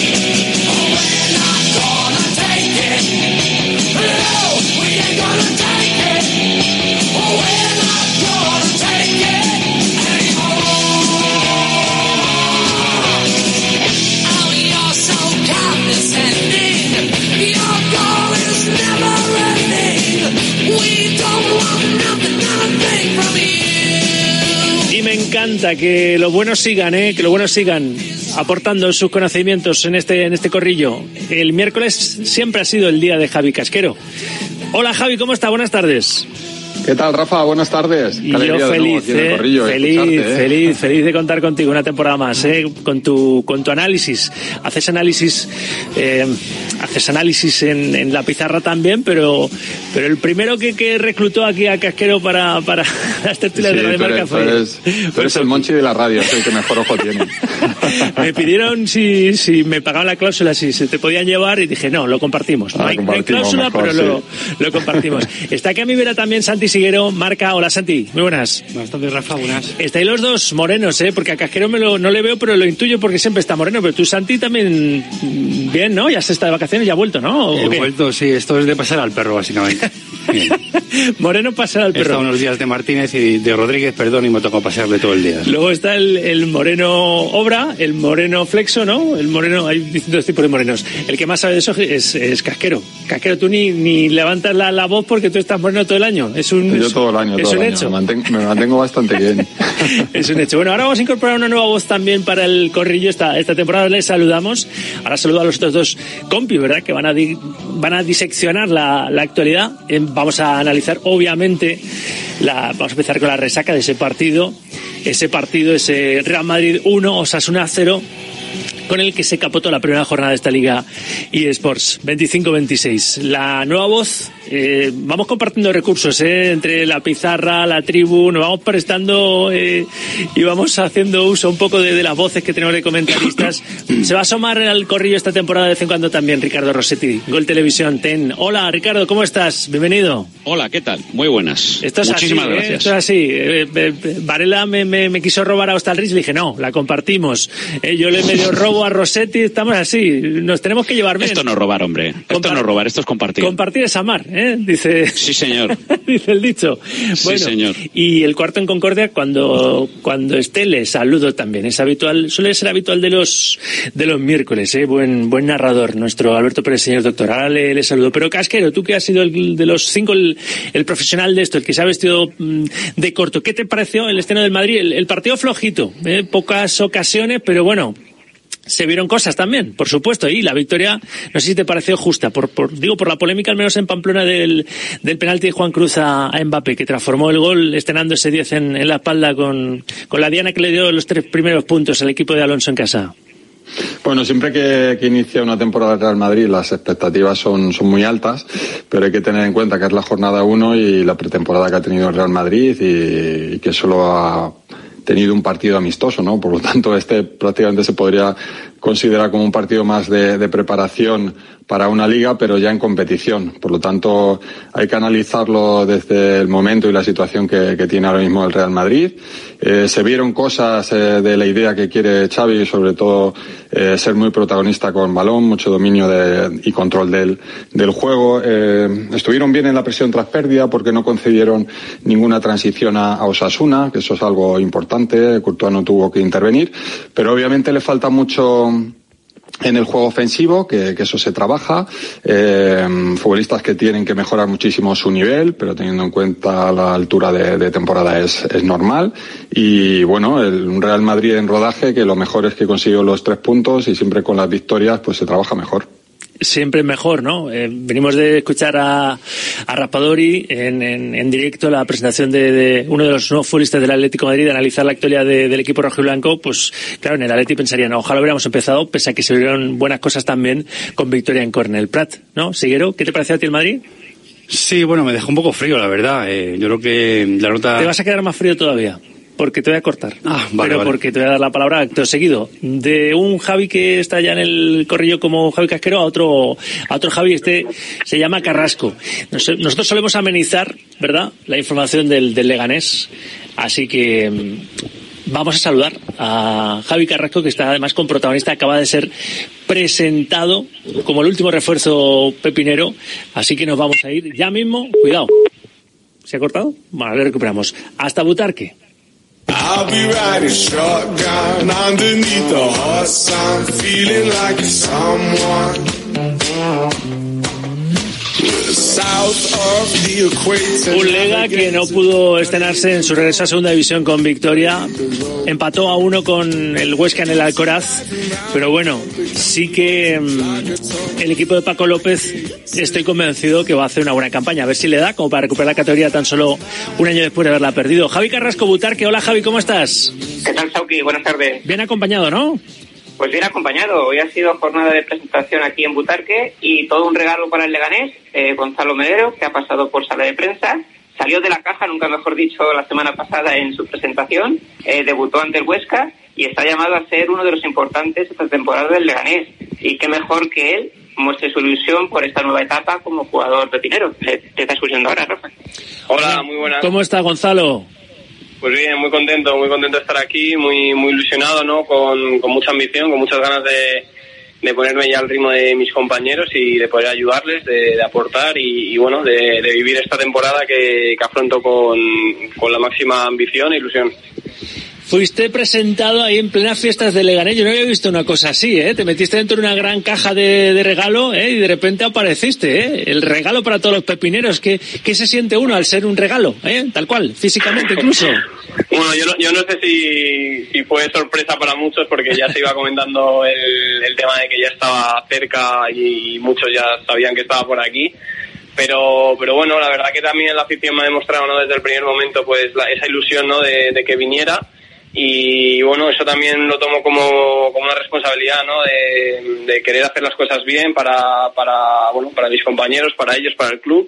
Speaker 9: Y me encanta que los buenos sigan, ¿eh? que los buenos sigan aportando sus conocimientos en este en este corrillo. El miércoles siempre ha sido el día de Javi Casquero. Hola Javi, ¿cómo está? Buenas tardes.
Speaker 2: ¿Qué tal, Rafa? Buenas tardes.
Speaker 9: Y yo feliz, eh, corrillo, feliz, eh. feliz, feliz de contar contigo una temporada más, eh, con tu con tu análisis. Haces análisis, eh, haces análisis en, en la pizarra también, pero pero el primero que, que reclutó aquí a Casquero para para las tertulias sí, de la Marca fue.
Speaker 2: Tú eres, tú eres el Monchi de la radio, es el que mejor ojo tiene.
Speaker 9: Me pidieron si si me pagaban la cláusula, si se te podían llevar y dije no, lo compartimos. No, ah, hay, no hay cláusula, mejor, pero sí. lo, lo compartimos. Está aquí a mi vera también Santi Siguero, Marca. Hola Santi, muy buenas.
Speaker 8: Buenas tardes, Rafa, buenas.
Speaker 9: Estáis los dos morenos, ¿eh? Porque a Casquero me lo, no le veo, pero lo intuyo porque siempre está moreno. Pero tú, Santi, también bien, ¿no? Ya se está de vacaciones, ya ha vuelto, ¿no?
Speaker 8: He vuelto, sí, esto es de pasar al perro, básicamente.
Speaker 9: Moreno pasar al perro.
Speaker 8: He estado unos días de Martínez y de Rodríguez, perdón, y me tocó pasearle todo el día.
Speaker 9: Luego está el, el moreno obra, el moreno flexo, ¿no? El moreno, hay distintos tipos de morenos. El que más sabe de eso es, es Casquero. Casquero, tú ni, ni levantas la, la voz porque tú estás moreno todo el año. Es un,
Speaker 2: Yo todo el año,
Speaker 9: es
Speaker 2: todo
Speaker 9: un
Speaker 2: el
Speaker 9: hecho.
Speaker 2: año. Me mantengo, me mantengo bastante bien.
Speaker 9: Es un hecho. Bueno, ahora vamos a incorporar una nueva voz también para el corrillo esta, esta temporada. Les saludamos. Ahora saludo a los otros dos compis, ¿verdad? Que van a, di, van a diseccionar la, la actualidad. Eh, vamos a analizar, obviamente, la, vamos a empezar con la resaca de ese partido. Ese partido, ese Real Madrid uno, Osasuna cero, con el que se capotó la primera jornada de esta Liga eSports, veinticinco veintiséis. La nueva voz, eh, vamos compartiendo recursos, eh, entre la pizarra, la tribu, nos vamos prestando eh, y vamos haciendo uso un poco de, de las voces que tenemos de comentaristas. Se va a asomar al corrillo esta temporada de vez en cuando también Ricardo Rossetti, Gol Televisión, Ten. Hola Ricardo, ¿cómo estás? Bienvenido.
Speaker 19: Hola, ¿qué tal? Muy buenas.
Speaker 9: Esto es
Speaker 19: Muchísimas
Speaker 9: así,
Speaker 19: gracias.
Speaker 9: ¿eh? Esto es así. Eh, eh, Varela me, me, me quiso robar a Hostal Ris, le dije no, la compartimos. Eh, yo le medio robo a Rossetti, estamos así, nos tenemos que llevar bien.
Speaker 19: Esto no es robar, hombre. Esto Compar- no es robar, esto es compartir.
Speaker 9: Compartir es amar, ¿eh? Dice.
Speaker 19: Sí, señor.
Speaker 9: Dice el dicho. Bueno,
Speaker 19: sí, señor.
Speaker 9: Y el cuarto en Concordia, cuando cuando esté, le saludo también. Es habitual, suele ser habitual de los de los miércoles, ¿eh? Buen buen narrador, nuestro Alberto Pérez, señor doctor. Ahora le, le saludo. Pero Casquero, tú que has sido el, de los cinco el, el profesional de esto, el que se ha vestido mm, de corto, ¿qué te pareció el estreno del Madrid? El, el partido flojito, ¿eh? Pocas ocasiones, pero bueno, se vieron cosas también, por supuesto, y la victoria, no sé si te pareció justa, por, por digo, por la polémica, al menos en Pamplona, del, del penalti de Juan Cruz a, a Mbappé, que transformó el gol estrenando ese diez en, en la espalda con, con la diana que le dio los tres primeros puntos al equipo de Alonso en casa.
Speaker 2: Bueno, siempre que, que inicia una temporada de Real Madrid las expectativas son, son muy altas, pero hay que tener en cuenta que es la jornada uno y la pretemporada que ha tenido el Real Madrid y, y que solo ha tenido un partido amistoso, ¿no? Por lo tanto, este prácticamente se podría considerar como un partido más de, de preparación para una liga, pero ya en competición. Por lo tanto, hay que analizarlo desde el momento y la situación que, que tiene ahora mismo el Real Madrid. Eh, se vieron cosas eh, de la idea que quiere Xavi, sobre todo eh, ser muy protagonista con balón, mucho dominio de, y control del, del juego. Eh, estuvieron bien en la presión tras pérdida porque no concedieron ninguna transición a, a Osasuna, que eso es algo importante. Courtois no tuvo que intervenir, pero obviamente le falta mucho en el juego ofensivo, que, que eso se trabaja, eh, futbolistas que tienen que mejorar muchísimo su nivel, pero teniendo en cuenta la altura de, de temporada es, es normal, y bueno, el Real Madrid en rodaje, que lo mejor es que consiguió los tres puntos y siempre con las victorias pues se trabaja mejor.
Speaker 9: siempre es mejor, ¿no? Eh, venimos de escuchar a, a Raspadori en, en, en directo la presentación de, de uno de los nuevos futbolistas del Atlético de Madrid, de analizar la actualidad de, del equipo rojiblanco. Pues claro, en el Atleti pensarían, ojalá hubiéramos empezado, pese a que se vieron buenas cosas también con victoria en Cornell Prat, ¿no? Siguero, ¿qué te pareció a ti el Madrid?
Speaker 8: Sí, bueno, me dejó un poco frío, la verdad. Eh, yo creo que la nota...
Speaker 9: Te vas a quedar más frío todavía. Porque te voy a cortar.
Speaker 8: Ah, vale,
Speaker 9: Pero
Speaker 8: vale.
Speaker 9: porque te voy a dar la palabra acto seguido. De un Javi que está ya en el corrillo como Javi Casquero a otro, a otro Javi, este se llama Carrasco. Nos, nosotros solemos amenizar, ¿verdad?, la información del, del Leganés. Así que vamos a saludar a Javi Carrasco, que está además con protagonista, acaba de ser presentado como el último refuerzo pepinero. Así que nos vamos a ir ya mismo. Cuidado. ¿Se ha cortado? Bueno, le recuperamos. Hasta Butarque.
Speaker 11: I'll be riding shotgun underneath the hot sun, feeling like someone.
Speaker 9: Un Lega que no pudo estrenarse en su regreso a segunda división con victoria, empató a uno con el Huesca en el Alcoraz, pero bueno, sí que mmm, el equipo de Paco López estoy convencido que va a hacer una buena campaña, a ver si le da como para recuperar la categoría tan solo un año después de haberla perdido. Javi Carrasco, Butarque. Hola Javi, ¿cómo estás?
Speaker 6: ¿Qué tal, Sauki? Buenas tardes.
Speaker 9: Bien acompañado, ¿no?
Speaker 6: Pues bien acompañado. Hoy ha sido jornada de presentación aquí en Butarque y todo un regalo para el Leganés. Eh, Gonzalo Medero, que ha pasado por sala de prensa, salió de la caja, nunca mejor dicho, la semana pasada en su presentación, eh, debutó ante el Huesca y está llamado a ser uno de los importantes esta temporada del Leganés. Y qué mejor que él muestre su ilusión por esta nueva etapa como jugador pepinero. ¿Te, te estás escuchando ahora, Rafa?
Speaker 20: Hola, muy buenas.
Speaker 9: ¿Cómo está Gonzalo?
Speaker 20: Pues bien, muy contento, muy contento de estar aquí, muy muy ilusionado, ¿no? Con, con mucha ambición, con muchas ganas de, de ponerme ya al ritmo de mis compañeros y de poder ayudarles, de, de aportar y, y bueno, de, de vivir esta temporada que, que afronto con, con la máxima ambición e ilusión.
Speaker 9: Fuiste presentado ahí en plenas fiestas de Leganés. Yo no había visto una cosa así, ¿eh? Te metiste dentro de una gran caja de, de regalo, ¿eh? Y de repente apareciste, ¿eh? El regalo para todos los pepineros. ¿Qué, qué se siente uno al ser un regalo, eh? Tal cual, físicamente incluso.
Speaker 20: Bueno, yo no, yo no sé si, si fue sorpresa para muchos porque ya se iba comentando el, el tema de que ya estaba cerca y muchos ya sabían que estaba por aquí. Pero pero bueno, la verdad que también la afición me ha demostrado, ¿no?, desde el primer momento, pues la, esa ilusión, ¿no?, de, de que viniera. Y bueno, eso también lo tomo como, como una responsabilidad, ¿no?, de, de querer hacer las cosas bien para, para, bueno, para mis compañeros, para ellos, para el club.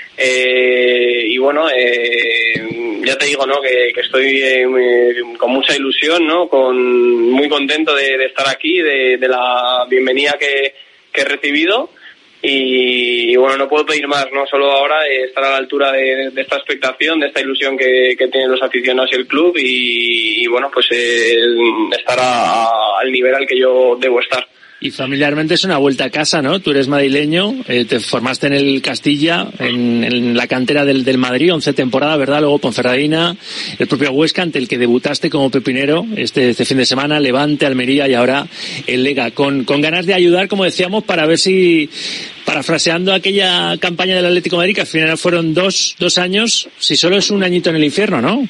Speaker 20: Eh, y bueno, eh, ya te digo, ¿no?, que, que estoy eh, con mucha ilusión, ¿no?, con, muy contento de, de estar aquí, de, de la bienvenida que, que he recibido. Y, y bueno, no puedo pedir más, ¿no? Solo ahora eh, estar a la altura de, de esta expectación, de esta ilusión que, que tienen los aficionados y el club y, y bueno, pues eh, estar a, a, al nivel al que yo debo estar.
Speaker 9: Y familiarmente es una vuelta a casa, ¿no? Tú eres madrileño, eh, te formaste en el Castilla, en, en la cantera del, del Madrid, once temporadas, ¿verdad? Luego Ponferradina, el propio Huesca, ante el que debutaste como pepinero este, este fin de semana, Levante, Almería y ahora el Lega. Con, con ganas de ayudar, como decíamos, para ver si, parafraseando aquella campaña del Atlético de Madrid, que al final fueron dos, dos años, si solo es un añito en el infierno, ¿no?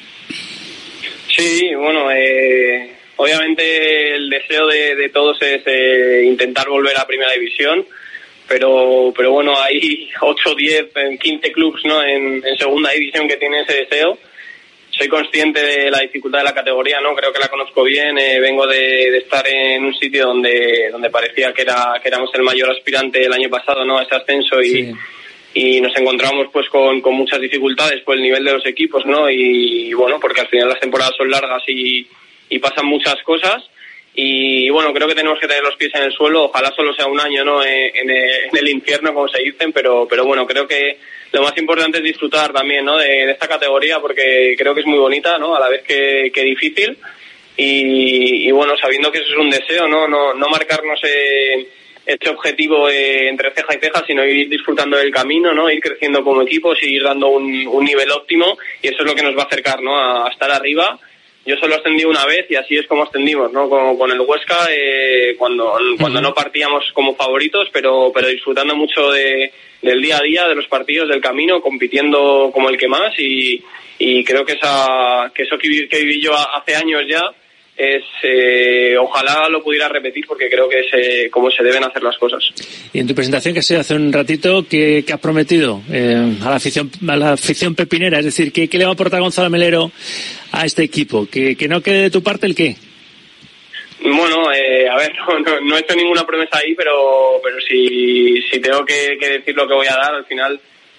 Speaker 20: Sí, bueno, eh... obviamente el deseo de, de todos es eh, intentar volver a Primera División, pero pero bueno, hay ocho, diez, quince clubes, ¿no?, en, en Segunda División que tienen ese deseo. Soy consciente de la dificultad de la categoría, ¿no? Creo que la conozco bien. Eh, vengo de, de estar en un sitio donde donde parecía que era que éramos el mayor aspirante el año pasado, ¿no?, a ese ascenso y sí. Y nos encontramos pues con, con muchas dificultades por el nivel de los equipos, ¿no? Y, y bueno, porque al final las temporadas son largas y y pasan muchas cosas y bueno, creo que tenemos que tener los pies en el suelo, ojalá solo sea un año, ¿no?, en el, en el infierno, como se dicen, pero pero bueno, creo que lo más importante es disfrutar también, ¿no?, de, de esta categoría porque creo que es muy bonita, ¿no?, a la vez que, que difícil y, y bueno, sabiendo que eso es un deseo, no no no marcarnos eh, este objetivo eh, entre ceja y ceja, sino ir disfrutando del camino, ¿no?, ir creciendo como equipo, seguir dando un, un nivel óptimo y eso es lo que nos va a acercar, ¿no?, a, a estar arriba. Yo solo ascendí una vez y así es como ascendimos, ¿no? Con, con el Huesca, eh, cuando cuando no partíamos como favoritos, pero pero disfrutando mucho de del día a día, de los partidos, del camino, compitiendo como el que más y y creo que esa que eso que viví, que viví yo hace años ya es eh, ojalá lo pudiera repetir porque creo que es eh, como se deben hacer las cosas.
Speaker 9: Y en tu presentación que has hecho hace un ratito, ¿qué, qué has prometido eh, a la afición a la afición pepinera? Es decir, ¿qué, qué le va a aportar Gonzalo Melero a este equipo? ¿Que, que no quede de tu parte el qué?
Speaker 20: Bueno, eh, a ver, no, no, no he hecho ninguna promesa ahí, pero pero si, si tengo que, que decir lo que voy a dar, al final,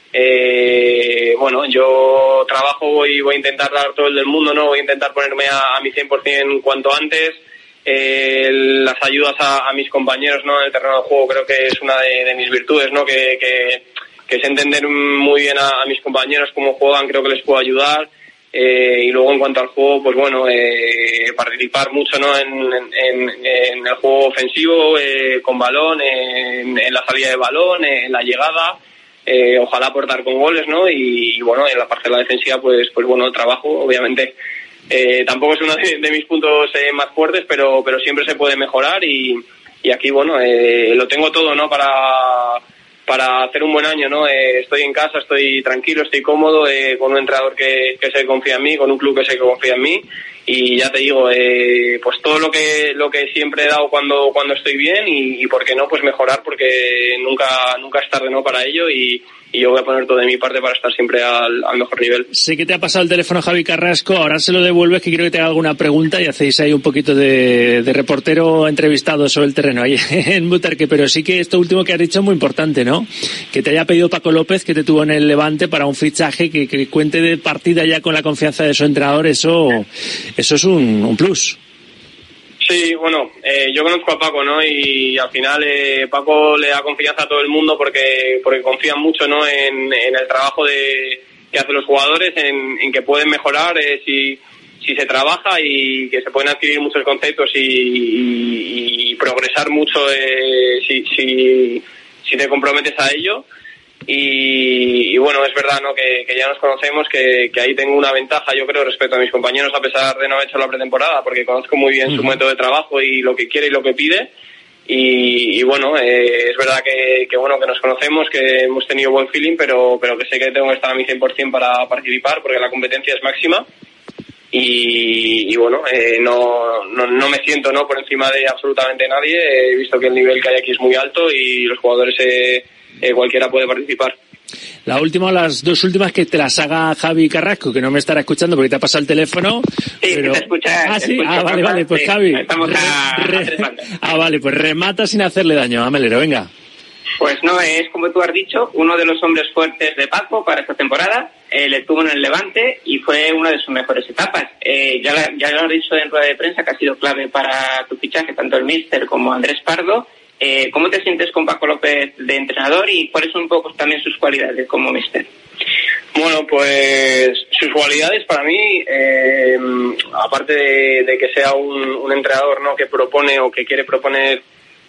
Speaker 20: eh, bueno, yo trabajo, voy, voy a intentar dar todo el del mundo, ¿no? Voy a intentar ponerme a, a mi cien por ciento cuanto antes. Eh, las ayudas a, a mis compañeros, ¿no? En el terreno de juego creo que es una de, de mis virtudes, ¿no? Que, que, que sé entender muy bien a, a mis compañeros cómo juegan, creo que les puedo ayudar. Eh, y luego en cuanto al juego, pues bueno, eh, participar mucho, ¿no? En, en, en el juego ofensivo, eh, con balón, en, en la salida de balón, en la llegada, eh, ojalá aportar con goles, ¿no? Y, y bueno, en la parcela defensiva, pues pues bueno, trabajo, obviamente. Eh, tampoco es uno de, de mis puntos eh, más fuertes, pero pero siempre se puede mejorar y, y aquí, bueno, eh, lo tengo todo, ¿no? Para para hacer un buen año, ¿no? Eh, estoy en casa, estoy tranquilo, estoy cómodo, eh, con un entrenador que, que sé que confía en mí, con un club que sé que confía en mí y ya te digo, eh, pues todo lo que lo que siempre he dado cuando cuando estoy bien y, y por qué no, pues mejorar porque nunca nunca es tarde, ¿no? Para ello y y yo voy a poner todo de mi parte para estar siempre al, al mejor nivel.
Speaker 9: Sé que te ha pasado el teléfono Javi Carrasco, ahora se lo devuelves que quiero que te haga alguna pregunta y hacéis ahí un poquito de, de reportero entrevistado sobre el terreno ahí en Butarque, pero sí que esto último que has dicho es muy importante, ¿no? Que te haya pedido Paco López, que te tuvo en el Levante para un fichaje, que, que cuente de partida ya con la confianza de su entrenador, eso, eso es un, un plus.
Speaker 20: Sí, bueno, eh, yo conozco a Paco, ¿no? Y al final eh, Paco le da confianza a todo el mundo porque porque confían mucho, ¿no? En, en el trabajo de que hacen los jugadores, en, en que pueden mejorar eh, si si se trabaja y que se pueden adquirir muchos conceptos y, y, y progresar mucho eh, si si si te comprometes a ello. Y, y bueno, es verdad, ¿no? Que, que ya nos conocemos, que, que ahí tengo una ventaja, yo creo, respecto a mis compañeros, a pesar de no haber hecho la pretemporada, porque conozco muy bien uh-huh. su método de trabajo y lo que quiere y lo que pide. Y, y bueno, eh, es verdad que, que bueno que nos conocemos, que hemos tenido buen feeling, pero pero que sé que tengo que estar a mi cien por ciento para participar, porque la competencia es máxima. Y, y bueno, eh, no, no no me siento no por encima de absolutamente nadie. He visto que el nivel que hay aquí es muy alto y los jugadores eh, eh, cualquiera puede participar.
Speaker 9: La última, las dos últimas que te las haga Javi Carrasco, que no me estará escuchando porque te ha pasado el teléfono.
Speaker 6: Sí,
Speaker 9: pero...
Speaker 6: te escucha.
Speaker 9: Ah, sí,
Speaker 6: escucha,
Speaker 9: ah, vale,
Speaker 6: papá,
Speaker 9: vale, pues
Speaker 6: sí,
Speaker 9: Javi.
Speaker 6: Estamos a,
Speaker 9: re...
Speaker 6: a
Speaker 9: Ah, vale, pues remata sin hacerle daño a Melero, venga.
Speaker 6: Pues no, es como tú has dicho, uno de los hombres fuertes de Paco para esta temporada. Eh, le tuvo en el Levante y fue una de sus mejores etapas. Eh, ya, ya lo has dicho en rueda de prensa que ha sido clave para tu fichaje, tanto el míster como Andrés Pardo. Eh, ¿Cómo te sientes con Paco López de entrenador y cuáles son un poco también sus cualidades como míster?
Speaker 20: Bueno, pues sus cualidades para mí, eh, aparte de, de que sea un, un entrenador, ¿no? Que propone o que quiere proponer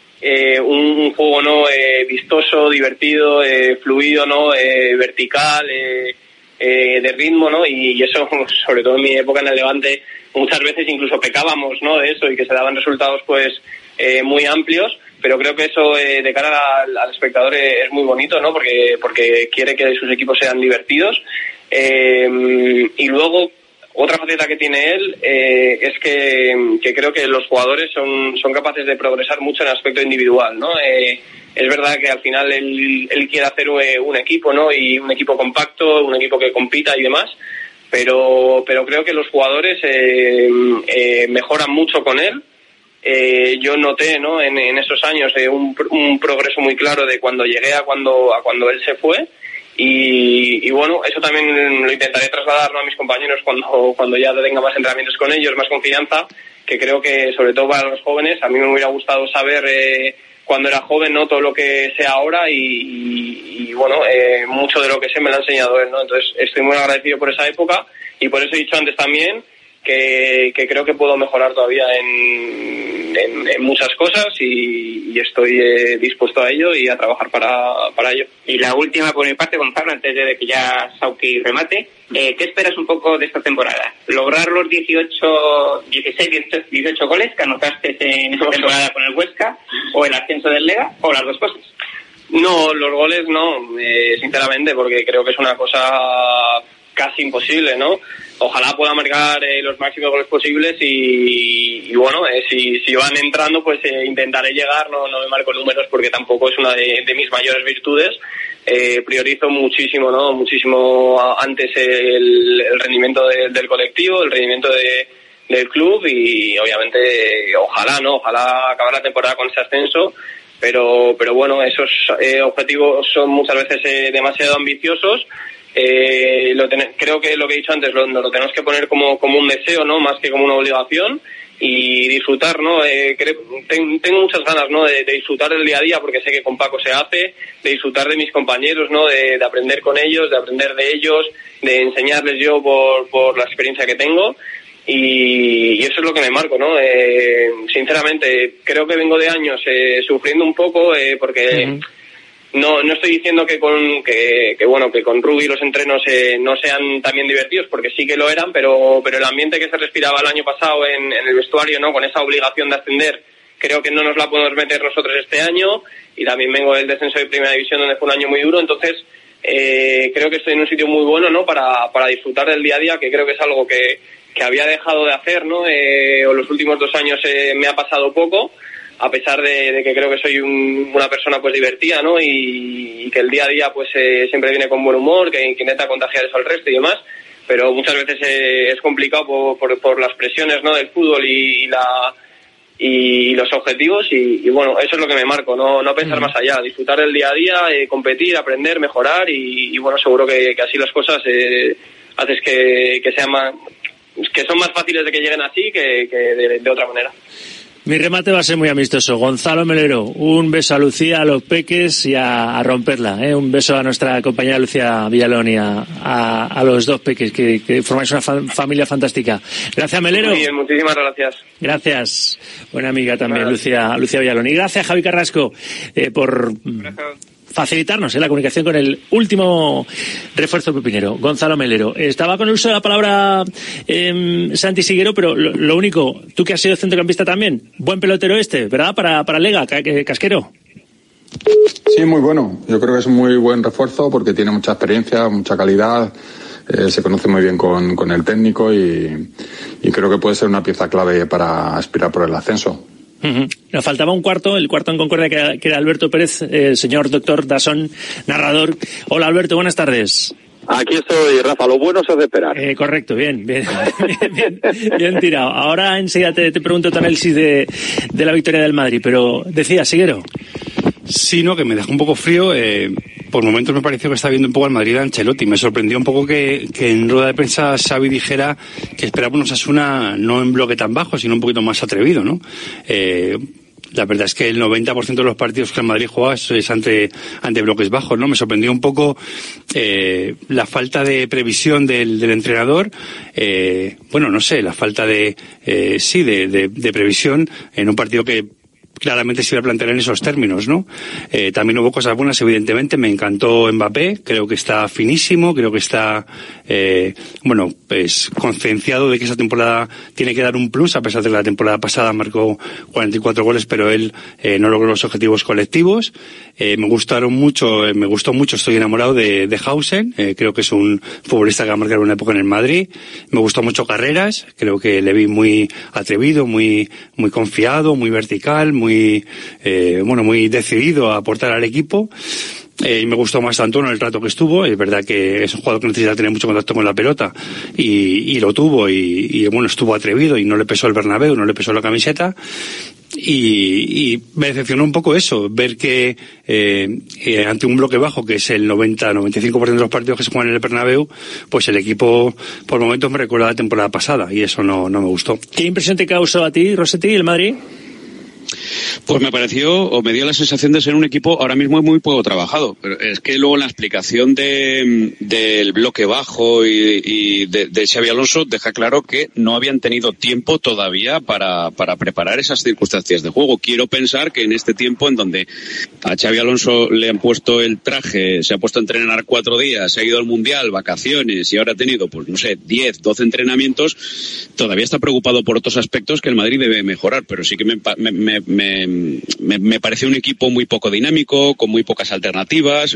Speaker 20: eh, un, un juego, ¿no? Eh, vistoso, divertido, eh, fluido, ¿no? Eh, vertical, eh, eh, de ritmo, ¿no? Y, y eso, sobre todo en mi época en el Levante, muchas veces incluso pecábamos, ¿no? De eso y que se daban resultados, pues, eh, muy amplios. Pero creo que eso eh, de cara al, al espectador es, es muy bonito, ¿no? Porque porque quiere que sus equipos sean divertidos. Eh, y luego, otra faceta que tiene él eh, es que, que creo que los jugadores son, son capaces de progresar mucho en el aspecto individual, ¿no? Eh, es verdad que al final él, él quiere hacer un equipo, ¿no? Y un equipo compacto, un equipo que compita y demás. Pero, pero creo que los jugadores eh, eh, mejoran mucho con él. Eh, yo noté, ¿no? En, en esos años eh, un, un progreso muy claro de cuando llegué a cuando a cuando él se fue y, y bueno, eso también lo intentaré trasladar, ¿no? A mis compañeros cuando cuando ya tenga más entrenamientos con ellos, más confianza, que creo que sobre todo para los jóvenes a mí me hubiera gustado saber eh, cuando era joven, ¿no? Todo lo que sé ahora y, y, y bueno, eh, mucho de lo que sé me lo ha enseñado él, ¿no? Entonces estoy muy agradecido por esa época y por eso he dicho antes también Que, que creo que puedo mejorar todavía en, en, en muchas cosas y, y estoy eh, dispuesto a ello y a trabajar para, para ello.
Speaker 6: Y la última por mi parte, Gonzalo, antes de que ya Sauki remate, eh, ¿qué esperas un poco de esta temporada? ¿Lograr los dieciocho, dieciséis, dieciocho goles que anotaste en esta temporada con el Huesca o el ascenso del Lega o las dos cosas?
Speaker 20: No, los goles no, eh, sinceramente, porque creo que es una cosa casi imposible, ¿no? ojalá pueda marcar eh, los máximos goles posibles y, y bueno, eh, si, si van entrando pues eh, intentaré llegar, no, no me marco números porque tampoco es una de, de mis mayores virtudes. Eh, priorizo muchísimo, ¿no? Muchísimo antes el, el rendimiento de, del colectivo, el rendimiento de, del club y obviamente ojalá, ¿no? Ojalá acabar la temporada con ese ascenso, pero, pero bueno, esos eh, objetivos son muchas veces eh, demasiado ambiciosos. Eh, lo ten- creo que lo que he dicho antes lo, lo tenemos que poner como, como un deseo, ¿no? Más que como una obligación y disfrutar, ¿no? Eh, creo, ten, tengo muchas ganas, ¿no? De, de disfrutar del día a día porque sé que con Paco se hace, de disfrutar de mis compañeros, ¿no? De, de aprender con ellos, de aprender de ellos, de enseñarles yo por, por la experiencia que tengo y, y eso es lo que me marco, ¿no? Eh, sinceramente, creo que vengo de años eh, sufriendo un poco eh, porque... Uh-huh. No, no estoy diciendo que con que, que bueno que con Rubi los entrenos eh, no sean también divertidos porque sí que lo eran, pero pero el ambiente que se respiraba el año pasado en, en el vestuario, no, con esa obligación de ascender, creo que no nos la podemos meter nosotros este año y también vengo del descenso de Primera División donde fue un año muy duro, entonces eh, creo que estoy en un sitio muy bueno, no, para para disfrutar del día a día, que creo que es algo que que había dejado de hacer, no, eh, o los últimos dos años eh, me ha pasado poco. A pesar de, de que creo que soy un, una persona pues divertida, ¿no? Y, y que el día a día pues eh, siempre viene con buen humor, que, que intenta contagiar eso al resto y demás, pero muchas veces eh, es complicado por, por, por las presiones, ¿no? Del fútbol y, y la y los objetivos y, y bueno, eso es lo que me marco, no, no pensar más allá, disfrutar del día a día, eh, competir, aprender, mejorar y, y bueno, seguro que, que así las cosas eh, haces que, que sean más, que son más fáciles de que lleguen así que, que de, de otra manera.
Speaker 9: Mi remate va a ser muy amistoso. Gonzalo Melero, un beso a Lucía, a los peques y a, a romperla. ¿eh? Un beso a nuestra compañera Lucía Villalón y a, a, a los dos peques, que, que formáis una fa- familia fantástica. Gracias, Melero.
Speaker 20: Muy bien, muchísimas gracias.
Speaker 9: Gracias. Buena amiga también,
Speaker 20: Gracias.
Speaker 9: Lucía, Lucía Villalón. Y gracias, Javi Carrasco, eh, por... Gracias. Facilitarnos en la comunicación con el último refuerzo pepinero, Gonzalo Melero. Estaba con el uso de la palabra eh, Santi Siguero, pero lo, lo único, tú que has sido centrocampista también, buen pelotero este, ¿verdad? Para, para Lega, Casquero.
Speaker 2: Sí, muy bueno. Yo creo que es un muy buen refuerzo porque tiene mucha experiencia, mucha calidad, eh, se conoce muy bien con, con el técnico y, y creo que puede ser una pieza clave para aspirar por el ascenso.
Speaker 9: Uh-huh. Nos faltaba un cuarto, el cuarto en concordia que era, que era Alberto Pérez, el eh, señor doctor Dasón, narrador. Hola Alberto, buenas tardes.
Speaker 7: Aquí estoy, Rafa, lo bueno se hace esperar.
Speaker 9: Eh, correcto, bien, bien, bien, bien, bien tirado. Ahora enseguida te, te pregunto tu análisis de, de la victoria del Madrid, pero decía, Siguero.
Speaker 8: Sí, no, que me dejó un poco frío. Eh, por momentos me pareció que estaba viendo un poco al Madrid de Ancelotti. Me sorprendió un poco que, que en rueda de prensa Xavi dijera que esperaba un Osasuna no en bloque tan bajo, sino un poquito más atrevido, ¿no? Eh, la verdad es que el noventa por ciento de los partidos que el Madrid juega es, es ante, ante bloques bajos, ¿no? Me sorprendió un poco eh, la falta de previsión del, del entrenador. Eh, bueno, no sé, la falta de, eh, sí, de, de, de previsión en un partido que claramente se iba a plantear en esos términos, ¿no? Eh, también hubo cosas buenas, evidentemente. Me encantó Mbappé, creo que está finísimo, creo que está, eh, bueno, pues concienciado de que esa temporada tiene que dar un plus, a pesar de que la temporada pasada marcó cuarenta y cuatro goles, pero él eh, no logró los objetivos colectivos. Eh, me gustaron mucho, eh, me gustó mucho, estoy enamorado de, de Hausen, eh, creo que es un futbolista que va a marcar una época en el Madrid. Me gustó mucho Carreras, creo que le vi muy atrevido, muy, muy confiado, muy vertical, muy muy eh, bueno muy decidido a aportar al equipo. Eh, y me gustó más Antonio el rato que estuvo. Es verdad que es un jugador que necesita tener mucho contacto con la pelota y, y lo tuvo y, y bueno, estuvo atrevido y no le pesó el Bernabéu, no le pesó la camiseta. Y, y me decepcionó un poco eso, ver que eh, eh, ante un bloque bajo, que es el noventa a noventa y cinco por ciento de los partidos que se juegan en el Bernabéu, pues el equipo por momentos me recuerda a la temporada pasada y eso no, no me gustó.
Speaker 9: ¿Qué impresión te causó a ti, Rossetti, el Madrid?
Speaker 19: Pues me pareció, o me dio la sensación de ser un equipo ahora mismo muy poco trabajado. Pero es que luego la explicación de, del bloque bajo y, y de, de Xabi Alonso deja claro que no habían tenido tiempo todavía para, para preparar esas circunstancias de juego. Quiero pensar que en este tiempo en donde a Xabi Alonso le han puesto el traje, se ha puesto a entrenar cuatro días, se ha ido al Mundial, vacaciones y ahora ha tenido, pues no sé, diez, doce entrenamientos, todavía está preocupado por otros aspectos que el Madrid debe mejorar, pero sí que me, me, me Me, me pareció un equipo muy poco dinámico, con muy pocas alternativas, eh,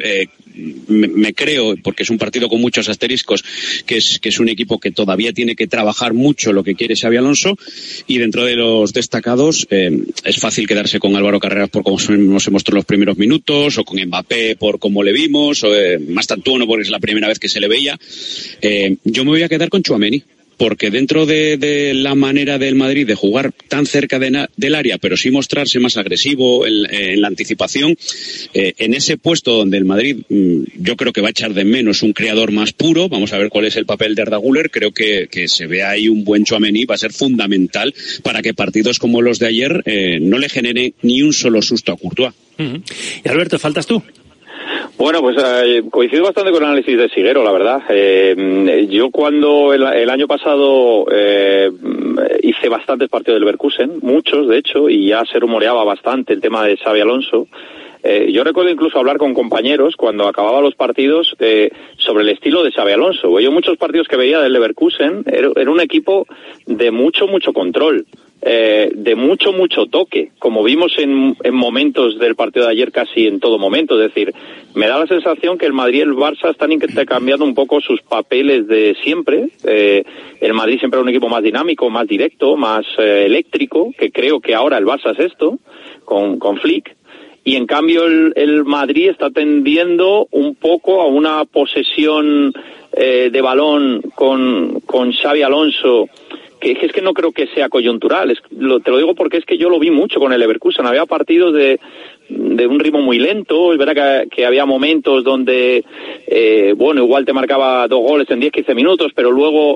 Speaker 19: me, me creo, porque es un partido con muchos asteriscos, que es, que es un equipo que todavía tiene que trabajar mucho lo que quiere Xabi Alonso, y dentro de los destacados eh, es fácil quedarse con Álvaro Carreras por cómo nos hemos mostrado los primeros minutos, o con Mbappé por cómo le vimos, o eh, Mastantuono porque es la primera vez que se le veía. Eh, yo me voy a quedar con Tchouaméni, porque dentro de, de la manera del Madrid de jugar tan cerca de na, del área, pero sí mostrarse más agresivo en, en la anticipación, eh, en ese puesto donde el Madrid mmm, yo creo que va a echar de menos un creador más puro. Vamos a ver cuál es el papel de Arda Güler. Creo que, que se ve ahí un buen Tchouaméni, va a ser fundamental para que partidos como los de ayer eh, no le genere ni un solo susto a Courtois.
Speaker 9: Uh-huh. Y Alberto, ¿faltas tú?
Speaker 7: Bueno, pues eh, coincido bastante con el análisis de Siguero, la verdad. Eh, yo cuando el, el año pasado eh, hice bastantes partidos del Leverkusen, muchos de hecho, y ya se rumoreaba bastante el tema de Xabi Alonso. Eh, yo recuerdo incluso hablar con compañeros cuando acababa los partidos eh, sobre el estilo de Xabi Alonso. Yo muchos partidos que veía del Leverkusen, era, era un equipo de mucho, mucho control. Eh, de mucho, mucho toque, como vimos en, en momentos del partido de ayer, casi en todo momento. Es decir, me da la sensación que el Madrid y el Barça están intercambiando un poco sus papeles de siempre. Eh, el Madrid siempre es un equipo más dinámico, más directo, más eh, eléctrico, que creo que ahora el Barça es esto, con, con Flick. Y en cambio el, el Madrid está tendiendo un poco a una posesión eh, de balón con, con Xabi Alonso, que es que no creo que sea coyuntural. Es, lo, te lo digo porque es que yo lo vi mucho con el Leverkusen. Había partidos de, de un ritmo muy lento. Es verdad que, que había momentos donde, eh, bueno, igual te marcaba dos goles en diez, quince minutos, pero luego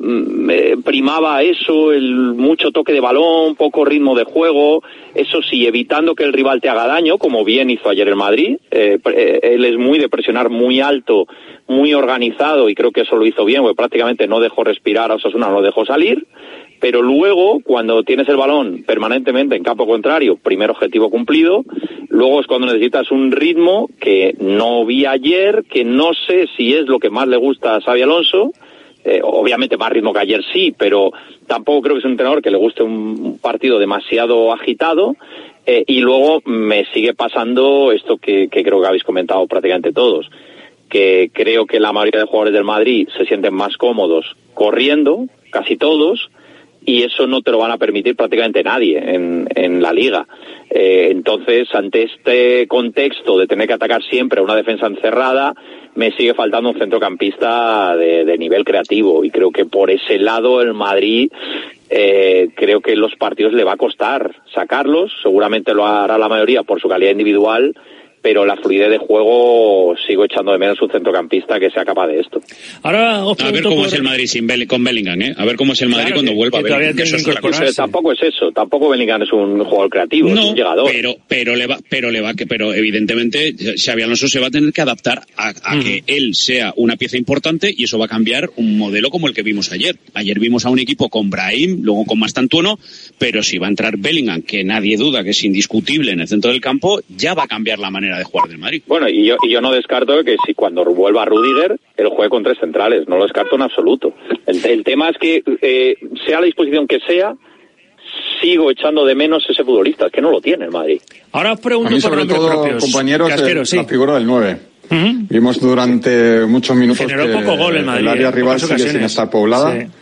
Speaker 7: eh, primaba eso, el mucho toque de balón, poco ritmo de juego, eso sí, evitando que el rival te haga daño, como bien hizo ayer el Madrid. Eh, eh, él es muy de presionar muy alto, muy organizado, y creo que eso lo hizo bien, porque prácticamente no dejó respirar a Osasuna, no lo dejó salir. Pero luego, cuando tienes el balón permanentemente en campo contrario, primer objetivo cumplido. Luego es cuando necesitas un ritmo que no vi ayer, que no sé si es lo que más le gusta a Xabi Alonso. Eh, obviamente más ritmo que ayer sí, pero tampoco creo que es un entrenador que le guste un partido demasiado agitado. Eh, y luego me sigue pasando esto que, que creo que habéis comentado prácticamente todos, que creo que la mayoría de jugadores del Madrid se sienten más cómodos corriendo, casi todos, y eso no te lo van a permitir prácticamente nadie en, en la liga. Eh, entonces, ante este contexto de tener que atacar siempre a una defensa encerrada, me sigue faltando un centrocampista de, de nivel creativo, y creo que por ese lado el Madrid, eh, creo que en los partidos le va a costar sacarlos. Seguramente lo hará la mayoría por su calidad individual, pero la fluidez de juego sigo echando de menos un centrocampista que sea capaz de esto.
Speaker 9: Ahora os
Speaker 19: a ver cómo por... es el Madrid sin Bell- con Bellingham, ¿eh? A ver cómo es el Madrid claro, cuando que, vuelva que a Bellingham. Que eso es
Speaker 7: pues, tampoco es eso, tampoco Bellingham es un jugador creativo,
Speaker 19: no,
Speaker 7: es un llegador.
Speaker 19: Pero, pero le va, pero le va, que, pero evidentemente Xabi Alonso se va a tener que adaptar a, a mm. que él sea una pieza importante, y eso va a cambiar un modelo como el que vimos ayer. Ayer vimos a un equipo con Brahim, luego con Mastantuono, pero si va a entrar Bellingham, que nadie duda que es indiscutible en el centro del campo, ya va a cambiar la manera de jugar del Madrid.
Speaker 7: Bueno, y yo, y yo no descarto que si cuando vuelva Rüdiger, él juegue con tres centrales, no lo descarto en absoluto. El, el tema es que, eh, sea la disposición que sea, sigo echando de menos ese futbolista, es que no lo tiene el Madrid.
Speaker 9: Ahora os pregunto
Speaker 2: a mí, sobre
Speaker 9: por
Speaker 2: todo,
Speaker 9: propios.
Speaker 2: compañeros,
Speaker 9: Casquero,
Speaker 2: el,
Speaker 9: sí.
Speaker 2: la figura del nueve.
Speaker 9: Uh-huh.
Speaker 2: Vimos durante muchos minutos
Speaker 9: Generó
Speaker 2: que
Speaker 9: poco gol el, Madrid,
Speaker 2: el área
Speaker 9: eh,
Speaker 2: rival sigue
Speaker 9: ocasiones.
Speaker 2: sin estar poblada.
Speaker 9: Sí.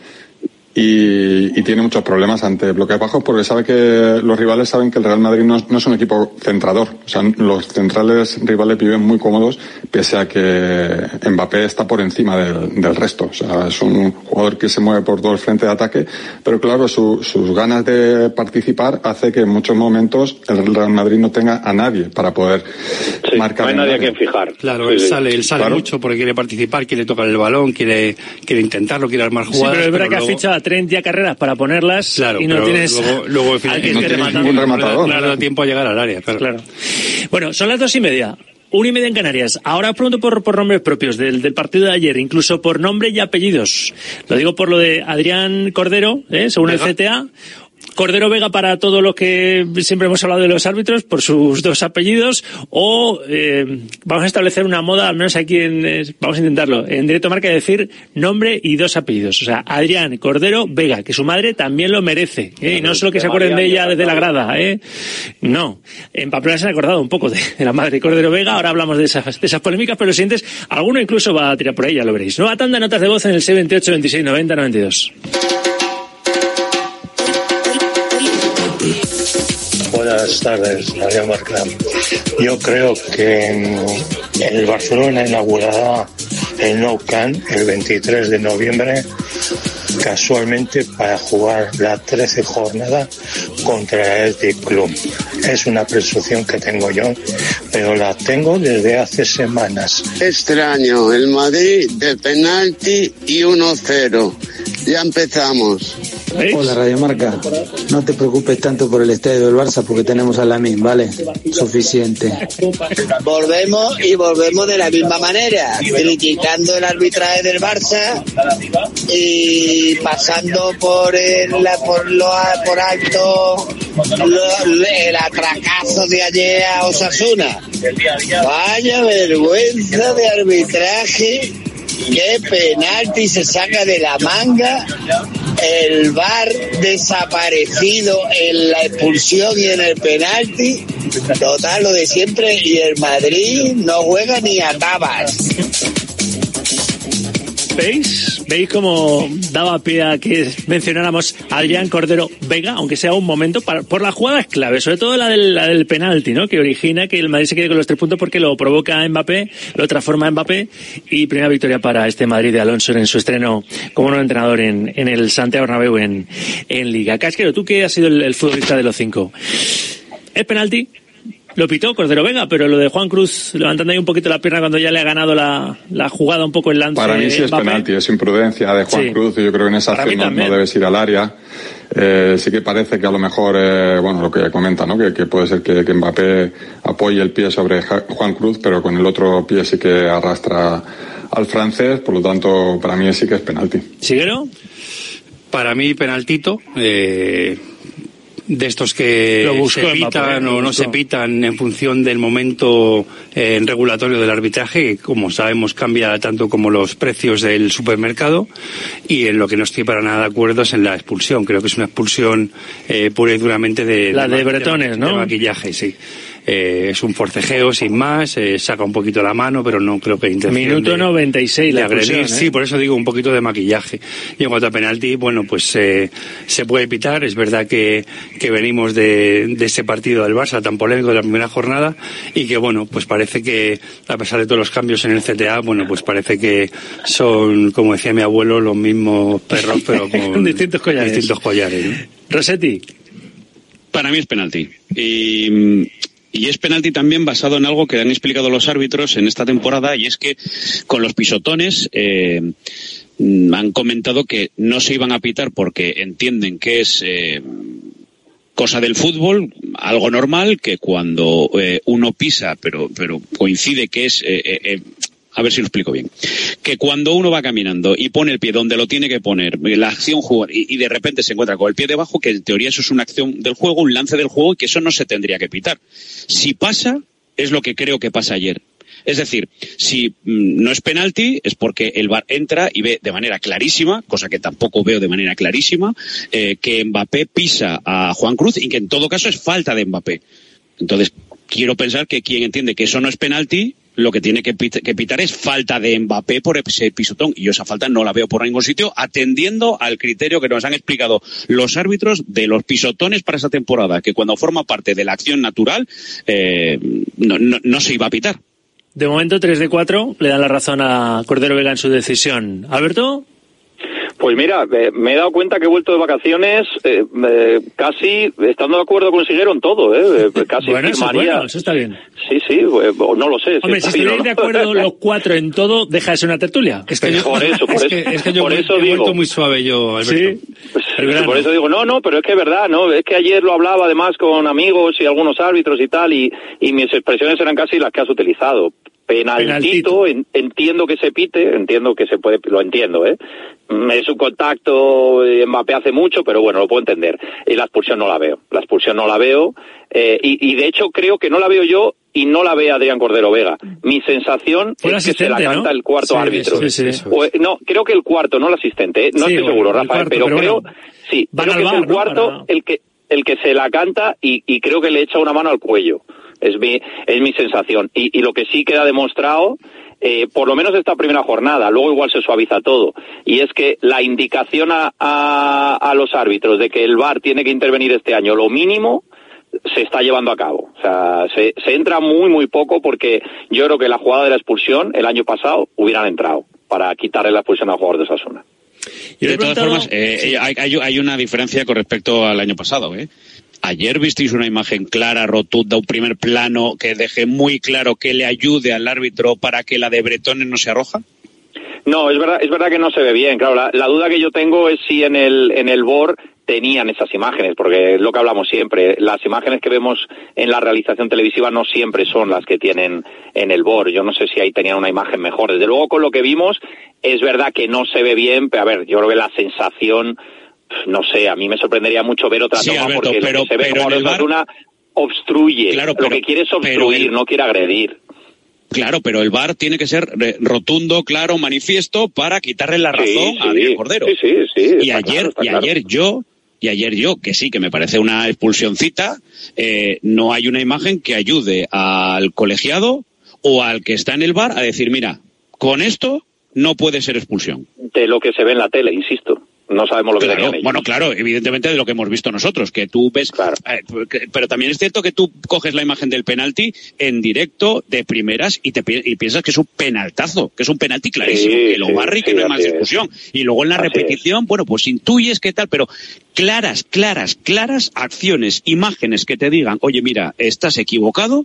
Speaker 2: Y, y tiene muchos problemas ante bloques bajos, porque sabe que los rivales saben que el Real Madrid no, no es un equipo centrador. O sea, los centrales rivales viven muy cómodos, pese a que Mbappé está por encima del, del resto. O sea, es un jugador que se mueve por todo el frente de ataque, pero claro, su, sus ganas de participar hace que en muchos momentos el Real Madrid no tenga a nadie para poder
Speaker 7: sí,
Speaker 2: marcar.
Speaker 7: No hay nadie a quien fijar.
Speaker 8: Claro,
Speaker 7: sí,
Speaker 8: él
Speaker 7: sí.
Speaker 8: sale, él sale
Speaker 2: claro.
Speaker 8: mucho porque quiere participar, quiere tocar el balón, quiere, quiere intentarlo, quiere armar jugadas.
Speaker 9: Sí, pero es verdad que
Speaker 8: luego...
Speaker 9: ha fichado a treinta carreras para ponerlas,
Speaker 8: claro,
Speaker 9: y no tienes
Speaker 8: luego, luego
Speaker 9: alguien
Speaker 2: no
Speaker 9: que
Speaker 2: tienes
Speaker 9: remata.
Speaker 2: ningún rematador.
Speaker 8: No le da tiempo a llegar al área, claro.
Speaker 9: claro. Bueno, son las dos y media. Una y media en Canarias. Ahora os pregunto por, por nombres propios del, del partido de ayer, incluso por nombre y apellidos. Lo digo por lo de Adrián Cordero, ¿eh? según Venga. el C T A. Cordero Vega para todo lo que siempre hemos hablado de los árbitros, por sus dos apellidos, o eh, vamos a establecer una moda, al menos aquí en, eh, vamos a intentarlo, en Directo Marca, decir nombre y dos apellidos. O sea, Adrián Cordero Vega, que su madre también lo merece, ¿eh? Y no solo que se acuerden de ella desde la grada, ¿eh? No. En Pamplona se han acordado un poco de, de la madre Cordero Vega, ahora hablamos de esas, de esas polémicas, pero siguientes, alguno incluso va a tirar por ahí, ya lo veréis. Nueva tanda, notas de voz en el seis veintiocho veintiséis noventa noventa y dos.
Speaker 1: Buenas tardes, Radio Marca. Yo creo que en el Barcelona inaugurará el Nou Camp el veintitrés de noviembre, casualmente para jugar la trece jornada contra el Athletic Club. Es una presunción que tengo yo, pero la tengo desde hace semanas.
Speaker 21: Extraño, el Madrid de penalti y uno cero. Ya empezamos.
Speaker 22: ¿Veis? Hola Radio Marca, no te preocupes tanto por el estadio del Barça porque tenemos a Lamine, ¿vale? Suficiente.
Speaker 23: Volvemos y volvemos de la misma manera, criticando el arbitraje del Barça y pasando por el, por lo por alto lo, el atracazo de ayer a Osasuna. Vaya vergüenza de arbitraje. Qué penalti se saca de la manga, el V A R desaparecido en la expulsión y en el penalti, total lo de siempre, y el Madrid no juega ni a tabas.
Speaker 9: ¿Veis? ¿Veis cómo daba pie a que mencionáramos a Adrián Cordero Vega, aunque sea un momento, para, por las jugadas clave, sobre todo la del, la del penalti, ¿no? Que origina que el Madrid se quede con los tres puntos porque lo provoca Mbappé, lo transforma Mbappé, y primera victoria para este Madrid de Alonso en su estreno como nuevo entrenador en, en el Santiago Bernabéu en, en Liga. Casquero, tú que has sido el, el futbolista de los cinco. ¿Es penalti? Lo pitó Cordero Vega, pero lo de Juan Cruz levantando ahí un poquito la pierna cuando ya le ha ganado la, la jugada, un poco el lance.
Speaker 2: Para mí sí es
Speaker 9: Mbappé.
Speaker 2: Penalti, es imprudencia de Juan sí. Cruz, y yo creo que en esa
Speaker 9: Para
Speaker 2: acción no, no debes ir al área. Eh, sí que parece que a lo mejor, eh, bueno, lo que comenta, ¿no? Que, que puede ser que, que Mbappé apoye el pie sobre Juan Cruz, pero con el otro pie sí que arrastra al francés, por lo tanto, para mí sí que es penalti.
Speaker 9: ¿Siguero?
Speaker 8: Para mí, penaltito. Eh... de estos que se pitan o no se pitan en función del momento eh, regulatorio del arbitraje, que como sabemos cambia tanto como los precios del supermercado, y en lo que no estoy para nada de acuerdo es en la expulsión. Creo que es una expulsión eh, pura y duramente de...
Speaker 9: La de,
Speaker 8: de
Speaker 9: Bretones,
Speaker 8: de,
Speaker 9: ¿no?
Speaker 8: De maquillaje, sí. Eh, es un forcejeo sin más, eh, saca un poquito la mano, pero no creo que intención
Speaker 9: Minuto
Speaker 8: de,
Speaker 9: noventa y seis
Speaker 8: de
Speaker 9: la
Speaker 8: agredir.
Speaker 9: ¿eh?
Speaker 8: Sí, por eso digo un poquito de maquillaje. Y en cuanto a penalti, bueno, pues eh, se puede pitar. Es verdad que, que venimos de, de ese partido del Barça tan polémico de la primera jornada, y que bueno, pues parece que a pesar de todos los cambios en el C T A, bueno, pues parece que son, como decía mi abuelo, los mismos perros pero con
Speaker 9: distintos collares.
Speaker 8: Distintos collares, ¿no?
Speaker 9: Rossetti.
Speaker 19: Para mí es penalti. Y... Y es penalti también basado en algo que han explicado los árbitros en esta temporada, y es que con los pisotones eh, han comentado que no se iban a pitar porque entienden que es eh, cosa del fútbol, algo normal, que cuando eh, uno pisa, pero pero coincide que es... Eh, eh, a ver si lo explico bien. Que cuando uno va caminando y pone el pie donde lo tiene que poner, la acción jugar, y, y de repente se encuentra con el pie debajo, que en teoría eso es una acción del juego, un lance del juego, y que eso no se tendría que pitar. Si pasa, es lo que creo que pasa ayer. Es decir, si mmm, no es penalti, es porque el V A R entra y ve de manera clarísima, cosa que tampoco veo de manera clarísima, eh, que Mbappé pisa a Juan Cruz, y que en todo caso es falta de Mbappé. Entonces, quiero pensar que quien entiende que eso no es penalti, lo que tiene que, pit- que pitar es falta de Mbappé por ese pisotón, y yo esa falta no la veo por ningún sitio, atendiendo al criterio que nos han explicado los árbitros de los pisotones para esa temporada, que cuando forma parte de la acción natural eh, no, no, no se iba a pitar.
Speaker 9: De momento tres de cuatro le dan la razón a Cordero Vega en su decisión. ¿Alberto?
Speaker 7: Pues mira, eh, me he dado cuenta que he vuelto de vacaciones eh, eh, casi estando de acuerdo con Siguero en todo, ¿eh? eh casi
Speaker 9: bueno, eso,
Speaker 7: firmaría.
Speaker 9: bueno, eso está bien.
Speaker 7: Sí, sí, eh, no lo sé.
Speaker 9: Hombre, si estuvierais no. de acuerdo los cuatro en todo, deja de ser una tertulia.
Speaker 8: Es que yo,
Speaker 7: por eso, por
Speaker 8: es
Speaker 7: eso,
Speaker 8: que, es que yo
Speaker 7: por
Speaker 8: he,
Speaker 7: eso
Speaker 8: he
Speaker 7: digo.
Speaker 8: vuelto muy suave yo, Alberto.
Speaker 7: Sí, pues, por eso digo, no, no, pero es que es verdad, ¿no? Es que ayer lo hablaba además con amigos y algunos árbitros y tal, y, y mis expresiones eran casi las que has utilizado. penaltito, en, entiendo que se pite, entiendo que se puede, lo entiendo, ¿eh? Es un contacto, Mbappé hace mucho, pero bueno, lo puedo entender. Y la expulsión no la veo, la expulsión no la veo, eh, y, y de hecho creo que no la veo yo y no la ve Adrián Cordero Vega. Mi sensación es que se la canta, ¿no?, el cuarto sí, árbitro. Sí, sí, sí. O, no, creo que el cuarto, no el asistente, ¿eh? No sí, estoy seguro, Rafael, cuarto, pero, pero creo, bueno, sí, creo que bar, es el cuarto, ¿no?, para... el que el que se la canta y, y creo que le echa una mano al cuello. Es mi, es mi sensación. Y, y lo que sí queda demostrado, eh, por lo menos esta primera jornada, luego igual se suaviza todo, y es que la indicación a, a, a los árbitros de que el V A R tiene que intervenir este año, lo mínimo, se está llevando a cabo. O sea, se, se entra muy, muy poco, porque yo creo que la jugada de la expulsión el año pasado hubieran entrado para quitarle la expulsión al jugador de Osasuna.
Speaker 19: De todas formas, eh, hay, hay, hay una diferencia con respecto al año pasado, ¿eh? Ayer visteis una imagen clara, rotunda, un primer plano que deje muy claro que le ayude al árbitro para que la de Bretones no se arroja.
Speaker 7: No, es verdad, es verdad que no se ve bien. Claro, la, la duda que yo tengo es si en el en el V O R tenían esas imágenes, porque es lo que hablamos siempre. Las imágenes que vemos en la realización televisiva no siempre son las que tienen en el V O R. Yo no sé si ahí tenían una imagen mejor. Desde luego, con lo que vimos, es verdad que no se ve bien, pero a ver, yo creo que la sensación, no sé, a mí me sorprendería mucho ver otra sí, toma, Alberto, porque pero, lo que se ve como Osasuna obstruye, claro, pero, lo que quiere es obstruir, el... no quiere agredir.
Speaker 19: Claro, pero el V A R tiene que ser rotundo, claro, manifiesto para quitarle la razón sí, a Adrián Cordero.
Speaker 7: Sí, sí, sí.
Speaker 19: Y ayer,
Speaker 7: claro,
Speaker 19: y ayer yo, y ayer yo, que sí, que me parece una expulsioncita, eh, no hay una imagen que ayude al colegiado o al que está en el V A R a decir, mira, con esto no puede ser expulsión.
Speaker 7: De lo que se ve en la tele, insisto. No sabemos lo que
Speaker 19: claro,
Speaker 7: tenían ellos.
Speaker 19: Bueno, claro, evidentemente de lo que hemos visto nosotros, que tú ves... Claro. Eh, pero también es cierto que tú coges la imagen del penalti en directo, de primeras, y te y piensas que es un penaltazo, que es un penalti clarísimo, sí, que lo barre y sí, que no hay más discusión. Y luego en la así repetición, es. bueno, pues intuyes qué tal, pero claras, claras, claras acciones, imágenes que te digan, oye, mira, estás equivocado,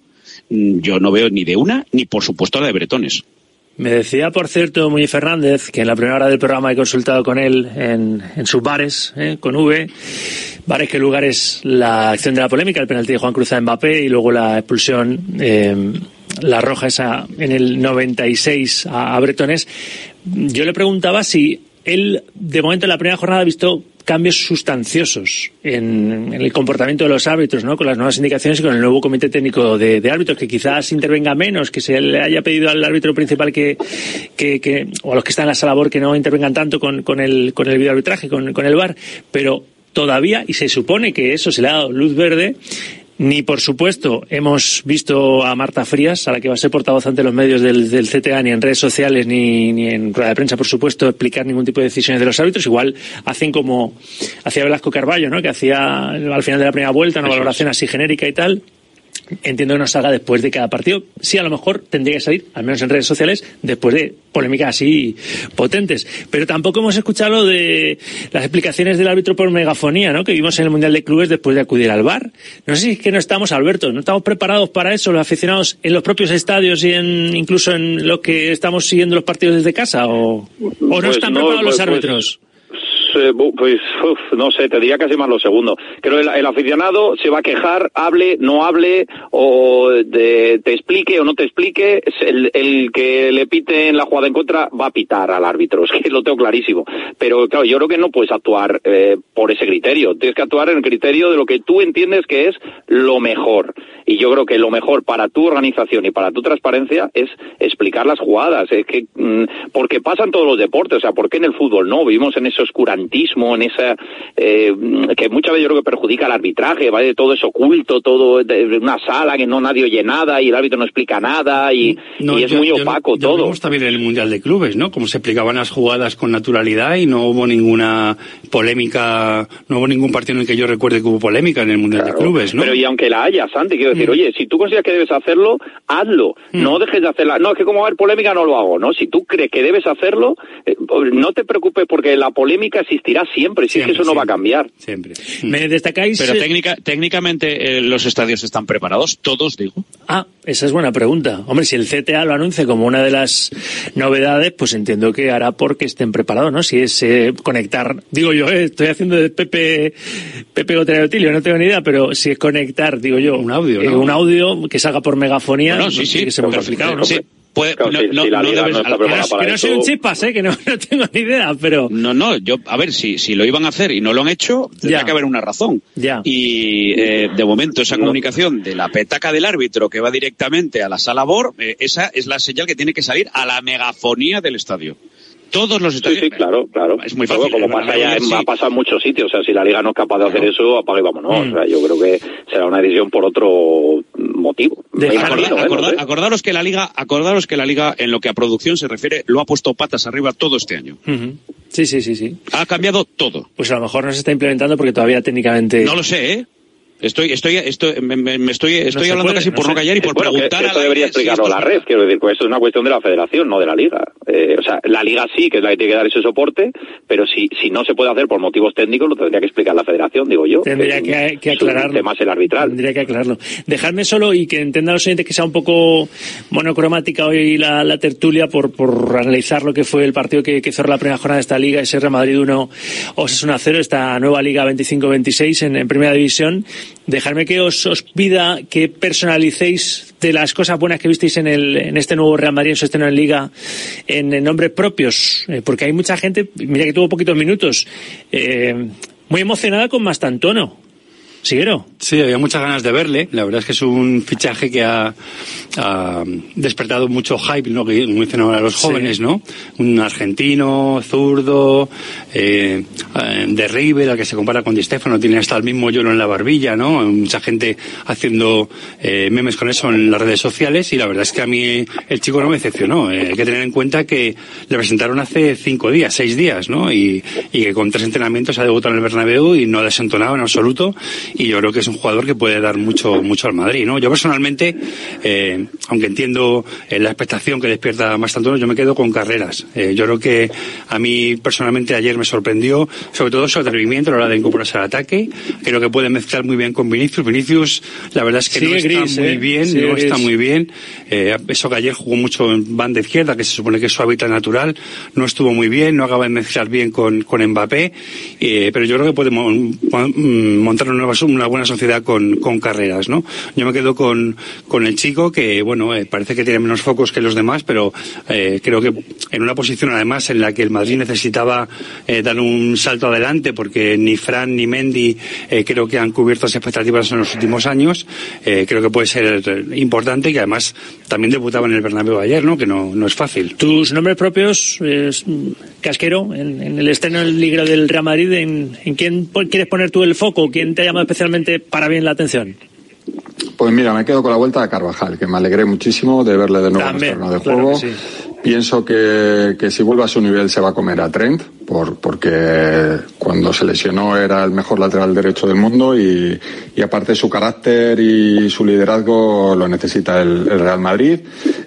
Speaker 19: yo no veo ni de una, ni por supuesto la de Bretones.
Speaker 9: Me decía, por cierto, Muñiz Fernández, que en la primera hora del programa he consultado con él en, en sus bares, eh, con V, bares que lugar es la acción de la polémica, el penalti de Juan Cruz a Mbappé y luego la expulsión, eh, la roja esa en el noventa y seis a, a Bretones. Yo le preguntaba si él, de momento en la primera jornada, ha visto cambios sustanciosos en, en el comportamiento de los árbitros, ¿no?, con las nuevas indicaciones y con el nuevo comité técnico de, de árbitros, que quizás intervenga menos, que se le haya pedido al árbitro principal que, que, que o a los que están en la sala B O R que no intervengan tanto con, con el, con el videoarbitraje, con, con el V A R, pero todavía, y se supone que eso se le ha dado luz verde, ni por supuesto hemos visto a Marta Frías, a la que va a ser portavoz ante los medios del, del C T A, ni en redes sociales ni, ni en rueda de prensa, por supuesto, explicar ningún tipo de decisiones de los árbitros. Igual hacen como hacía Velasco Carballo, ¿no?, que hacía al final de la primera vuelta una valoración así genérica y tal. Entiendo que no salga después de cada partido. Sí, a lo mejor tendría que salir, al menos en redes sociales, después de polémicas así potentes. Pero tampoco hemos escuchado de las explicaciones del árbitro por megafonía, ¿no?, que vimos en el Mundial de Clubes después de acudir al V A R. No sé si es que no estamos, Alberto, no estamos preparados para eso, los aficionados en los propios estadios y en incluso en lo que estamos siguiendo los partidos desde casa, o, o no
Speaker 7: pues
Speaker 9: están
Speaker 7: no,
Speaker 9: preparados
Speaker 7: pues,
Speaker 9: los árbitros.
Speaker 7: Pues... Pues uf, no sé, te diría casi más lo segundo. Creo que el, el aficionado se va a quejar, hable, no hable, o de, te explique o no te explique. El, el que le pite en la jugada en contra va a pitar al árbitro, es que lo tengo clarísimo. Pero claro, yo creo que no puedes actuar eh, por ese criterio. Tienes que actuar en el criterio de lo que tú entiendes que es lo mejor. Y yo creo que lo mejor para tu organización y para tu transparencia es explicar las jugadas. Es que mmm, porque pasan todos los deportes, o sea, ¿por qué en el fútbol no? Vivimos en ese oscurantismo, en esa eh, que muchas veces yo creo que perjudica al arbitraje, ¿vale? Todo es oculto, todo de una sala que no nadie oye nada y el árbitro no explica nada y,
Speaker 8: no,
Speaker 7: y es
Speaker 8: yo,
Speaker 7: muy
Speaker 8: yo,
Speaker 7: opaco
Speaker 8: yo,
Speaker 7: todo.
Speaker 8: Lo vimos también en el Mundial de Clubes, ¿no? Como se explicaban las jugadas con naturalidad y no hubo ninguna polémica, no hubo ningún partido en el que yo recuerde que hubo polémica en el Mundial
Speaker 7: claro,
Speaker 8: de Clubes, ¿no?
Speaker 7: Pero y aunque la haya, Santi, quiero decir, mm. oye, si tú consideras que debes hacerlo, hazlo. Mm. No dejes de hacerla. No, es que como va a haber polémica no lo hago, ¿no? Si tú crees que debes hacerlo, eh, no te preocupes porque la polémica existirá siempre, si siempre, es que eso siempre, no va a cambiar.
Speaker 8: Siempre.
Speaker 9: ¿Me destacáis?
Speaker 19: Pero técnica, técnicamente eh, los estadios están preparados, todos, digo.
Speaker 9: Ah, esa es buena pregunta. Hombre, si el C T A lo anuncia como una de las novedades, pues entiendo que hará porque estén preparados, ¿no? Si es eh, conectar, digo yo, eh, estoy haciendo de Pepe Pepe Gotera de Otilio, no tengo ni idea, pero si es conectar, digo yo,
Speaker 8: un audio,
Speaker 9: eh,
Speaker 8: ¿no?
Speaker 9: un audio que salga por megafonía,
Speaker 19: bueno, sí, sí,
Speaker 9: que se me ha complicado, ¿no?
Speaker 19: Sí. Puede,
Speaker 7: Claro,
Speaker 19: no,
Speaker 7: si,
Speaker 19: no,
Speaker 7: si la
Speaker 19: no
Speaker 7: Liga
Speaker 19: debes,
Speaker 7: no está
Speaker 19: al-
Speaker 7: preparada
Speaker 9: Que
Speaker 7: para
Speaker 9: no
Speaker 7: eso...
Speaker 9: soy un chispas, ¿eh? Que no, no tengo ni idea, pero...
Speaker 19: No, no, yo, a ver, si, si lo iban a hacer y no lo han hecho, tendría
Speaker 9: Ya.
Speaker 19: que haber una razón.
Speaker 9: Ya.
Speaker 19: Y eh, de momento esa comunicación de la petaca del árbitro que va directamente a la sala B O R, eh, esa es la señal que tiene que salir a la megafonía del estadio. Todos los
Speaker 7: Sí,
Speaker 19: estadios.
Speaker 7: sí, claro, claro.
Speaker 19: Es muy
Speaker 7: Luego,
Speaker 19: fácil.
Speaker 7: como
Speaker 19: El
Speaker 7: pasa
Speaker 19: Bernabéu
Speaker 7: ya, en-
Speaker 19: sí.
Speaker 7: ha pasado en muchos sitios. O sea, si la Liga no es capaz de hacer eso, apaga y vámonos.
Speaker 9: Mm.
Speaker 7: O sea, yo creo que será una decisión por otro motivo. Me
Speaker 9: Dejar-
Speaker 7: imagino,
Speaker 19: Acorda-
Speaker 7: ¿eh? No
Speaker 19: acorda-
Speaker 7: sé.
Speaker 19: acordaros que la liga, acordaros que la liga, en lo que a producción se refiere, lo ha puesto patas arriba todo este año.
Speaker 9: Ujú. Sí, sí, sí, sí.
Speaker 19: Ha cambiado todo.
Speaker 9: Pues a lo mejor no se está implementando porque todavía técnicamente...
Speaker 19: No lo sé, ¿eh? Estoy, estoy, estoy, me, me- me estoy, estoy
Speaker 9: se
Speaker 19: hablando
Speaker 9: puede,
Speaker 19: casi
Speaker 9: no
Speaker 19: por
Speaker 9: sé.
Speaker 19: no callar y por
Speaker 7: Bueno, que
Speaker 19: preguntar a
Speaker 7: esto
Speaker 19: la
Speaker 7: debería
Speaker 19: liga si
Speaker 7: explicarlo
Speaker 19: esto
Speaker 7: la
Speaker 19: es-
Speaker 7: red, quiero decir, pues esto es una cuestión de la federación, no de la liga. Eh, o sea, la liga sí, que es la que tiene que dar ese soporte, pero si, si no se puede hacer por motivos técnicos, lo tendría que explicar la federación, digo yo.
Speaker 9: Tendría que, que aclararlo.
Speaker 7: El tema es el arbitral.
Speaker 9: Tendría que aclararlo. Dejadme solo y que entendan los oyentes que sea un poco monocromática hoy la, la tertulia por, por analizar lo que fue el partido que, que cerró la primera jornada de esta liga, ese Real Madrid uno, Osasuna cero, esta nueva liga veinticinco veintiséis en, en Primera División. Dejadme que os, os pida que personalicéis de las cosas buenas que visteis en, el, en este nuevo Real Madrid, en su estreno en Liga, en, en nombres propios, eh, porque hay mucha gente, mira que tuvo poquitos minutos, eh, muy emocionada con Mastantuono. Siguero.
Speaker 8: Sí, había muchas ganas de verle. La verdad es que es un fichaje que ha, ha despertado mucho hype, ¿no? Que como dicen ahora los jóvenes,
Speaker 9: Sí.
Speaker 8: ¿no? Un argentino, zurdo, eh, eh, de River, al que se compara con Di Stéfano, tiene hasta el mismo lloro en la barbilla, ¿no? Mucha gente haciendo eh, memes con eso en las redes sociales y la verdad es que a mí el chico no me decepcionó. Eh, hay que tener en cuenta que le presentaron hace cinco días, seis días, ¿no? Y, y que con tres entrenamientos ha debutado en el Bernabéu y no ha desentonado en absoluto. Y yo creo que es un jugador que puede dar mucho mucho al Madrid, ¿no? Yo personalmente, eh, aunque entiendo eh, la expectación que despierta Mastantuono, yo me quedo con Carreras. Eh, yo creo que a mí personalmente ayer me sorprendió, sobre todo su atrevimiento a la hora de incorporarse al ataque. Creo que puede mezclar muy bien con Vinicius. Vinicius, la verdad es que
Speaker 9: Sigue
Speaker 8: no está
Speaker 9: gris,
Speaker 8: muy
Speaker 9: ¿eh?
Speaker 8: bien,
Speaker 9: Sigue
Speaker 8: no
Speaker 9: gris.
Speaker 8: está muy bien. Eh, eso que ayer jugó mucho en banda izquierda, que se supone que es su hábitat natural, no estuvo muy bien, no acaba de mezclar bien con, con Mbappé, eh, pero yo creo que puede mon- mon- montar una nueva una buena sociedad con, con Carreras, ¿no? Yo me quedo con, con el chico que, bueno, eh, parece que tiene menos focos que los demás, pero eh, creo que en una posición además en la que el Madrid necesitaba eh, dar un salto adelante porque ni Fran ni Mendy eh, creo que han cubierto las expectativas en los últimos años, eh, creo que puede ser importante y que además también debutaba en el Bernabéu ayer, ¿no? Que no, no es fácil.
Speaker 9: Tus nombres propios, eh, Casquero, en, en el estreno del libro del Real Madrid, ¿en, en quién po- quieres poner tú el foco? ¿Quién te ha llamado especialmente para bien la atención?
Speaker 2: Pues mira, me quedo con la vuelta a Carvajal, que me alegré muchísimo de verle de nuevo
Speaker 9: También,
Speaker 2: en el terreno de
Speaker 9: claro
Speaker 2: juego.
Speaker 9: que sí.
Speaker 2: Pienso que, que si vuelve a su nivel se va a comer a Trent, por, porque cuando se lesionó era el mejor lateral derecho del mundo y, y aparte su carácter y su liderazgo lo necesita el, el Real Madrid.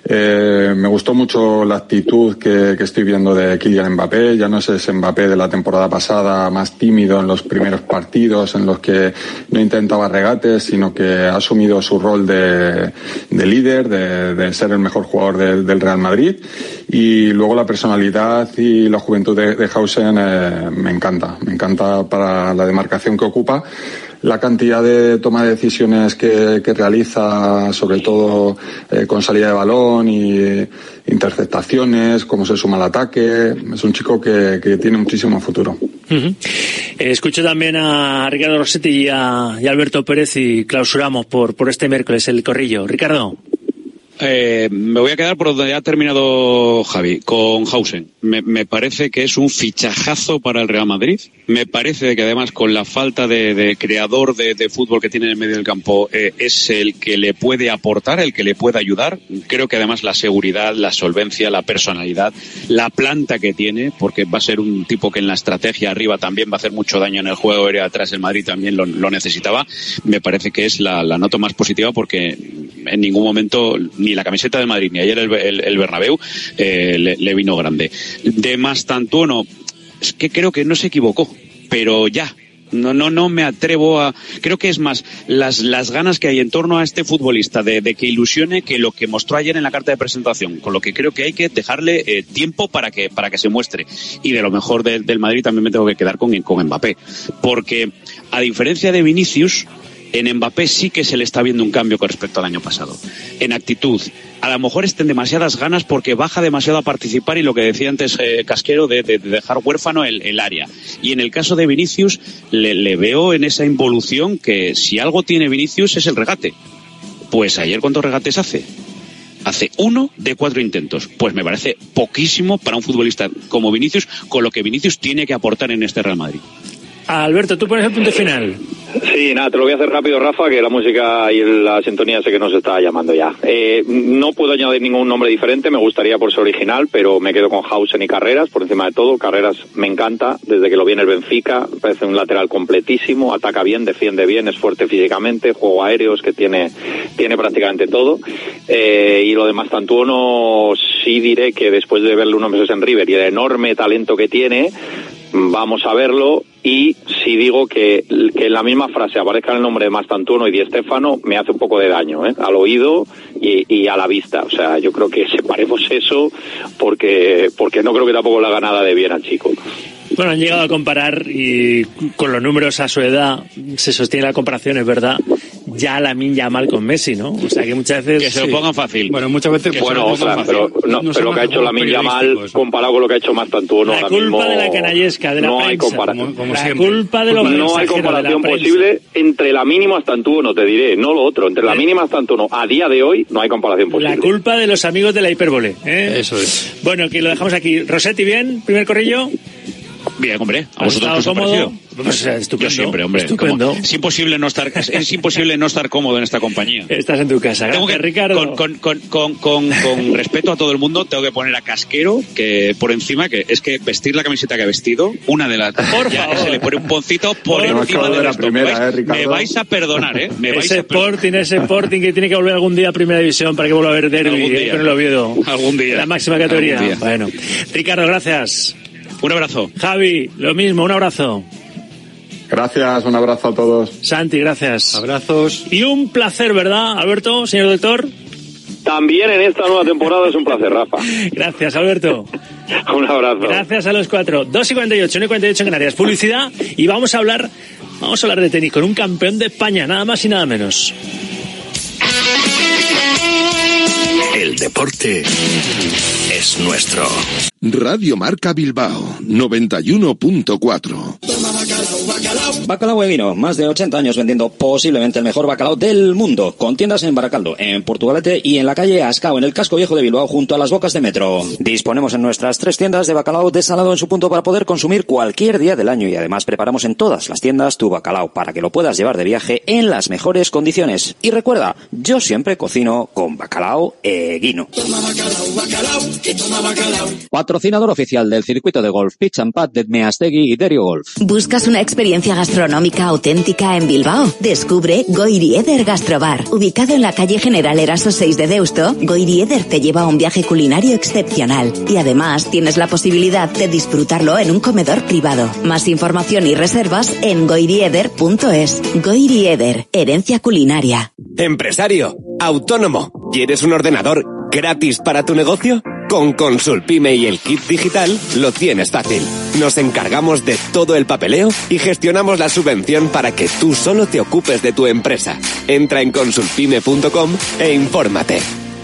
Speaker 2: Eh, me gustó mucho la actitud que, que estoy viendo de Kylian Mbappé. Ya no es ese Mbappé de la temporada pasada, más tímido en los primeros partidos, en los que no intentaba regates, sino que ha asumido su rol de, de líder, de, de ser el mejor jugador de, del Real Madrid. Y luego la personalidad y la juventud de, de Hausen eh, me encanta. Me encanta para la demarcación que ocupa. La cantidad de toma de decisiones que, que realiza, sobre todo eh, con salida de balón y eh, interceptaciones, cómo se suma al ataque. Es un chico que, que tiene muchísimo futuro.
Speaker 9: Uh-huh. Eh, escucho también a Ricardo Rossetti y a, y a Alberto Pérez y clausuramos por, por este miércoles el corrillo. Ricardo.
Speaker 19: Eh, me voy a quedar por donde ha terminado Javi, con Hausen. Me, me parece que es un fichajazo para el Real Madrid. Me parece que además con la falta de, de creador de, de fútbol que tiene en el medio del campo eh, es el que le puede aportar, el que le puede ayudar. Creo que además la seguridad, la solvencia, la personalidad, la planta que tiene, porque va a ser un tipo que en la estrategia arriba también va a hacer mucho daño en el juego aéreo atrás. El Madrid también lo, lo necesitaba. Me parece que es la, la nota más positiva porque en ningún momento ni la camiseta del Madrid ni ayer el, el, el Bernabéu eh, le, le vino grande. De Mastantuono, es que creo que no se equivocó, pero ya. No, no, no me atrevo a... Creo que es más las, las ganas que hay en torno a este futbolista de, de que ilusione que lo que mostró ayer en la carta de presentación, con lo que creo que hay que dejarle eh, tiempo para que, para que se muestre. Y de lo mejor de, del Madrid también me tengo que quedar con, con Mbappé. Porque, a diferencia de Vinicius, En Mbappé sí que se le está viendo un cambio con respecto al año pasado. En actitud. A lo mejor estén demasiadas ganas porque baja demasiado a participar y lo que decía antes eh, Casquero de, de, de dejar huérfano el, el área. Y en el caso de Vinicius le, le veo en esa involución que si algo tiene Vinicius es el regate. Pues ayer ¿cuántos regates hace? Hace uno de cuatro intentos. Pues me parece poquísimo para un futbolista como Vinicius, con lo que Vinicius tiene que aportar en este Real Madrid.
Speaker 9: Alberto, tú pones el punto final.
Speaker 7: Sí, nada, te lo voy a hacer rápido, Rafa, que la música y la sintonía sé que nos está llamando ya. Eh, no puedo añadir ningún nombre diferente, me gustaría por ser original, pero me quedo con Hausen y Carreras, por encima de todo. Carreras me encanta, desde que lo viene el Benfica, parece un lateral completísimo, ataca bien, defiende bien, es fuerte físicamente, juego aéreo, es que tiene, tiene prácticamente todo. Eh, y lo de Mastantuono, sí diré que después de verle unos meses en River y el enorme talento que tiene, vamos a verlo. Y si digo que, que en la misma frase aparezca el nombre de Mastantuono y Di Stéfano, me hace un poco de daño, ¿eh? Al oído y, y a la vista. O sea, yo creo que separemos eso porque porque no creo que tampoco la ganada de bien al chico.
Speaker 9: Bueno, han llegado a comparar y con los números a su edad se sostiene la comparación, es verdad, ya Lamine Yamal con Messi, ¿no? O sea que muchas veces...
Speaker 19: Que se lo
Speaker 9: sí.
Speaker 19: pongan fácil.
Speaker 8: Bueno, muchas veces...
Speaker 7: Que bueno, otra, pero, no, no pero lo que ha hecho Lamine Yamal comparado con lo que ha hecho Mastantuono
Speaker 9: la
Speaker 7: ahora
Speaker 9: culpa
Speaker 7: mismo,
Speaker 9: de la canallesca, de la
Speaker 7: no
Speaker 9: prensa,
Speaker 7: hay comparación.
Speaker 9: Como, como la culpa de lo
Speaker 7: No hay comparación posible entre Lamine y Mastantuono, te diré, no lo otro. Entre Lamine y Mastantuono, a día de hoy, no hay comparación posible.
Speaker 9: La culpa de los amigos de la hipérbole, ¿eh?
Speaker 8: Eso es.
Speaker 9: Bueno, que lo dejamos aquí. Rossetti, ¿bien? ¿Primer corrillo?
Speaker 19: Bien, hombre. ¿A
Speaker 9: ¿Has
Speaker 19: vosotros
Speaker 9: estado
Speaker 19: qué os ha
Speaker 9: cómodo?
Speaker 19: parecido?
Speaker 9: Pues, estupendo.
Speaker 19: Yo siempre, hombre.
Speaker 9: Estupendo.
Speaker 19: Como, es imposible no estar, es, es imposible no estar cómodo en esta compañía.
Speaker 9: Estás en tu casa. Gracias,
Speaker 19: tengo que,
Speaker 9: Ricardo.
Speaker 19: Con, con, con, con, con, con respeto a todo el mundo, tengo que poner a Casquero que por encima, que es que vestir la camiseta que ha vestido, una de las...
Speaker 9: Por
Speaker 19: ya
Speaker 9: favor.
Speaker 19: se le pone un poncito por, por encima
Speaker 2: favor,
Speaker 19: de
Speaker 2: la
Speaker 19: resto.
Speaker 2: primera,
Speaker 19: me, vais,
Speaker 2: eh,
Speaker 19: me vais a perdonar, ¿eh? Me vais
Speaker 9: ese
Speaker 19: a perdonar.
Speaker 9: Sporting, ese Sporting que tiene que volver algún día a Primera División para que vuelva a haber derbi eh, con el Oviedo.
Speaker 19: Algún día.
Speaker 9: La máxima categoría. Bueno. Ricardo, gracias.
Speaker 19: Un abrazo.
Speaker 9: Javi, lo mismo, un abrazo.
Speaker 2: Gracias, un abrazo a todos.
Speaker 9: Santi, gracias.
Speaker 8: Abrazos.
Speaker 9: Y un placer, ¿verdad, Alberto, señor doctor?
Speaker 7: También en esta nueva temporada es un placer, Rafa.
Speaker 9: Gracias, Alberto.
Speaker 7: Un abrazo.
Speaker 9: Gracias a los cuatro. dos y cuarenta y ocho, una y cuarenta y ocho en Canarias. Publicidad y vamos a hablar, vamos a hablar de tenis con un campeón de España, nada más y nada menos.
Speaker 16: El deporte es nuestro.
Speaker 15: Radio Marca Bilbao, noventa y uno punto cuatro.
Speaker 3: Bacalao Evino, más de ochenta años vendiendo posiblemente el mejor bacalao del mundo, con tiendas en Baracaldo, en Portugalete y en la calle Ascao, en el casco viejo de Bilbao, junto a las bocas de metro. Disponemos en nuestras tres tiendas de bacalao desalado en su punto para poder consumir cualquier día del año y además preparamos en todas las tiendas tu bacalao para que lo puedas llevar de viaje en las mejores condiciones. Y recuerda, yo siempre cocino con Bacalao Eguino. Patrocinador oficial del circuito de golf Pitch and Pad de Meastegui y Derio Golf.
Speaker 5: ¿Buscas una experiencia gastronómica auténtica en Bilbao? Descubre Goirieder Gastrobar. Ubicado en la calle General Eraso seis de Deusto, Goirieder te lleva a un viaje culinario excepcional y además tienes la posibilidad de disfrutarlo en un comedor privado. Más información y reservas en goirieder punto es. Goirieder, herencia culinaria.
Speaker 10: Empresario, autónomo, ¿quieres un ordenador gratis para tu negocio? Con Consulpime y el kit digital lo tienes fácil. Nos encargamos de todo el papeleo y gestionamos la subvención para que tú solo te ocupes de tu empresa. Entra en consulpime punto com e infórmate.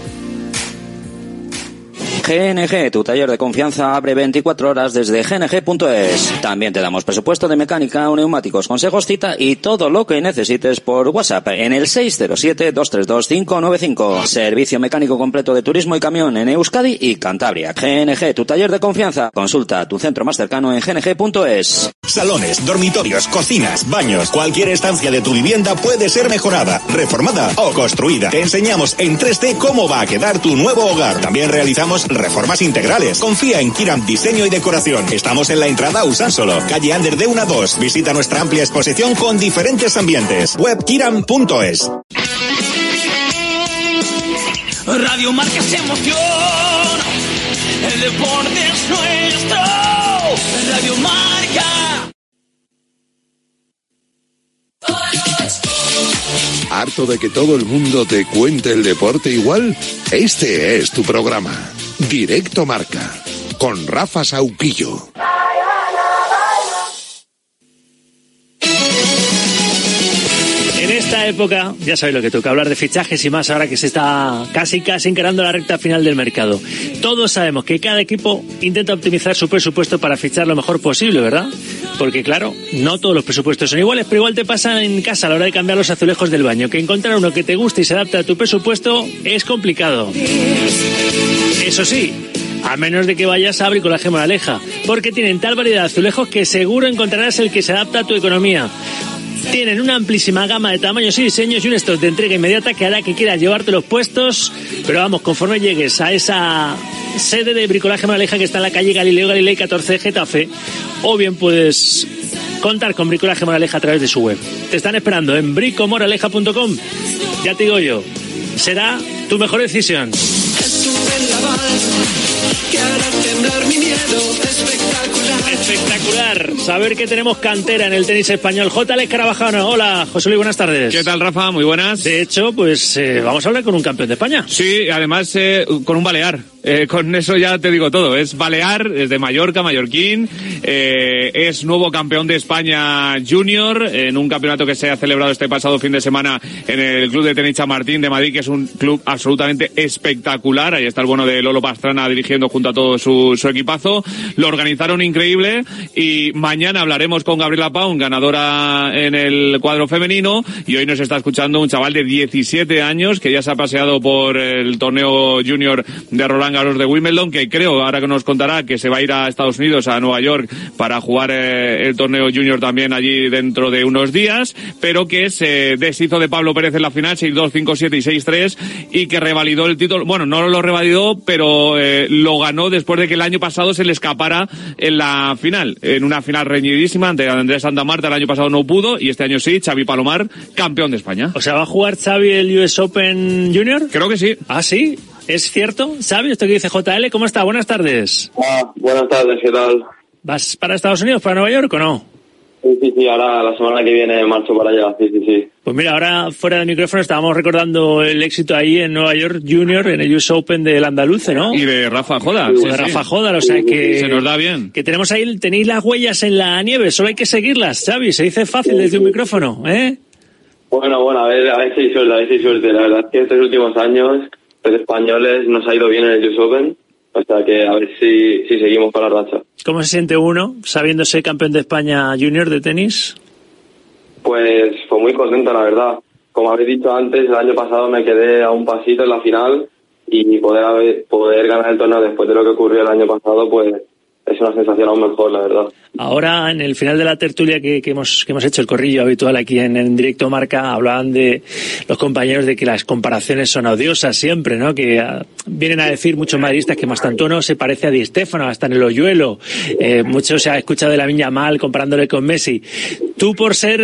Speaker 3: G N G, tu taller de confianza, abre veinticuatro horas desde g n g punto es. También te damos presupuesto de mecánica, neumáticos, consejos, cita y todo lo que necesites por WhatsApp en el seis cero siete, dos tres dos, cinco nueve cinco. Servicio mecánico completo de turismo y camión en Euskadi y Cantabria. G N G, tu taller de confianza. Consulta tu centro más cercano en g n g punto es.
Speaker 12: Salones, dormitorios, cocinas, baños, cualquier estancia de tu vivienda puede ser mejorada, reformada o construida. Te enseñamos en tres D cómo va a quedar tu nuevo hogar. También realizamos reformas integrales. Confía en Kiram Diseño y Decoración. Estamos en la entrada a Usánsolo, calle Ander de uno a dos. Visita nuestra amplia exposición con diferentes ambientes. Web kiram punto es.
Speaker 11: Radio Marca es emoción. El deporte es nuestro. Radio Marca.
Speaker 15: ¿Harto de que todo el mundo te cuente el deporte igual? Este es tu programa. Directo Marca, con Rafa Sauquillo.
Speaker 9: En esta esta época, ya sabéis lo que toca, hablar de fichajes y más ahora que se está casi casi encarando la recta final del mercado. Todos sabemos que cada equipo intenta optimizar su presupuesto para fichar lo mejor posible, ¿verdad? Porque claro, no todos los presupuestos son iguales, pero igual te pasa en casa a la hora de cambiar los azulejos del baño, que encontrar uno que te guste y se adapte a tu presupuesto es complicado. Eso sí, a menos de que vayas a Bricolaje Moraleja, porque tienen tal variedad de azulejos que seguro encontrarás el que se adapta a tu economía. Tienen una amplísima gama de tamaños y diseños y un stock de entrega inmediata que hará que quieras llevarte los puestos, pero vamos, conforme llegues a esa sede de Bricolaje Moraleja que está en la calle Galileo Galilei catorce de Getafe, o bien puedes contar con Bricolaje Moraleja a través de su web. Te están esperando en bricomoraleja punto com. Ya te digo yo, será tu mejor decisión.
Speaker 11: Que hará temblar mi miedo, espectacular.
Speaker 9: Espectacular. Saber que tenemos cantera en el tenis español. J. Alex Carabajano. Hola, José Luis, buenas tardes.
Speaker 13: ¿Qué tal, Rafa? Muy buenas.
Speaker 9: De hecho, pues eh, vamos a hablar con un campeón de España.
Speaker 13: Sí, además eh, con un balear. Eh, con eso ya te digo todo. Es balear, es de Mallorca, mallorquín. Eh, es nuevo campeón de España junior en un campeonato que se ha celebrado este pasado fin de semana en el Club de Tenis Chamartín de Madrid, que es un club absolutamente espectacular. Ahí está el bueno de Lolo Pastrana dirigiendo junto a todo su, su equipazo. Lo organizaron increíble y mañana hablaremos con Gabriela Paun, ganadora en el cuadro femenino, y hoy nos está escuchando un chaval de diecisiete años que ya se ha paseado por el torneo junior de Roland Garros de Wimbledon, que creo, ahora que nos contará, que se va a ir a Estados Unidos, a Nueva York, para jugar eh, el torneo junior también allí dentro de unos días, pero que se deshizo de Pablo Pérez en la final, seis dos, cinco siete y seis tres, y que revalidó el título. Bueno, no lo revalidó, pero eh, lo ganó después de que el año pasado se le escapara en la final, en una final reñidísima ante Andrés Santamarta. El año pasado no pudo y este año sí. Xavi Palomar, campeón de España.
Speaker 9: O sea, ¿va a jugar Xavi el U S Open Junior?
Speaker 13: Creo que sí.
Speaker 9: ¿Ah, sí? ¿Es cierto? Xavi, esto que dice J L, ¿cómo está? Buenas tardes.
Speaker 20: Ah, buenas tardes, ¿qué tal?
Speaker 9: ¿Vas para Estados Unidos, para Nueva York o no?
Speaker 20: Sí, sí, sí, ahora la semana que viene marcho para allá, sí, sí, sí.
Speaker 9: Pues mira, ahora fuera del micrófono estábamos recordando el éxito ahí en Nueva York Junior, en el U S Open del Andaluce, ¿no?
Speaker 13: Y de Rafa Jodar.
Speaker 9: Sí,
Speaker 13: sí,
Speaker 9: de
Speaker 13: sí.
Speaker 9: Rafa Jodar, o sea que...
Speaker 13: Se nos da bien.
Speaker 9: Que tenemos ahí, tenéis las huellas en la nieve, solo hay que seguirlas, Xavi, se dice fácil desde un micrófono, ¿eh?
Speaker 20: Bueno, bueno, a ver, a ver si hay suerte, a ver si hay suerte. La verdad es que estos últimos años, los españoles nos ha ido bien en el U S Open, o sea que a ver si, si seguimos con la racha.
Speaker 9: ¿Cómo se siente uno sabiéndose campeón de España junior de tenis?
Speaker 20: Pues, pues muy contento, la verdad. Como habéis dicho antes, el año pasado me quedé a un pasito en la final y poder haber, poder ganar el torneo después de lo que ocurrió el año pasado, pues es una sensación aún mejor, la verdad.
Speaker 9: Ahora, en el final de la tertulia que, que hemos que hemos hecho, el corrillo habitual aquí en, en Directo Marca, hablaban de los compañeros de que las comparaciones son odiosas siempre, ¿no? Que uh, vienen a decir muchos madridistas que Mastantuono se parece a Di Stéfano, hasta en el hoyuelo. Eh, mucho se ha escuchado de Lamine Yamal comparándole con Messi. Tú, por ser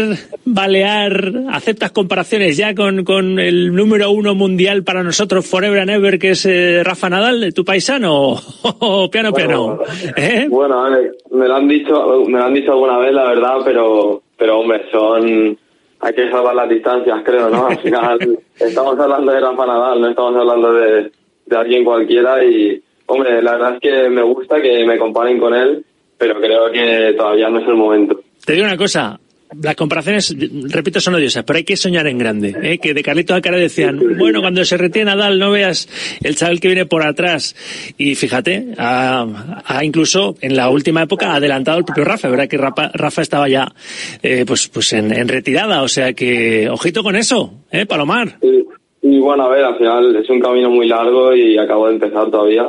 Speaker 9: balear, ¿aceptas comparaciones ya con, con el número uno mundial para nosotros, forever and ever, que es eh, Rafa Nadal, tu paisano? O piano,
Speaker 20: bueno,
Speaker 9: piano. ¿Eh?
Speaker 20: Bueno, Alex, me lo han dicho, me lo han dicho alguna vez, la verdad, pero, pero hombre, son, hay que salvar las distancias, creo, ¿no? Al final, estamos hablando de Rafa Nadal, no estamos hablando de, de alguien cualquiera y, hombre, la verdad es que me gusta que me comparen con él, pero creo que todavía no es el momento.
Speaker 9: Te digo una cosa, las comparaciones, repito, son odiosas, pero hay que soñar en grande, ¿eh? Que de Carlitos Alcaraz decían, bueno, cuando se retire Nadal no veas el chaval que viene por atrás. Y fíjate, ha, ha incluso en la última época adelantado el propio Rafa, ¿verdad? Que Rafa, Rafa estaba ya eh, pues pues en, en retirada, o sea que ojito con eso, ¿eh, Palomar?
Speaker 20: Y, y bueno, a ver, al final es un camino muy largo y acabo de empezar todavía,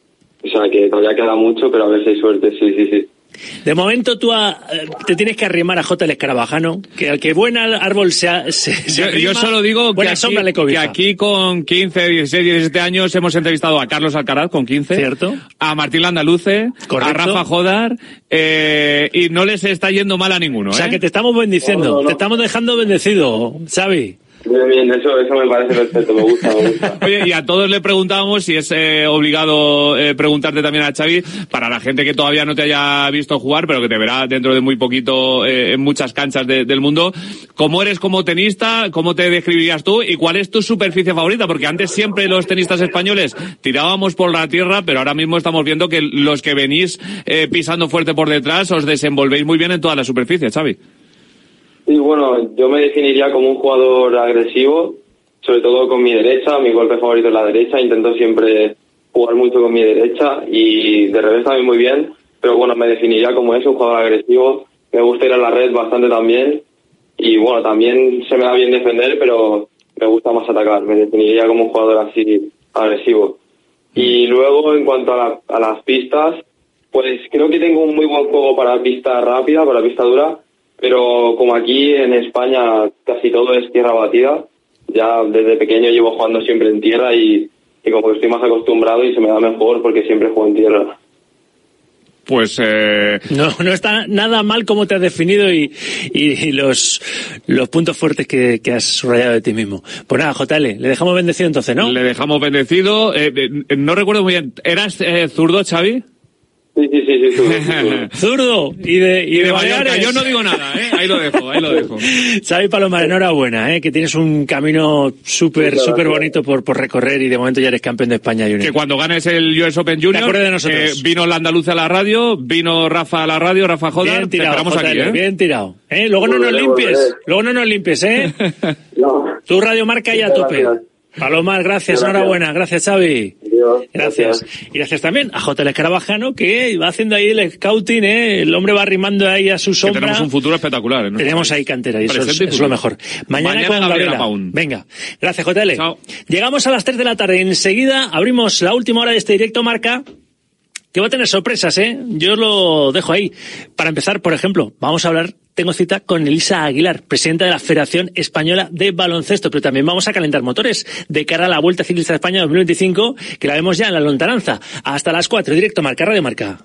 Speaker 20: o sea que todavía queda mucho, pero a ver si hay suerte, sí, sí, sí.
Speaker 9: De momento tú a, te tienes que arrimar a J. L. Carabajano, que al que buen árbol se, se, se
Speaker 13: yo,
Speaker 9: arrima,
Speaker 13: yo solo digo que
Speaker 9: buena sombra le
Speaker 13: aquí,
Speaker 9: cobija.
Speaker 13: que aquí con quince, dieciséis, diecisiete años hemos entrevistado a Carlos Alcaraz con quince,
Speaker 9: ¿cierto?
Speaker 13: A Martín Landaluce,
Speaker 9: correcto,
Speaker 13: a Rafa Jodar, eh, y no les está yendo mal a ninguno.
Speaker 9: O sea
Speaker 13: ¿eh?
Speaker 9: que te estamos bendiciendo, no, no, no. te estamos dejando bendecido, Xavi.
Speaker 20: Bien, bien, eso, eso me parece perfecto, me gusta, me gusta.
Speaker 13: Oye, y a todos le preguntábamos, si es eh, obligado eh, preguntarte también a Xavi, para la gente que todavía no te haya visto jugar, pero que te verá dentro de muy poquito eh, en muchas canchas de, del mundo, ¿cómo eres como tenista? ¿Cómo te describirías tú? ¿Y cuál es tu superficie favorita? Porque antes siempre los tenistas españoles tirábamos por la tierra, pero ahora mismo estamos viendo que los que venís eh, pisando fuerte por detrás os desenvolvéis muy bien en toda la superficie, Xavi.
Speaker 14: Sí, bueno, yo me definiría como un jugador agresivo, sobre todo con mi derecha. Mi golpe favorito es la derecha. Intento siempre jugar mucho con mi derecha y de revés también muy bien. Pero bueno, me definiría como eso, un jugador agresivo. Me gusta ir a la red bastante también. Y bueno, también se me da bien defender, pero me gusta más atacar. Me definiría como un jugador así agresivo. Y luego, en cuanto a, la, a las pistas, pues creo que tengo un muy buen juego para pista rápida, para pista dura. Pero como aquí en España casi todo es tierra batida, ya desde pequeño llevo jugando siempre en tierra y, y como que estoy más acostumbrado y se me da mejor porque siempre juego en tierra.
Speaker 13: Pues eh...
Speaker 9: no, no está nada mal como te has definido y, y, y los, los puntos fuertes que, que has subrayado de ti mismo. Pues nada, J L, le dejamos bendecido entonces, ¿no?
Speaker 13: Le dejamos bendecido. Eh, eh, no recuerdo muy bien. ¿Eras eh, zurdo, Xavi?
Speaker 14: Sí, sí, sí, sí, zurdo.
Speaker 9: Zurdo y de, y
Speaker 13: y
Speaker 9: de,
Speaker 13: de
Speaker 9: Baleares.
Speaker 13: Mallorca. Yo no digo nada, ¿eh? Ahí lo dejo, ahí lo dejo.
Speaker 9: Xavi Palomar, enhorabuena, ¿eh? Que tienes un camino súper, súper bonito por, por recorrer y de momento ya eres campeón de España Junior.
Speaker 13: Que cuando ganes el U S Open Junior,
Speaker 9: te acuerdas de nosotros.
Speaker 13: Eh, vino la Andaluza a la radio, vino Rafa a la radio, Rafa Jodar,
Speaker 9: bien tirado,
Speaker 13: te esperamos
Speaker 9: J L,
Speaker 13: aquí, ¿eh?
Speaker 9: Bien tirado. ¿Eh? Luego no nos limpies, luego no nos limpies, ¿eh?
Speaker 14: No.
Speaker 9: Tu Radio Marca ya a tope. Palomar, gracias,
Speaker 14: Gracias.
Speaker 9: enhorabuena, gracias Xavi.
Speaker 14: Dios,
Speaker 9: Gracias.
Speaker 14: gracias.
Speaker 9: Y gracias también a J L Escarabajano, que va haciendo ahí el scouting, ¿eh? El hombre va arrimando ahí a su
Speaker 13: Que
Speaker 9: sombra.
Speaker 13: tenemos un futuro espectacular, ¿eh?
Speaker 9: Tenemos ahí cantera y eso es,
Speaker 13: Presente y
Speaker 9: es lo
Speaker 13: futuro.
Speaker 9: mejor. Mañana,
Speaker 13: Mañana
Speaker 9: con
Speaker 13: Gabriela
Speaker 9: Gabriela.
Speaker 13: Paun.
Speaker 9: Venga. Gracias, J L.
Speaker 13: Chao.
Speaker 9: Llegamos a las tres de la tarde. Enseguida abrimos la última hora de este directo Marca, que va a tener sorpresas, ¿eh? Yo os lo dejo ahí. Para empezar, por ejemplo, vamos a hablar, tengo cita con Elisa Aguilar, presidenta de la Federación Española de Baloncesto, pero también vamos a calentar motores de cara a la Vuelta Ciclista de España dos mil veinticinco, que la vemos ya en la lontananza. Hasta las cuatro, directo Marca, Radio Marca.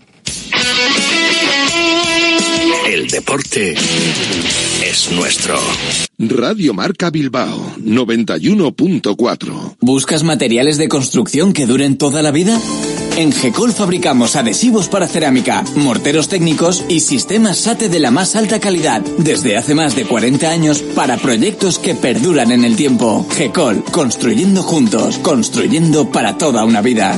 Speaker 16: El deporte es nuestro.
Speaker 15: Radio Marca Bilbao, noventa y uno punto cuatro.
Speaker 17: ¿Buscas materiales de construcción que duren toda la vida? En Gecol fabricamos adhesivos para cerámica, morteros técnicos y sistemas SATE de la más alta calidad, desde hace más de cuarenta años para proyectos que perduran en el tiempo. Gecol, construyendo juntos, construyendo para toda una vida.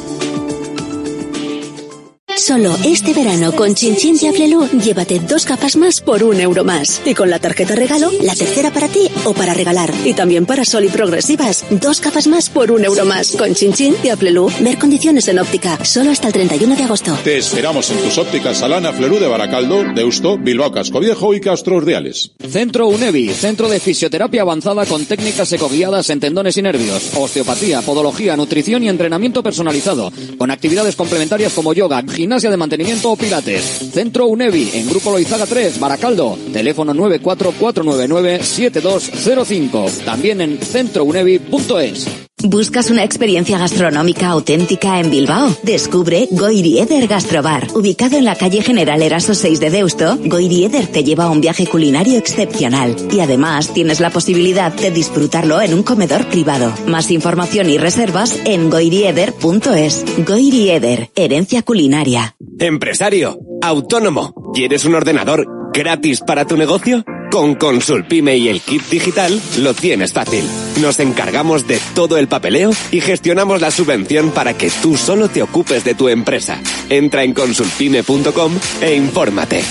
Speaker 18: Solo este verano con Chin Chin de Aflelu, llévate dos capas más por un euro más. Y con la tarjeta regalo, la tercera para ti o para regalar. Y también para Sol y Progresivas, dos capas más por un euro más. Con Chin Chin de Aflelu, ver condiciones en óptica. Solo hasta el treinta y uno de agosto.
Speaker 24: Te esperamos en tus ópticas Salana, Flerú de Baracaldo, Deusto, Bilbao Cascoviejo y Castro Urdiales.
Speaker 3: Centro UNEVI, centro de fisioterapia avanzada con técnicas ecoguiadas en tendones y nervios, osteopatía, podología, nutrición y entrenamiento personalizado, con actividades complementarias como yoga, gimnasia de mantenimiento o pilates. Centro UNEVI, en Grupo Loizaga tres, Baracaldo, teléfono nueve cuatro cuatro nueve nueve siete dos cero cinco, también en centro unevi punto es.
Speaker 5: ¿Buscas una experiencia gastronómica auténtica en Bilbao? Descubre Goiri Eder Gastrobar. Ubicado en la calle General Eraso seis de Deusto, Goiri Eder te lleva a un viaje culinario excepcional. Y además tienes la posibilidad de disfrutarlo en un comedor privado. Más información y reservas en goirieder punto es. Goiri Eder, herencia culinaria.
Speaker 10: Empresario, autónomo, ¿quieres un ordenador gratis para tu negocio? Con Consulpime y el kit digital lo tienes fácil. Nos encargamos de todo el papeleo y gestionamos la subvención para que tú solo te ocupes de tu empresa. Entra en consulpime punto com e infórmate.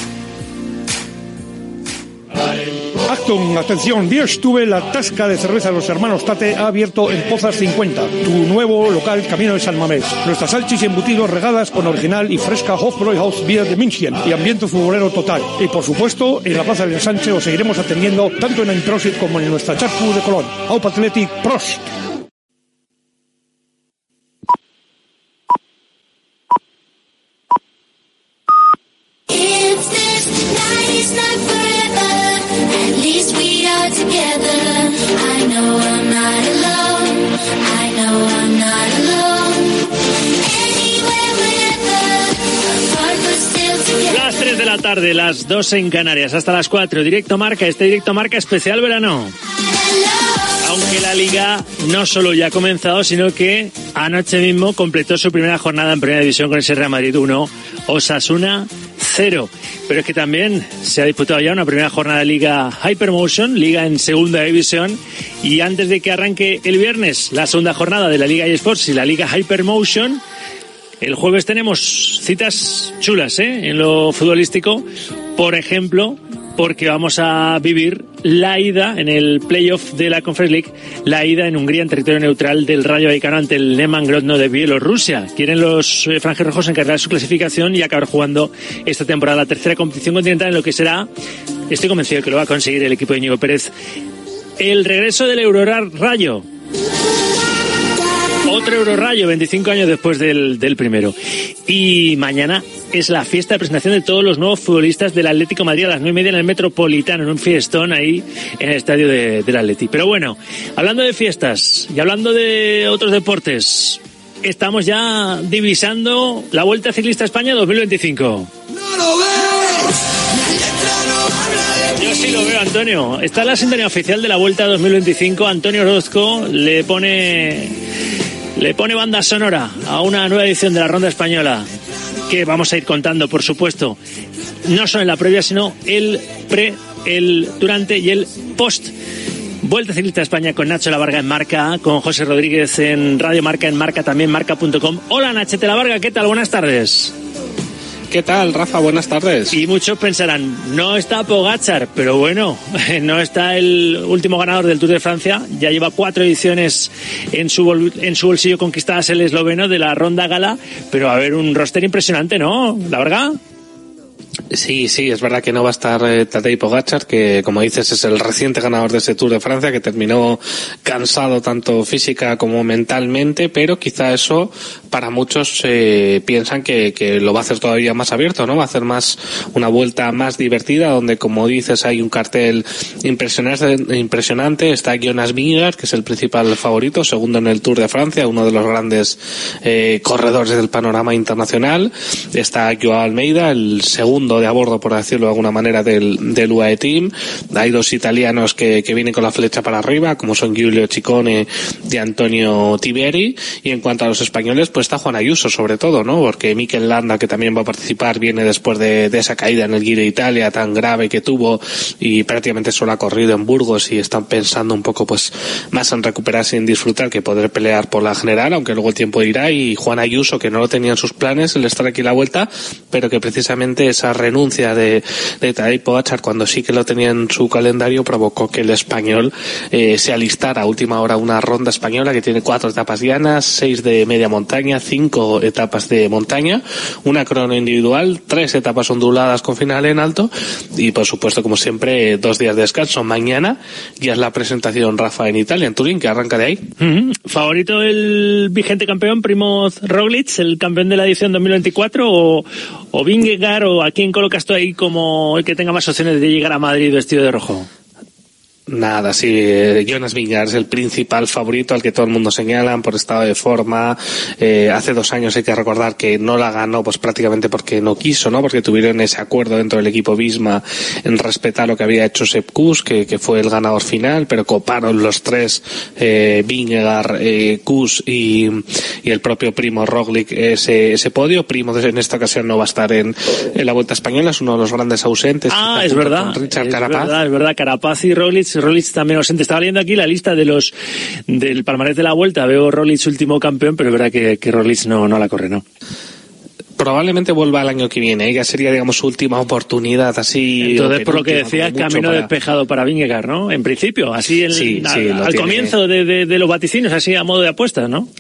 Speaker 25: Acton, atención, yo estuve, la tasca de cerveza de los hermanos Tate ha abierto en Pozas cincuenta, tu nuevo local camino de San Mamés. Nuestras salchis y embutidos regadas con original y fresca Hofbräuhaus Bier de München y ambiente futbolero total. Y por supuesto, en la Plaza del Ensanche os seguiremos atendiendo tanto en Prosit como en nuestra Charcu de Colón. Aup Athletic, Prost.
Speaker 9: Las tres de la tarde, las dos en Canarias, hasta las cuatro, directo Marca, este directo Marca especial verano. Aunque la Liga no solo ya ha comenzado, sino que anoche mismo completó su primera jornada en Primera División con ese Real Madrid uno, Osasuna cero. Pero es que también se ha disputado ya una primera jornada de Liga Hypermotion, Liga en Segunda División, y antes de que arranque el viernes la segunda jornada de la Liga eSports y la Liga Hypermotion, el jueves tenemos citas chulas, ¿eh? En lo futbolístico. Por ejemplo, porque vamos a vivir la ida en el playoff de la Conference League, la ida en Hungría en territorio neutral del Rayo Vallecano ante el Neman Grodno de Bielorrusia. Quieren los eh, franjirrojos encargar su clasificación y acabar jugando esta temporada la tercera competición continental en lo que será, estoy convencido que lo va a conseguir el equipo de Íñigo Pérez, el regreso del Eurorayo. Otro Eurorayo, veinticinco años después del, del primero. Y mañana es la fiesta de presentación de todos los nuevos futbolistas del Atlético de Madrid a las nueve y media en el Metropolitano, en un fiestón ahí en el estadio de, del Atleti. Pero bueno, hablando de fiestas y hablando de otros deportes, estamos ya divisando la Vuelta Ciclista a España dos mil veinticinco.
Speaker 11: ¡No lo veo!
Speaker 9: Yo sí lo veo, Antonio. Está la sintonía oficial de la Vuelta dos mil veinticinco. Antonio Orozco le pone... Le pone banda sonora a una nueva edición de la Ronda Española que vamos a ir contando, por supuesto, no solo en la previa, sino el pre, el durante y el post. Vuelta Ciclista a España con Nacho La Varga en Marca, con José Rodríguez en Radio Marca, en Marca también, marca punto com. Hola, Nachete La Varga, ¿qué tal? Buenas tardes.
Speaker 1: ¿Qué tal, Rafa? Buenas tardes.
Speaker 9: Y muchos pensarán, no está Pogačar, pero bueno, no está el último ganador del Tour de Francia, ya lleva cuatro ediciones en su bol- en su bolsillo conquistadas el esloveno de la Ronda Gala, pero a ver, un roster impresionante, ¿no? ¿La verdad?
Speaker 1: Sí, sí, es verdad que no va a estar eh, Tadej Pogačar, que como dices es el reciente ganador de ese Tour de Francia, que terminó cansado tanto física como mentalmente, pero quizá eso para muchos eh, piensan que, que lo va a hacer todavía más abierto, ¿no? Va a hacer más una vuelta más divertida, donde como dices hay un cartel impresionante, impresionante. Está Jonas Vingegaard, que es el principal favorito, segundo en el Tour de Francia, uno de los grandes eh, corredores del panorama internacional. Está Joao Almeida, el segundo de a bordo, por decirlo de alguna manera, del, del U A E Team. Hay dos italianos que, que vienen con la flecha para arriba, como son Giulio Ciccone y Antonio Tiberi. Y en cuanto a los españoles, pues está Juan Ayuso, sobre todo, ¿no? Porque Mikel Landa, que también va a participar, viene después de, de esa caída en el Giro de Italia tan grave que tuvo y prácticamente solo ha corrido en Burgos, y están pensando un poco pues más en recuperarse y en disfrutar que poder pelear por la general, aunque luego el tiempo irá. Y Juan Ayuso, que no lo tenía en sus planes el estar aquí en la Vuelta, pero que precisamente esa renuncia de, de Tadej Pogačar, cuando sí que lo tenía en su calendario, provocó que el español eh, se alistara a última hora una ronda española que tiene cuatro etapas llanas, seis de media montaña, cinco etapas de montaña, una crono individual, tres etapas onduladas con final en alto y, por supuesto, como siempre, dos días de descanso. Mañana ya es la presentación, Rafa, en Italia, en Turín, que arranca de ahí.
Speaker 9: Mm-hmm. ¿Favorito el vigente campeón Primoz Roglic, el campeón de la edición dos mil veinticuatro, o, o Vingegaard, o a quién colocas tú ahí como el que tenga más opciones de llegar a Madrid vestido de rojo?
Speaker 1: Nada, sí, eh, Jonas Vingegaard es el principal favorito al que todo el mundo señalan por estado de forma. Eh, hace dos años hay que recordar que no la ganó pues prácticamente porque no quiso, ¿no? Porque tuvieron ese acuerdo dentro del equipo Visma en respetar lo que había hecho Sepp Kuss, que, que fue el ganador final, pero coparon los tres, eh, Vingegaard, eh, Kuss y, y el propio Primo Roglic ese, ese podio. Primo en esta ocasión no va a estar en, en la Vuelta Española, es uno de los grandes ausentes.
Speaker 9: Ah, es verdad,
Speaker 1: Richard
Speaker 9: es
Speaker 1: Carapaz.
Speaker 9: verdad, es verdad, Carapaz y Roglic, Roglic también ausente. Estaba leyendo aquí la lista de los del palmarés de la Vuelta, veo Roglic último campeón, pero es verdad que, que Roglic no, no la corre, ¿no?
Speaker 1: Probablemente vuelva el año que viene, ya sería, digamos, su última oportunidad, así.
Speaker 9: Entonces, por lo que decía, camino para... despejado para Vingegaard, ¿no? En principio, así el,
Speaker 1: sí,
Speaker 9: al,
Speaker 1: sí,
Speaker 9: al comienzo de, de, de los vaticinios, así a modo de apuestas, ¿no?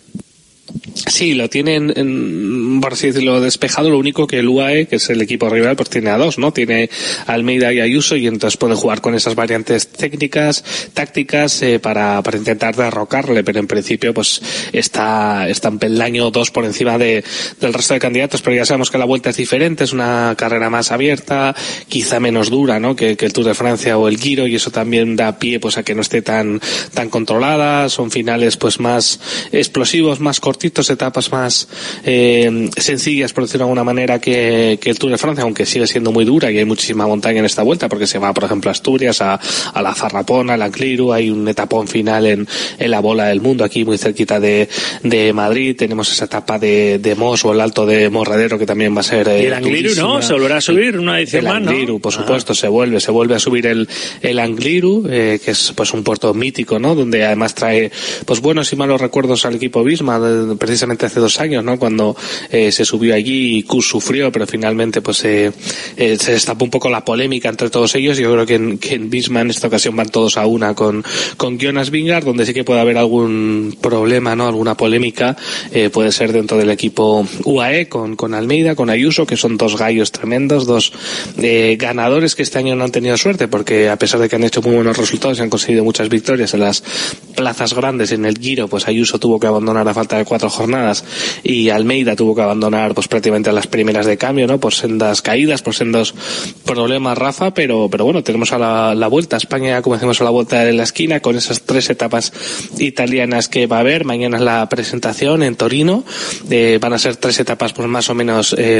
Speaker 1: Sí, lo tienen, en, por así decirlo, despejado. Lo único que el U A E, que es el equipo rival, pues tiene a dos, ¿no? Tiene a Almeida y Ayuso, y entonces pueden jugar con esas variantes técnicas, tácticas, eh, para, para intentar derrocarle, pero en principio, pues está, está en peldaño dos por encima de, del resto de candidatos, pero ya sabemos que la Vuelta es diferente, es una carrera más abierta, quizá menos dura, ¿no? Que, que el Tour de Francia o el Giro, y eso también da pie, pues, a que no esté tan, tan controlada. Son finales, pues, más explosivos, más cortitos, etapas más eh, sencillas, por decirlo de alguna manera, que, que el Tour de Francia, aunque sigue siendo muy dura y hay muchísima montaña en esta vuelta, porque se va, por ejemplo, a Asturias, a, a la Zarrapona, al Angliru. Hay un etapón final en, en la Bola del Mundo, aquí muy cerquita de, de Madrid. Tenemos esa etapa de, de Mos, o el Alto de Morredero, que también va a ser eh,
Speaker 9: y el Angliru, ¿no? Se volverá a subir una edición
Speaker 1: el
Speaker 9: más, ¿no?
Speaker 1: Angliru, por supuesto, ah. se vuelve, se vuelve a subir el, el Angliru, eh, que es pues un puerto mítico, ¿no? Donde además trae pues buenos y malos recuerdos al equipo Visma, de, precisamente hace dos años, ¿no? Cuando eh, se subió allí y Kuss sufrió, pero finalmente pues eh, eh, se destapó un poco la polémica entre todos ellos. Yo creo que en, que en Visma en esta ocasión van todos a una con, con Jonas Vingegaard, donde sí que puede haber algún problema, ¿no? Alguna polémica, eh, puede ser dentro del equipo U A E con, con Almeida, con Ayuso, que son dos gallos tremendos, dos eh, ganadores que este año no han tenido suerte, porque a pesar de que han hecho muy buenos resultados y han conseguido muchas victorias en las plazas grandes, en el Giro, pues Ayuso tuvo que abandonar a falta de cuatro jornadas y Almeida tuvo que abandonar pues prácticamente a las primeras de cambio, ¿no? Por sendas caídas, por sendos problemas, Rafa, pero pero bueno, tenemos a la, la vuelta a España, como decimos, a la vuelta de la esquina, con esas tres etapas italianas que va a haber. Mañana es la presentación en Torino, eh, van a ser tres etapas pues más o menos eh,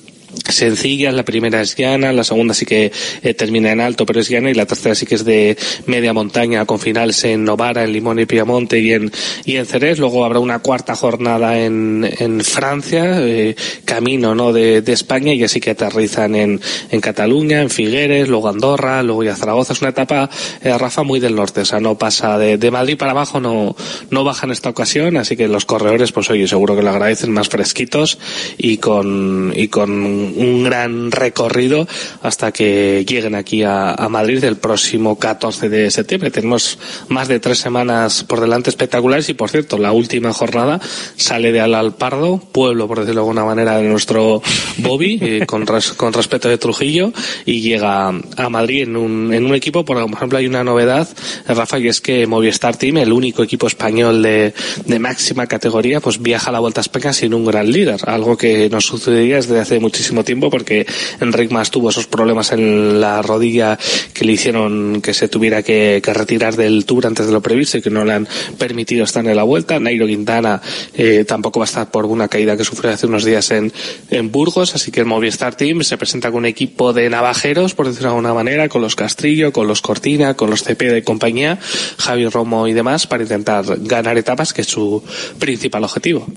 Speaker 1: sencillas. La primera es llana, la segunda sí que eh, termina en alto pero es llana, y la tercera sí que es de media montaña con finales en Novara, en Limón y Piamonte y en y en Jerez. Luego habrá una cuarta jornada en en Francia, eh, camino no de, de España, y así que aterrizan en en Cataluña, en Figueres, luego Andorra, luego ya Zaragoza. Es una etapa, eh, Rafa, muy del norte, o sea, no pasa de, de Madrid para abajo, no no baja en esta ocasión, así que los corredores pues oye, seguro que lo agradecen, más fresquitos y con y con un gran recorrido hasta que lleguen aquí a, a Madrid el próximo catorce de septiembre. Tenemos más de tres semanas por delante espectaculares, y por cierto, la última jornada sale de Alalpardo, pueblo, por decirlo de alguna manera, de nuestro Bobby, eh, con, res, con respeto de Trujillo, y llega a Madrid en un, en un equipo, por ejemplo, hay una novedad, Rafa, y es que Movistar Team, el único equipo español de, de máxima categoría, pues viaja a la Vuelta a España sin un gran líder, algo que nos sucedía desde hace muchísimo tiempo, porque Enric Mas tuvo esos problemas en la rodilla que le hicieron que se tuviera que, que retirar del Tour antes de lo previsto y que no le han permitido estar en la Vuelta. Nairo Quintana eh, tampoco va a estar por una caída que sufrió hace unos días en, en Burgos, así que el Movistar Team se presenta con un equipo de navajeros, por decirlo de alguna manera, con los Castrillo, con los Cortina, con los C P de compañía, Javi Romo y demás, para intentar ganar etapas, que es su principal objetivo.